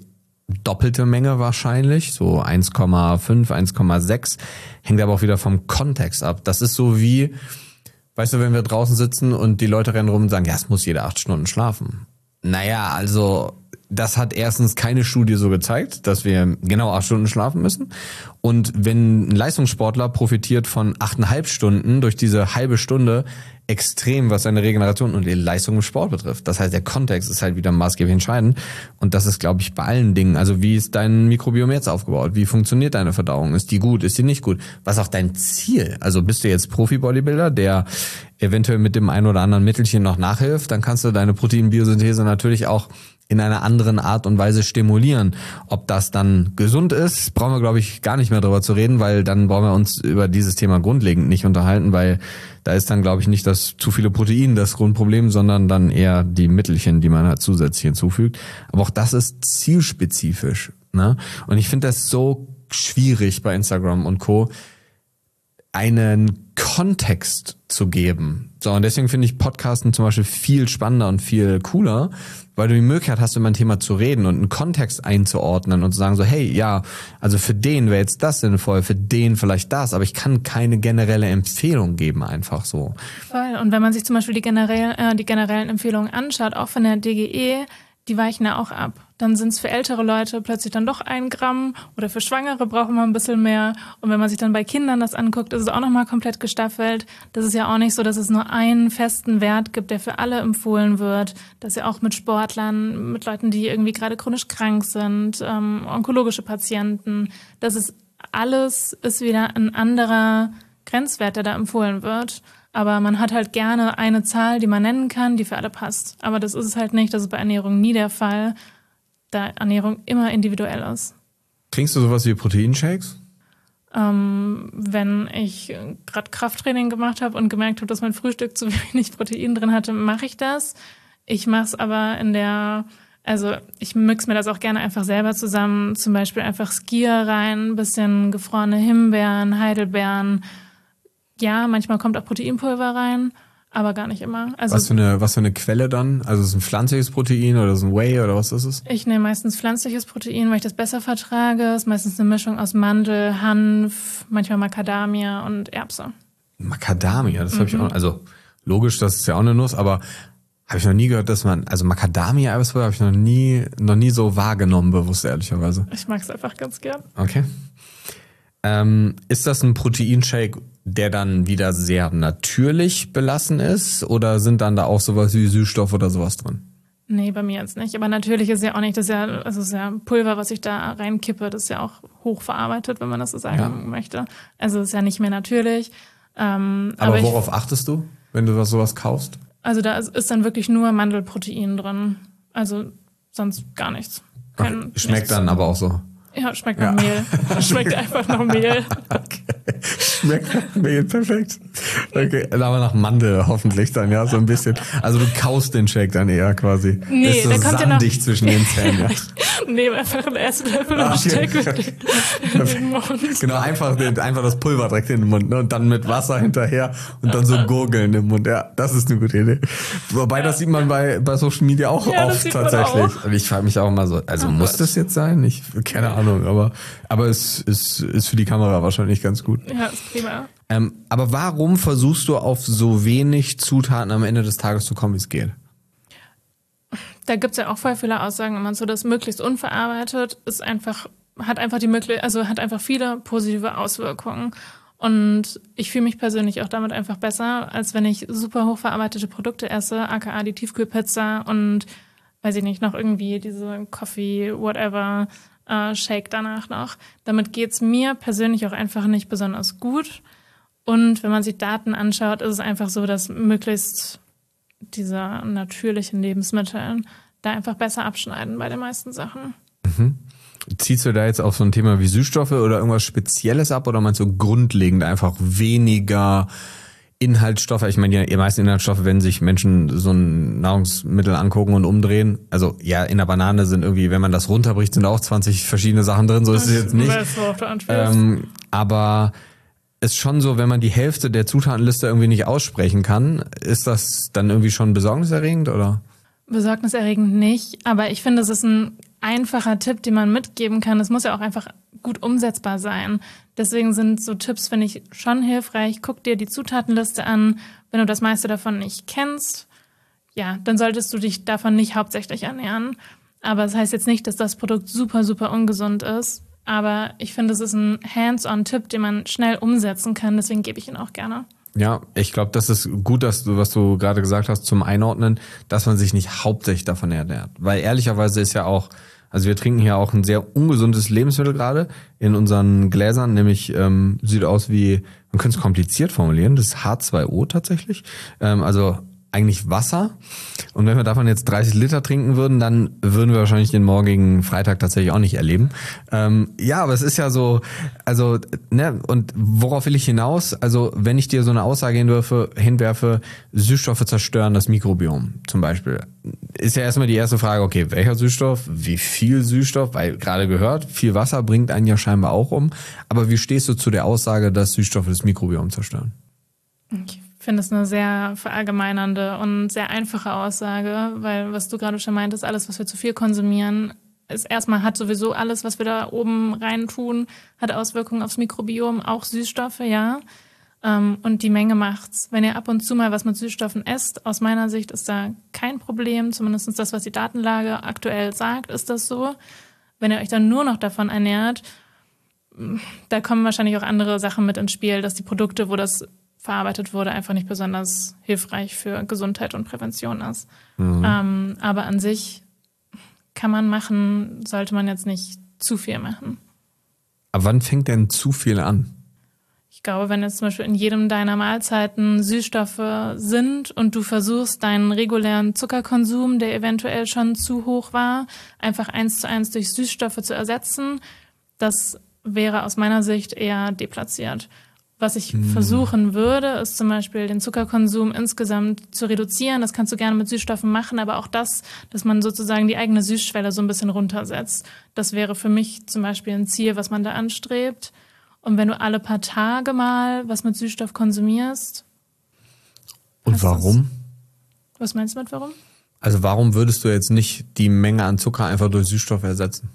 doppelte Menge wahrscheinlich, so 1,5, 1,6. Hängt aber auch wieder vom Kontext ab. Das ist so wie, weißt du, wenn wir draußen sitzen und die Leute rennen rum und sagen, ja, es muss jeder 8 Stunden schlafen. Naja, also das hat erstens keine Studie so gezeigt, dass wir genau 8 Stunden schlafen müssen. Und wenn ein Leistungssportler profitiert von 8,5 Stunden durch diese halbe Stunde extrem, was seine Regeneration und die Leistung im Sport betrifft. Das heißt, der Kontext ist halt wieder maßgeblich entscheidend. Und das ist, glaube ich, bei allen Dingen. Also wie ist dein Mikrobiom jetzt aufgebaut? Wie funktioniert deine Verdauung? Ist die gut? Ist die nicht gut? Was ist auch dein Ziel? Also bist du jetzt Profi-Bodybuilder, der eventuell mit dem einen oder anderen Mittelchen noch nachhilft? Dann kannst du deine Proteinbiosynthese natürlich auch in einer anderen Art und Weise stimulieren. Ob das dann gesund ist, brauchen wir, glaube ich, gar nicht mehr drüber zu reden, weil dann brauchen wir uns über dieses Thema grundlegend nicht unterhalten, weil da ist dann, glaube ich, nicht das zu viele Protein das Grundproblem, sondern dann eher die Mittelchen, die man halt zusätzlich hinzufügt. Aber auch das ist zielspezifisch, ne? Und ich finde das so schwierig bei Instagram und Co., einen Kontext zu geben. So, und deswegen finde ich Podcasten zum Beispiel viel spannender und viel cooler, weil du die Möglichkeit hast, über ein Thema zu reden und einen Kontext einzuordnen und zu sagen so, hey, ja, also für den wäre jetzt das sinnvoll, für den vielleicht das, aber ich kann keine generelle Empfehlung geben, einfach so. Voll. Und wenn man sich zum Beispiel die generellen Empfehlungen anschaut, auch von der DGE, die weichen ja auch ab. Dann sind es für ältere Leute plötzlich dann doch 1 Gramm oder für Schwangere brauchen wir ein bisschen mehr. Und wenn man sich dann bei Kindern das anguckt, ist es auch nochmal komplett gestaffelt. Das ist ja auch nicht so, dass es nur einen festen Wert gibt, der für alle empfohlen wird. Das ist ja auch mit Sportlern, mit Leuten, die irgendwie gerade chronisch krank sind, onkologische Patienten. Das ist alles ist wieder ein anderer Grenzwert, der da empfohlen wird. Aber man hat halt gerne eine Zahl, die man nennen kann, die für alle passt. Aber das ist es halt nicht. Das ist bei Ernährung nie der Fall, da Ernährung immer individuell ist. Trinkst du sowas wie Proteinshakes? Wenn ich gerade Krafttraining gemacht habe und gemerkt habe, dass mein Frühstück zu wenig Protein drin hatte, mache ich das. Ich mache es aber ich mixe mir das auch gerne einfach selber zusammen. Zum Beispiel einfach Skyr rein, ein bisschen gefrorene Himbeeren, Heidelbeeren. Ja, manchmal kommt auch Proteinpulver rein, aber gar nicht immer. Also was für eine Quelle dann? Also ist es ein pflanzliches Protein oder ist es ein Whey oder was ist es? Ich nehme meistens pflanzliches Protein, weil ich das besser vertrage. Es ist meistens eine Mischung aus Mandel, Hanf, manchmal Macadamia und Erbse. Macadamia, das habe ich auch. Also logisch, das ist ja auch eine Nuss, aber habe ich noch nie gehört, dass man, also Macadamia-Erbse habe ich noch nie so wahrgenommen, bewusst ehrlicherweise. Ich mag es einfach ganz gern. Okay. Ist das ein Proteinshake, der dann wieder sehr natürlich belassen ist? Oder sind dann da auch sowas wie Süßstoff oder sowas drin? Nee, bei mir jetzt nicht. Aber natürlich ist ja auch nicht, das ist ja Pulver, was ich da reinkippe, das ist ja auch hochverarbeitet, wenn man das so sagen möchte. Also ist ja nicht mehr natürlich. Aber worauf achtest du, wenn du sowas kaufst? Also da ist dann wirklich nur Mandelprotein drin. Also sonst gar nichts. Schmeckt dann aber auch so. Ja, schmeckt nach Mehl. Schmeckt einfach nach Mehl. Okay. Schmeckt nach Mehl, perfekt. Okay, aber nach Mandel hoffentlich dann, ja, so ein bisschen. Also du kaust den Shake dann eher quasi. Nee, ist so der kommt sandig ja zwischen den Zähnen, ja. Nee, einfach einen Esslöffel und steck in den Mund. Genau, einfach das Pulver direkt in den Mund, ne? Und dann mit Wasser hinterher und dann so gurgeln im Mund. Ja, das ist eine gute Idee. Wobei, das sieht man bei Social Media auch oft tatsächlich. Auch. Und ich frage mich auch immer so, also muss das jetzt sein? Keine Ahnung, aber es ist für die Kamera wahrscheinlich ganz gut. Ja, ist prima. Aber warum versuchst du auf so wenig Zutaten am Ende des Tages zu kommen, wie es geht? Da gibt's ja auch voll viele Aussagen immer so, dass möglichst unverarbeitet hat einfach viele positive Auswirkungen. Und ich fühle mich persönlich auch damit einfach besser, als wenn ich super hochverarbeitete Produkte esse, aka die Tiefkühlpizza und weiß ich nicht, noch irgendwie diese Coffee, whatever, Shake danach noch. Damit geht's mir persönlich auch einfach nicht besonders gut. Und wenn man sich Daten anschaut, ist es einfach so, dass möglichst diese natürlichen Lebensmittel da einfach besser abschneiden bei den meisten Sachen. Mhm. Ziehst du da jetzt auf so ein Thema wie Süßstoffe oder irgendwas Spezielles ab oder meinst du grundlegend einfach weniger Inhaltsstoffe? Ich meine, die meisten Inhaltsstoffe, wenn sich Menschen so ein Nahrungsmittel angucken und umdrehen, also ja, in der Banane sind irgendwie, wenn man das runterbricht, sind auch 20 verschiedene Sachen drin, so ist es jetzt nicht. Aber ist schon so, wenn man die Hälfte der Zutatenliste irgendwie nicht aussprechen kann, ist das dann irgendwie schon besorgniserregend, oder? Besorgniserregend nicht, aber ich finde, es ist ein einfacher Tipp, den man mitgeben kann. Es muss ja auch einfach gut umsetzbar sein. Deswegen sind so Tipps, finde ich, schon hilfreich. Guck dir die Zutatenliste an. Wenn du das meiste davon nicht kennst, ja, dann solltest du dich davon nicht hauptsächlich ernähren. Aber das heißt jetzt nicht, dass das Produkt super, super ungesund ist. Aber ich finde, es ist ein Hands-on-Tipp, den man schnell umsetzen kann. Deswegen gebe ich ihn auch gerne. Ja, ich glaube, das ist gut, dass du, was du gerade gesagt hast, zum Einordnen, dass man sich nicht hauptsächlich davon ernährt. Weil ehrlicherweise ist ja auch, also wir trinken hier auch ein sehr ungesundes Lebensmittel gerade in unseren Gläsern, nämlich sieht aus wie, man könnte es kompliziert formulieren, das ist H2O tatsächlich, also eigentlich Wasser. Und wenn wir davon jetzt 30 Liter trinken würden, dann würden wir wahrscheinlich den morgigen Freitag tatsächlich auch nicht erleben. Ja, aber es ist ja so, also, ne, und worauf will ich hinaus? Also, wenn ich dir so eine Aussage hinwerfe, Süßstoffe zerstören das Mikrobiom zum Beispiel, ist ja erstmal die erste Frage, okay, welcher Süßstoff, wie viel Süßstoff, weil gerade gehört, viel Wasser bringt einen ja scheinbar auch um. Aber wie stehst du zu der Aussage, dass Süßstoffe das Mikrobiom zerstören? Ich finde es eine sehr verallgemeinernde und sehr einfache Aussage, weil, was du gerade schon meintest, alles, was wir zu viel konsumieren, ist erstmal, hat sowieso alles, was wir da oben rein tun, hat Auswirkungen aufs Mikrobiom, auch Süßstoffe, ja. Und die Menge macht's. Wenn ihr ab und zu mal was mit Süßstoffen esst, aus meiner Sicht ist da kein Problem, zumindest das, was die Datenlage aktuell sagt, ist das so. Wenn ihr euch dann nur noch davon ernährt, da kommen wahrscheinlich auch andere Sachen mit ins Spiel, dass die Produkte, wo das verarbeitet wurde, einfach nicht besonders hilfreich für Gesundheit und Prävention ist. Mhm. Aber an sich kann man machen, sollte man jetzt nicht zu viel machen. Aber wann fängt denn zu viel an? Ich glaube, wenn jetzt zum Beispiel in jedem deiner Mahlzeiten Süßstoffe sind und du versuchst, deinen regulären Zuckerkonsum, der eventuell schon zu hoch war, einfach 1:1 durch Süßstoffe zu ersetzen, das wäre aus meiner Sicht eher deplatziert. Was ich versuchen würde, ist zum Beispiel den Zuckerkonsum insgesamt zu reduzieren. Das kannst du gerne mit Süßstoffen machen, aber auch das, dass man sozusagen die eigene Süßschwelle so ein bisschen runtersetzt. Das wäre für mich zum Beispiel ein Ziel, was man da anstrebt. Und wenn du alle paar Tage mal was mit Süßstoff konsumierst. Und warum? Was meinst du mit warum? Also warum würdest du jetzt nicht die Menge an Zucker einfach durch Süßstoffe ersetzen?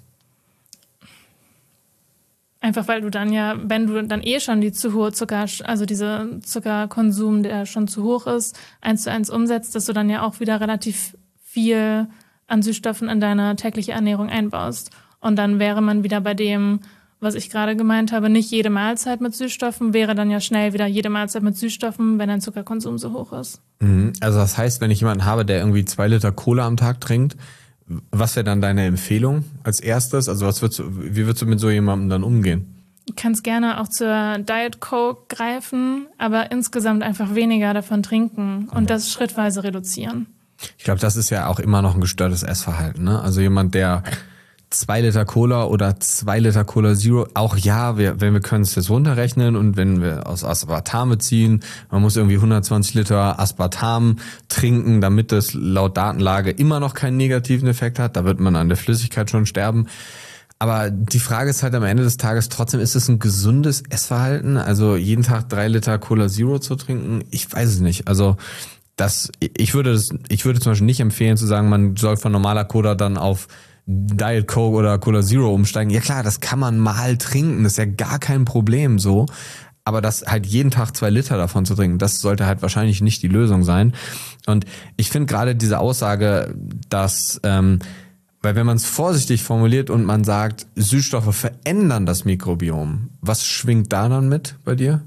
Einfach weil du dann ja, wenn du dann schon die zu hohe also diese Zuckerkonsum, der schon zu hoch ist, 1:1 umsetzt, dass du dann ja auch wieder relativ viel an Süßstoffen in deine tägliche Ernährung einbaust. Und dann wäre man wieder bei dem, was ich gerade gemeint habe, nicht jede Mahlzeit mit Süßstoffen, wäre dann ja schnell wieder jede Mahlzeit mit Süßstoffen, wenn dein Zuckerkonsum so hoch ist. Also das heißt, wenn ich jemanden habe, der irgendwie 2 Liter Cola am Tag trinkt, was wäre dann deine Empfehlung als erstes? Also wie würdest du mit so jemandem dann umgehen? Du kannst gerne auch zur Diet Coke greifen, aber insgesamt einfach weniger davon trinken und das schrittweise reduzieren. Ich glaube, das ist ja auch immer noch ein gestörtes Essverhalten, ne? Also jemand, der 2 Liter Cola oder 2 Liter Cola Zero, auch ja, wenn wir können es jetzt runterrechnen und wenn wir aus Aspartame ziehen, man muss irgendwie 120 Liter Aspartam trinken, damit das laut Datenlage immer noch keinen negativen Effekt hat, da wird man an der Flüssigkeit schon sterben. Aber die Frage ist halt am Ende des Tages trotzdem, ist es ein gesundes Essverhalten? Also jeden Tag 3 Liter Cola Zero zu trinken? Ich weiß es nicht. Also ich würde zum Beispiel nicht empfehlen zu sagen, man soll von normaler Cola dann auf Diet Coke oder Cola Zero umsteigen. Ja klar, das kann man mal trinken, das ist ja gar kein Problem so. Aber das halt jeden Tag 2 Liter davon zu trinken, das sollte halt wahrscheinlich nicht die Lösung sein. Und ich finde gerade diese Aussage, dass, weil wenn man es vorsichtig formuliert und man sagt, Süßstoffe verändern das Mikrobiom, was schwingt da dann mit bei dir?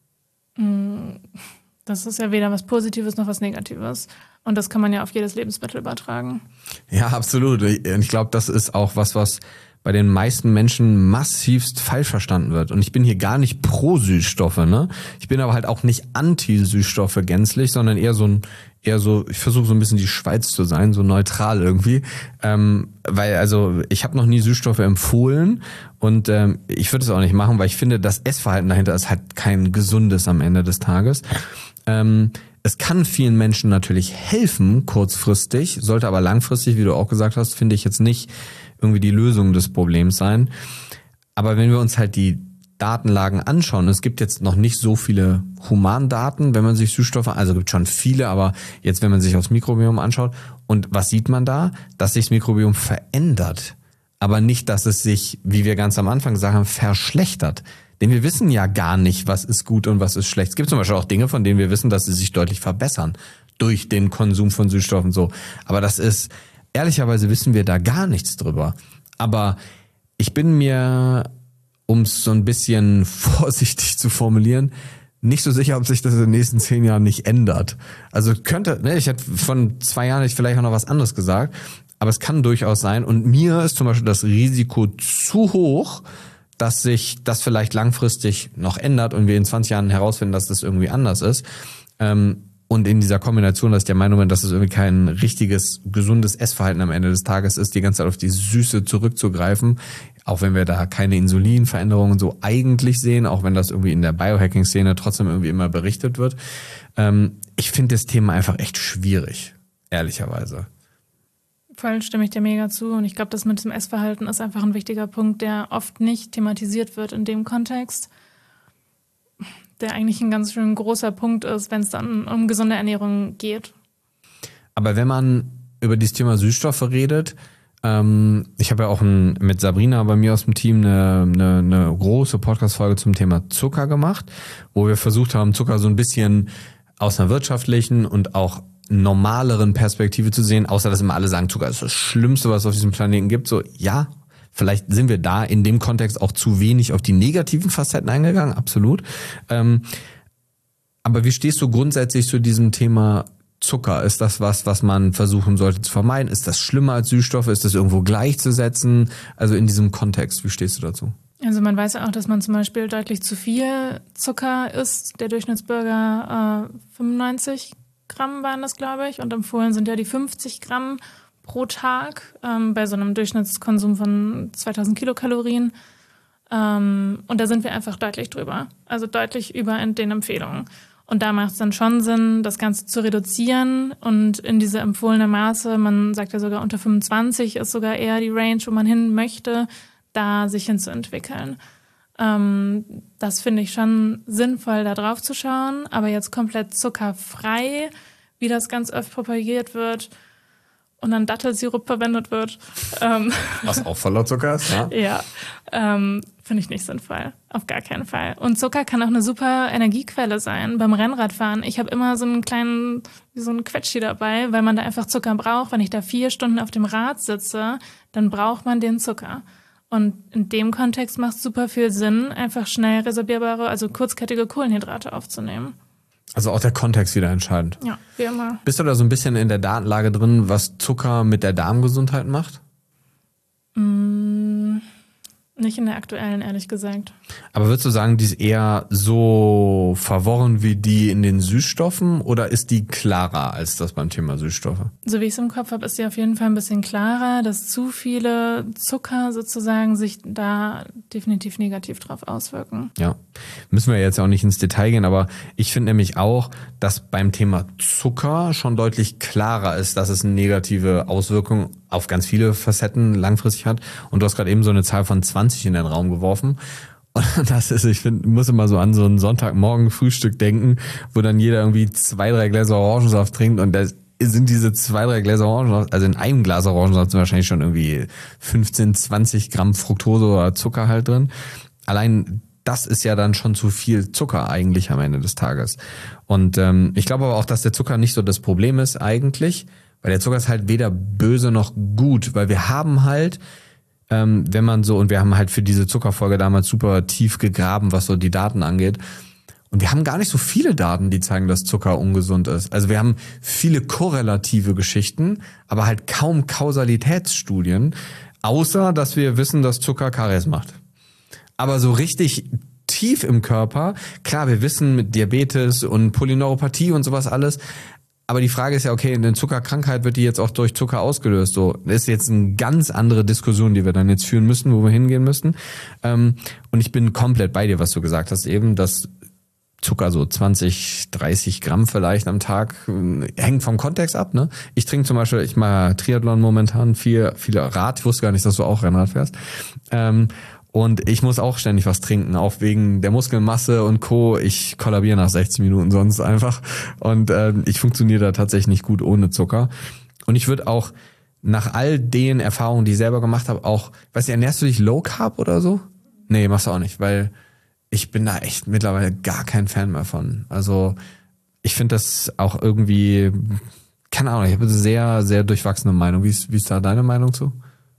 Das ist ja weder was Positives noch was Negatives. Und das kann man ja auf jedes Lebensmittel übertragen. Ja, absolut. Ich glaube, das ist auch was bei den meisten Menschen massivst falsch verstanden wird. Und ich bin hier gar nicht pro Süßstoffe, ne? Ich bin aber halt auch nicht anti-Süßstoffe gänzlich, sondern eher so, ich versuche so ein bisschen die Schweiz zu sein, so neutral irgendwie. Weil, also, ich habe noch nie Süßstoffe empfohlen und ich würde es auch nicht machen, weil ich finde, das Essverhalten dahinter ist halt kein gesundes am Ende des Tages. Es kann vielen Menschen natürlich helfen, kurzfristig, sollte aber langfristig, wie du auch gesagt hast, finde ich jetzt nicht irgendwie die Lösung des Problems sein. Aber wenn wir uns halt die Datenlagen anschauen, es gibt jetzt noch nicht so viele Humandaten, wenn man sich Süßstoffe, also gibt schon viele, aber jetzt, wenn man sich aufs Mikrobiom anschaut, und was sieht man da? Dass sich das Mikrobiom verändert. aber nicht, dass es sich, wie wir ganz am Anfang sagen, verschlechtert. Denn wir wissen ja gar nicht, was ist gut und was ist schlecht. Es gibt zum Beispiel auch Dinge, von denen wir wissen, dass sie sich deutlich verbessern durch den Konsum von Süßstoffen so. Aber das ist, ehrlicherweise wissen wir da gar nichts drüber. Aber ich bin mir, um es so ein bisschen vorsichtig zu formulieren, nicht so sicher, ob sich das in den nächsten 10 Jahren nicht ändert. Also könnte, ich hätte von 2 Jahren vielleicht auch noch was anderes gesagt, aber es kann durchaus sein. Und mir ist zum Beispiel das Risiko zu hoch, dass sich das vielleicht langfristig noch ändert und wir in 20 Jahren herausfinden, dass das irgendwie anders ist. Und in dieser Kombination, dass ich der Meinung bin, dass es irgendwie kein richtiges, gesundes Essverhalten am Ende des Tages ist, die ganze Zeit auf die Süße zurückzugreifen, auch wenn wir da keine Insulinveränderungen so eigentlich sehen, auch wenn das irgendwie in der Biohacking-Szene trotzdem irgendwie immer berichtet wird. Ich finde das Thema einfach echt schwierig, ehrlicherweise. Voll stimme ich dir mega zu. Und ich glaube, das mit dem Essverhalten ist einfach ein wichtiger Punkt, der oft nicht thematisiert wird in dem Kontext, der eigentlich ein ganz schön großer Punkt ist, wenn es dann um gesunde Ernährung geht. Aber wenn man über dieses Thema Süßstoffe redet, ich habe ja auch mit Sabrina bei mir aus dem Team eine große Podcast-Folge zum Thema Zucker gemacht, wo wir versucht haben, Zucker so ein bisschen aus einer wirtschaftlichen und auch normaleren Perspektive zu sehen, außer dass immer alle sagen, Zucker ist das Schlimmste, was es auf diesem Planeten gibt. So, ja, vielleicht sind wir da in dem Kontext auch zu wenig auf die negativen Facetten eingegangen, absolut. Aber wie stehst du grundsätzlich zu diesem Thema Zucker? Ist das was man versuchen sollte zu vermeiden? Ist das schlimmer als Süßstoffe? Ist das irgendwo gleichzusetzen? Also in diesem Kontext, wie stehst du dazu? Also man weiß ja auch, dass man zum Beispiel deutlich zu viel Zucker isst. Der Durchschnittsbürger 95 Gramm waren das, glaube ich. Und empfohlen sind ja die 50 Gramm pro Tag bei so einem Durchschnittskonsum von 2000 Kilokalorien. Und da sind wir einfach deutlich drüber. Also deutlich über in den Empfehlungen. Und da macht es dann schon Sinn, das Ganze zu reduzieren und in diese empfohlene Maße, man sagt ja sogar unter 25 ist sogar eher die Range, wo man hin möchte, da sich hinzuentwickeln. Das finde ich schon sinnvoll, da drauf zu schauen. Aber jetzt komplett zuckerfrei, wie das ganz oft propagiert wird und dann Dattelsirup verwendet wird. Was auch voller Zucker ist, ja? Ja, finde ich nicht sinnvoll. Auf gar keinen Fall. Und Zucker kann auch eine super Energiequelle sein. Beim Rennradfahren, ich habe immer so einen kleinen, so einen Quetschi dabei, weil man da einfach Zucker braucht. Wenn ich da 4 Stunden auf dem Rad sitze, dann braucht man den Zucker. Und in dem Kontext macht es super viel Sinn, einfach schnell resorbierbare, also kurzkettige Kohlenhydrate aufzunehmen. Also auch der Kontext wieder entscheidend. Ja, wie immer. Bist du da so ein bisschen in der Datenlage drin, was Zucker mit der Darmgesundheit macht? Nicht in der aktuellen, ehrlich gesagt. Aber würdest du sagen, die ist eher so verworren wie die in den Süßstoffen oder ist die klarer als das beim Thema Süßstoffe? So wie ich es im Kopf habe, ist die auf jeden Fall ein bisschen klarer, dass zu viele Zucker sozusagen sich da definitiv negativ drauf auswirken. Ja, müssen wir jetzt auch nicht ins Detail gehen, aber ich finde nämlich auch, dass beim Thema Zucker schon deutlich klarer ist, dass es eine negative Auswirkung auf ganz viele Facetten langfristig hat. Und du hast gerade eben so eine Zahl von 20 in den Raum geworfen. Und das ist, ich finde, muss immer so an so ein Sonntagmorgen-Frühstück denken, wo dann jeder irgendwie 2-3 Gläser Orangensaft trinkt und das sind diese 2-3 Gläser Orangensaft, also in einem Glas Orangensaft sind wahrscheinlich schon irgendwie 15, 20 Gramm Fructose oder Zucker halt drin. Allein das ist ja dann schon zu viel Zucker eigentlich am Ende des Tages. Und ich glaube aber auch, dass der Zucker nicht so das Problem ist eigentlich, weil der Zucker ist halt weder böse noch gut, weil wir haben halt, wenn man so, und wir haben halt für diese Zuckerfolge damals super tief gegraben, was so die Daten angeht. Und wir haben gar nicht so viele Daten, die zeigen, dass Zucker ungesund ist. Also wir haben viele korrelative Geschichten, aber halt kaum Kausalitätsstudien, außer dass wir wissen, dass Zucker Karies macht. Aber so richtig tief im Körper, klar, wir wissen mit Diabetes und Polyneuropathie und sowas alles, aber die Frage ist ja, okay, eine Zuckerkrankheit wird die jetzt auch durch Zucker ausgelöst. So, das ist jetzt eine ganz andere Diskussion, die wir dann jetzt führen müssen, wo wir hingehen müssen. Und ich bin komplett bei dir, was du gesagt hast, eben, dass Zucker so 20, 30 Gramm vielleicht am Tag hängt vom Kontext ab. Ne? Ich trinke zum Beispiel, ich mache Triathlon momentan, viel Rad. Ich wusste gar nicht, dass du auch Rennrad fährst. Und ich muss auch ständig was trinken, auch wegen der Muskelmasse und Co. Ich kollabiere nach 60 Minuten sonst einfach. Und ich funktioniere da tatsächlich nicht gut ohne Zucker. Und ich würde auch nach all den Erfahrungen, die ich selber gemacht habe, auch, weißt du, ernährst du dich Low Carb oder so? Nee, machst du auch nicht, weil ich bin da echt mittlerweile gar kein Fan mehr von. Also ich finde das auch irgendwie, keine Ahnung, ich habe eine sehr, sehr durchwachsene Meinung. Wie ist da deine Meinung zu?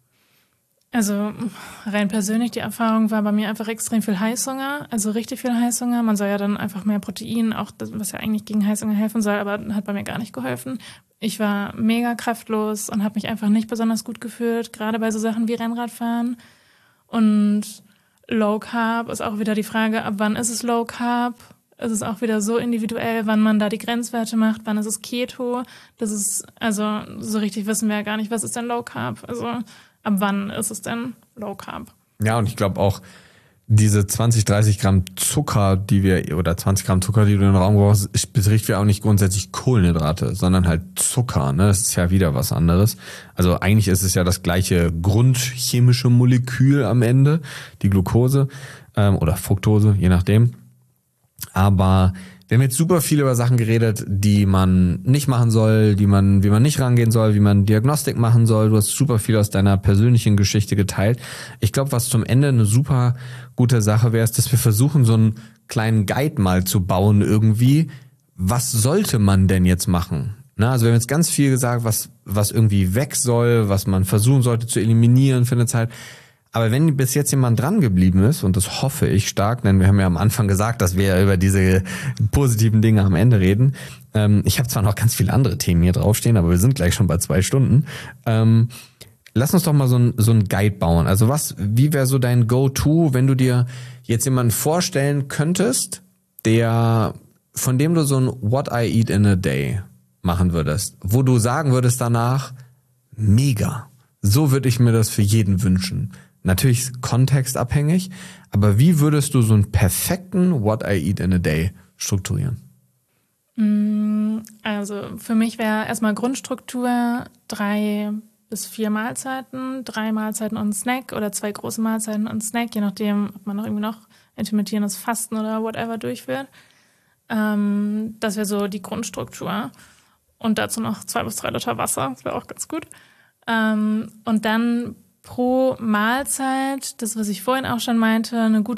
Also rein persönlich, die Erfahrung war bei mir einfach extrem viel Heißhunger, also richtig viel Heißhunger. Man soll ja dann einfach mehr Protein, auch das, was ja eigentlich gegen Heißhunger helfen soll, aber hat bei mir gar nicht geholfen. Ich war mega kraftlos und habe mich einfach nicht besonders gut gefühlt, gerade bei so Sachen wie Rennradfahren. Und Low Carb ist auch wieder die Frage, ab wann ist es Low Carb? Es ist auch wieder so individuell, wann man da die Grenzwerte macht, wann ist es Keto. Das ist, also so richtig wissen wir ja gar nicht, was ist denn Low Carb? Also ab wann ist es denn Low Carb? Ja, und ich glaube auch, diese 20, 30 Gramm Zucker, oder 20 Gramm Zucker, die du in den Raum brauchst, betrifft ja auch nicht grundsätzlich Kohlenhydrate, sondern halt Zucker, ne? Das ist ja wieder was anderes. Also eigentlich ist es ja das gleiche grundchemische Molekül am Ende, die Glucose, oder Fructose, je nachdem. Aber wir haben jetzt super viel über Sachen geredet, die man nicht machen soll, wie man nicht rangehen soll, wie man Diagnostik machen soll. Du hast super viel aus deiner persönlichen Geschichte geteilt. Ich glaube, was zum Ende eine super gute Sache wäre, ist, dass wir versuchen, so einen kleinen Guide mal zu bauen irgendwie. Was sollte man denn jetzt machen? Na, also wir haben jetzt ganz viel gesagt, was irgendwie weg soll, was man versuchen sollte zu eliminieren für eine Zeit. Aber wenn bis jetzt jemand dran geblieben ist, und das hoffe ich stark, denn wir haben ja am Anfang gesagt, dass wir über diese positiven Dinge am Ende reden. Ich habe zwar noch ganz viele andere Themen hier draufstehen, aber wir sind gleich schon bei 2 Stunden. Lass uns doch mal so ein Guide bauen. Also wie wäre so dein Go-To, wenn du dir jetzt jemanden vorstellen könntest, von dem du so ein What I Eat in a Day machen würdest, wo du sagen würdest danach, mega, so würde ich mir das für jeden wünschen. Natürlich kontextabhängig, aber wie würdest du so einen perfekten What I Eat in a Day strukturieren? Also für mich wäre erstmal Grundstruktur 3 bis 4 Mahlzeiten, 3 Mahlzeiten und Snack oder 2 große Mahlzeiten und Snack, je nachdem, ob man noch irgendwie noch intermittierendes Fasten oder whatever durchführt. Das wäre so die Grundstruktur. Und dazu noch 2 bis 3 Liter Wasser, das wäre auch ganz gut. Und dann pro Mahlzeit, das, was ich vorhin auch schon meinte,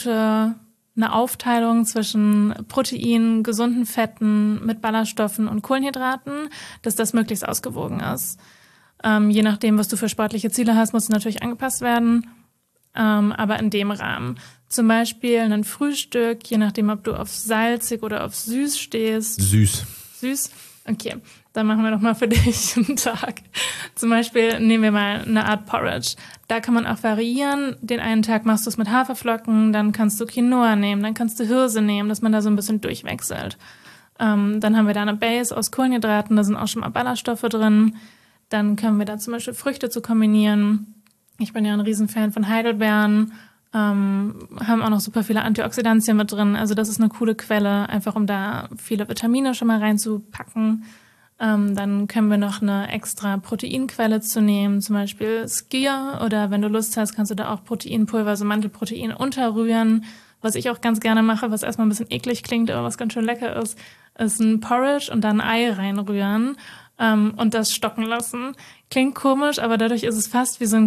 eine Aufteilung zwischen Proteinen, gesunden Fetten mit Ballaststoffen und Kohlenhydraten, dass das möglichst ausgewogen ist. Je nachdem, was du für sportliche Ziele hast, muss es natürlich angepasst werden, aber in dem Rahmen. Zum Beispiel ein Frühstück, je nachdem, ob du auf salzig oder auf süß stehst. Süß? Okay, dann machen wir doch mal für dich einen Tag. Zum Beispiel nehmen wir mal eine Art Porridge. Da kann man auch variieren. Den einen Tag machst du es mit Haferflocken, dann kannst du Quinoa nehmen, dann kannst du Hirse nehmen, dass man da so ein bisschen durchwechselt. Dann haben wir da eine Base aus Kohlenhydraten, da sind auch schon mal Ballaststoffe drin. Dann können wir da zum Beispiel Früchte zu kombinieren. Ich bin ja ein Riesenfan von Heidelbeeren. Haben auch noch super viele Antioxidantien mit drin. Also das ist eine coole Quelle, einfach um da viele Vitamine schon mal reinzupacken. Dann können wir noch eine extra Proteinquelle zu nehmen, zum Beispiel Skyr, oder wenn du Lust hast, kannst du da auch Proteinpulver, also Mandelprotein unterrühren. Was ich auch ganz gerne mache, was erstmal ein bisschen eklig klingt, aber was ganz schön lecker ist ein Porridge und dann ein Ei reinrühren und das stocken lassen. Klingt komisch, aber dadurch ist es fast wie so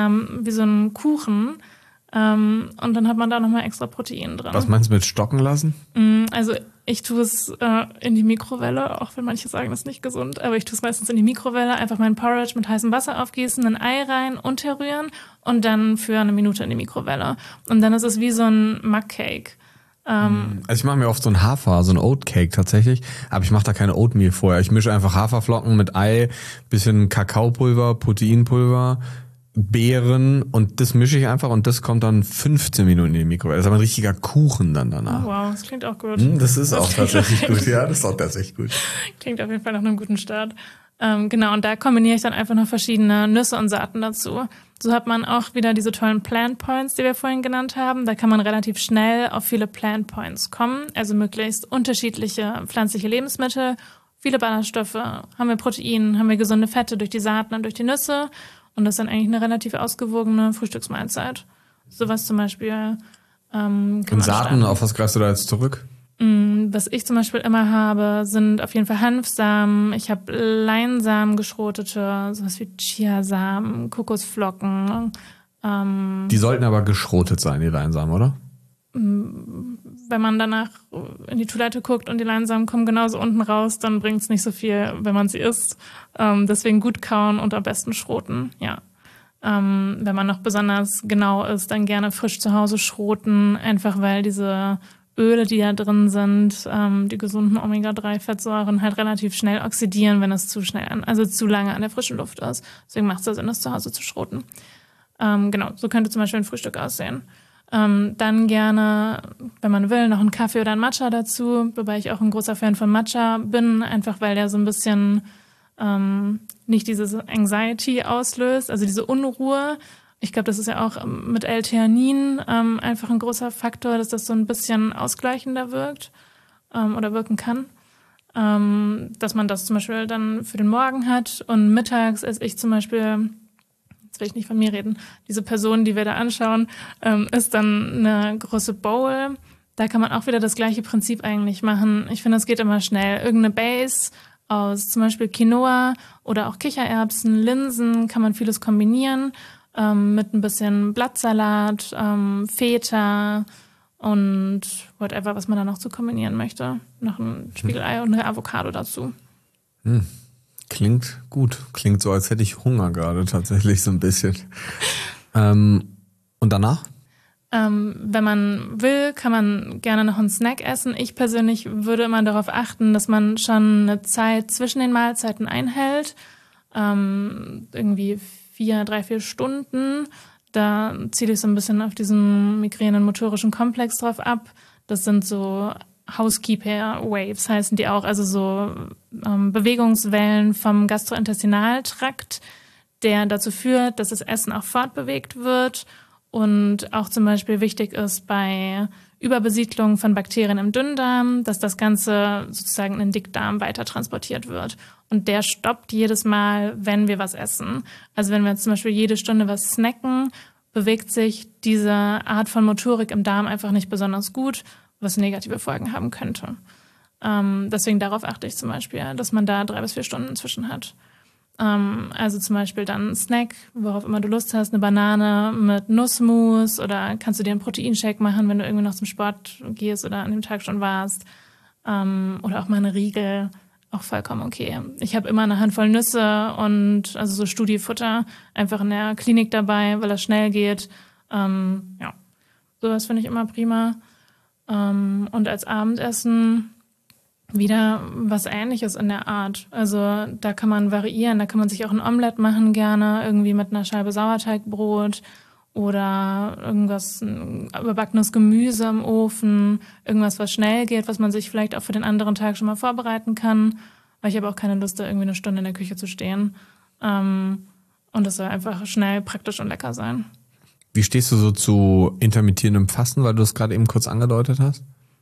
ein Kuchen. Und dann hat man da nochmal extra Protein drin. Was meinst du mit stocken lassen? Also ich tue es in die Mikrowelle, auch wenn manche sagen, das ist nicht gesund, aber ich tue es meistens in die Mikrowelle, einfach meinen Porridge mit heißem Wasser aufgießen, ein Ei rein, unterrühren und dann für 1 Minute in die Mikrowelle. Und dann ist es wie so ein Mug-Cake. Also ich mache mir oft so ein Oatcake tatsächlich, aber ich mache da keine Oatmeal vorher. Ich mische einfach Haferflocken mit Ei, bisschen Kakaopulver, Proteinpulver, Beeren und das mische ich einfach und das kommt dann 15 Minuten in die Mikrowelle. Das ist aber ein richtiger Kuchen dann danach. Oh, wow, das klingt auch gut. Das ist auch tatsächlich gut. Ja, das ist auch tatsächlich gut. Klingt auf jeden Fall nach einem guten Start. Genau, und da kombiniere ich dann einfach noch verschiedene Nüsse und Saaten dazu. So hat man auch wieder diese tollen Plant Points, die wir vorhin genannt haben. Da kann man relativ schnell auf viele Plant Points kommen, also möglichst unterschiedliche pflanzliche Lebensmittel, viele Ballaststoffe, haben wir Protein, haben wir gesunde Fette durch die Saaten und durch die Nüsse. Und das ist dann eigentlich eine relativ ausgewogene Frühstücksmahlzeit. Sowas zum Beispiel. Und Saaten, auf was greifst du da jetzt zurück? Was ich zum Beispiel immer habe, sind auf jeden Fall Hanfsamen. Ich habe Leinsamen geschrotete, sowas wie Chiasamen, Kokosflocken. Die sollten aber geschrotet sein, die Leinsamen, oder? Wenn man danach in die Toilette guckt und die Leinsamen kommen genauso unten raus, dann bringt es nicht so viel, wenn man sie isst. Deswegen gut kauen und am besten schroten, ja. Wenn man noch besonders genau ist, dann gerne frisch zu Hause schroten, einfach weil diese Öle, die da drin sind, die gesunden Omega-3-Fettsäuren halt relativ schnell oxidieren, wenn es zu lange an der frischen Luft ist. Deswegen macht es ja Sinn, das zu Hause zu schroten. Genau, so könnte zum Beispiel ein Frühstück aussehen. Dann gerne, wenn man will, noch einen Kaffee oder einen Matcha dazu, wobei ich auch ein großer Fan von Matcha bin, einfach weil der so ein bisschen nicht dieses Anxiety auslöst, also diese Unruhe. Ich glaube, das ist ja auch mit L-Theanin einfach ein großer Faktor, dass das so ein bisschen ausgleichender wirkt oder wirken kann. Dass man das zum Beispiel dann für den Morgen hat und mittags esse ich zum Beispiel, jetzt will ich nicht von mir reden, diese Person, die wir da anschauen, ist dann eine große Bowl. Da kann man auch wieder das gleiche Prinzip eigentlich machen. Ich finde, es geht immer schnell. Irgendeine Base aus zum Beispiel Quinoa oder auch Kichererbsen, Linsen, kann man vieles kombinieren mit ein bisschen Blattsalat, Feta und whatever, was man da noch zu kombinieren möchte. Noch ein Spiegelei und eine Avocado dazu. Klingt gut. Klingt so, als hätte ich Hunger gerade tatsächlich so ein bisschen. Und danach? Wenn man will, kann man gerne noch einen Snack essen. Ich persönlich würde immer darauf achten, dass man schon eine Zeit zwischen den Mahlzeiten einhält. Irgendwie 3-4 Stunden. Da ziele ich so ein bisschen auf diesen migränen motorischen Komplex drauf ab. Das sind so Housekeeper-Waves heißen die auch, also so Bewegungswellen vom Gastrointestinaltrakt, der dazu führt, dass das Essen auch fortbewegt wird und auch zum Beispiel wichtig ist bei Überbesiedlung von Bakterien im Dünndarm, dass das Ganze sozusagen in den Dickdarm weiter transportiert wird. Und der stoppt jedes Mal, wenn wir was essen. Also wenn wir jetzt zum Beispiel jede Stunde was snacken, bewegt sich diese Art von Motorik im Darm einfach nicht besonders gut, was negative Folgen haben könnte. Deswegen darauf achte ich zum Beispiel, dass man da 3 bis 4 Stunden zwischen hat. Also zum Beispiel dann ein Snack, worauf immer du Lust hast, eine Banane mit Nussmus oder kannst du dir einen Proteinshake machen, wenn du irgendwie noch zum Sport gehst oder an dem Tag schon warst. Oder auch mal eine Riegel, auch vollkommen okay. Ich habe immer eine Handvoll Nüsse und also so Studiefutter einfach in der Klinik dabei, weil das schnell geht. Ja, sowas finde ich immer prima. Und als Abendessen wieder was Ähnliches in der Art. Also da kann man variieren, da kann man sich auch ein Omelett machen gerne, irgendwie mit einer Scheibe Sauerteigbrot oder irgendwas, überbackenes Gemüse im Ofen, irgendwas, was schnell geht, was man sich vielleicht auch für den anderen Tag schon mal vorbereiten kann, weil ich habe auch keine Lust, da irgendwie eine Stunde in der Küche zu stehen. Und das soll einfach schnell, praktisch und lecker sein. Wie stehst du so zu intermittierendem Fasten, weil du es gerade eben kurz angedeutet hast?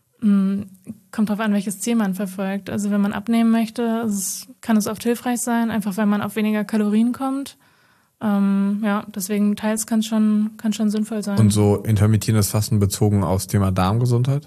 Kommt drauf an, welches Ziel man verfolgt. Also wenn man abnehmen möchte, kann es oft hilfreich sein, einfach weil man auf weniger Kalorien kommt. Ja, deswegen teils kann schon sinnvoll sein. Und so intermittierendes Fasten bezogen aufs Thema Darmgesundheit?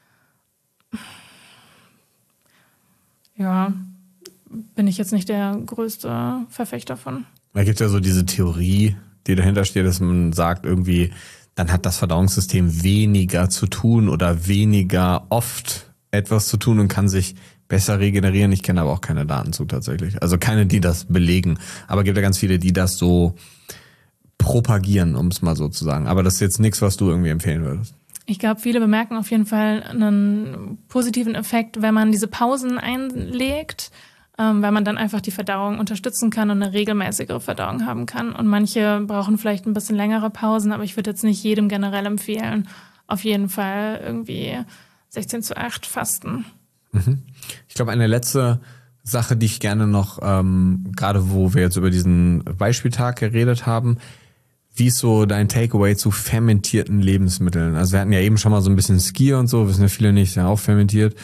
Ja, bin ich jetzt nicht der größte Verfechter von. Da gibt es ja so diese Theorie, die dahinter steht, dass man sagt irgendwie, dann hat das Verdauungssystem weniger zu tun oder weniger oft etwas zu tun und kann sich besser regenerieren. Ich kenne aber auch keine Daten zu tatsächlich. Also keine, die das belegen. Aber es gibt ja ganz viele, die das so propagieren, um es mal so zu sagen. Aber das ist jetzt nichts, was du irgendwie empfehlen würdest. Ich glaube, viele bemerken auf jeden Fall einen positiven Effekt, wenn man diese Pausen einlegt, weil man dann einfach die Verdauung unterstützen kann und eine regelmäßigere Verdauung haben kann. Und manche brauchen vielleicht ein bisschen längere Pausen, aber ich würde jetzt nicht jedem generell empfehlen, auf jeden Fall irgendwie 16:8 fasten. Ich glaube, eine letzte Sache, die ich gerne noch, gerade wo wir jetzt über diesen Beispieltag geredet haben, wie ist so dein Takeaway zu fermentierten Lebensmitteln? Also wir hatten ja eben schon mal so ein bisschen Skier und so, wissen ja viele nicht, ist ja auch fermentiert.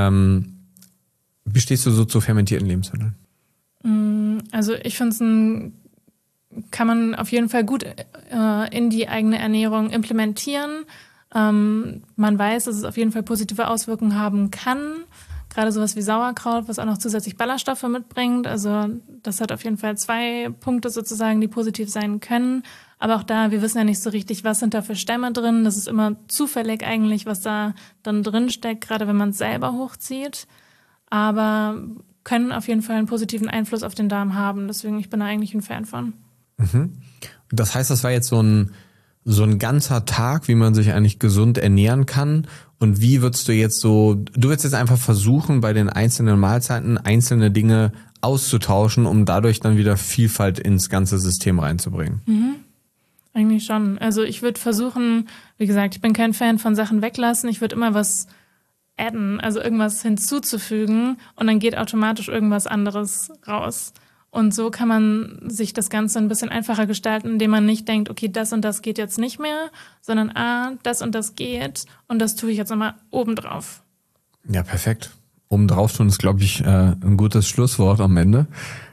Wie stehst du so zu fermentierten Lebensmitteln? Also ich finde es kann man auf jeden Fall gut in die eigene Ernährung implementieren. Man weiß, dass es auf jeden Fall positive Auswirkungen haben kann. Gerade sowas wie Sauerkraut, was auch noch zusätzlich Ballaststoffe mitbringt. Also das hat auf jeden Fall 2 Punkte sozusagen, die positiv sein können. Aber auch da, wir wissen ja nicht so richtig, was sind da für Stämme drin. Das ist immer zufällig eigentlich, was da dann drin steckt, gerade wenn man es selber hochzieht. Aber können auf jeden Fall einen positiven Einfluss auf den Darm haben. Deswegen, ich bin da eigentlich ein Fan von. Mhm. Das heißt, das war jetzt so ein ganzer Tag, wie man sich eigentlich gesund ernähren kann. Und wie würdest du jetzt einfach versuchen, bei den einzelnen Mahlzeiten einzelne Dinge auszutauschen, um dadurch dann wieder Vielfalt ins ganze System reinzubringen? Mhm. Eigentlich schon. Also ich würde versuchen, wie gesagt, ich bin kein Fan von Sachen weglassen. Ich würde immer was adden, also irgendwas hinzuzufügen und dann geht automatisch irgendwas anderes raus. Und so kann man sich das Ganze ein bisschen einfacher gestalten, indem man nicht denkt, okay, das und das geht jetzt nicht mehr, sondern das und das geht und das tue ich jetzt nochmal obendrauf. Ja, perfekt. Obendrauf tun ist, glaube ich, ein gutes Schlusswort am Ende.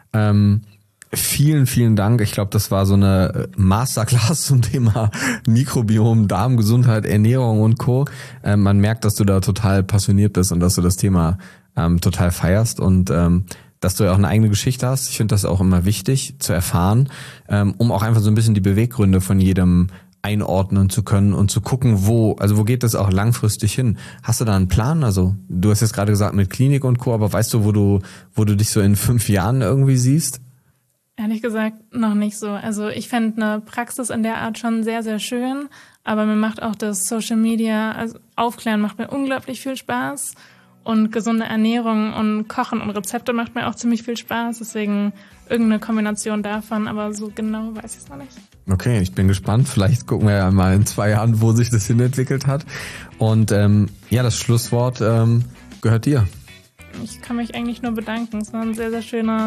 Vielen, vielen Dank. Ich glaube, das war so eine Masterclass zum Thema Mikrobiom, Darmgesundheit, Ernährung und Co. Man merkt, dass du da total passioniert bist und dass du das Thema total feierst und dass du ja auch eine eigene Geschichte hast. Ich finde das auch immer wichtig zu erfahren, um auch einfach so ein bisschen die Beweggründe von jedem einordnen zu können und zu gucken, wo geht das auch langfristig hin? Hast du da einen Plan? Also du hast jetzt gerade gesagt mit Klinik und Co., aber weißt du, wo du dich so in 5 Jahren irgendwie siehst? Ehrlich gesagt noch nicht so. Also ich fände eine Praxis in der Art schon sehr, sehr schön, aber mir macht auch das Social Media, also Aufklären macht mir unglaublich viel Spaß und gesunde Ernährung und Kochen und Rezepte macht mir auch ziemlich viel Spaß, deswegen irgendeine Kombination davon, aber so genau weiß ich es noch nicht. Okay, ich bin gespannt. Vielleicht gucken wir ja mal in 2 Jahren, wo sich das hinentwickelt hat. Und das Schlusswort gehört dir. Ich kann mich eigentlich nur bedanken. Es war eine sehr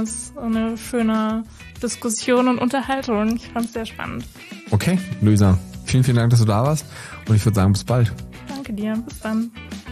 schöne Diskussion und Unterhaltung. Ich fand es sehr spannend. Okay, Luisa, vielen, vielen Dank, dass du da warst. Und ich würde sagen, bis bald. Danke dir. Bis dann.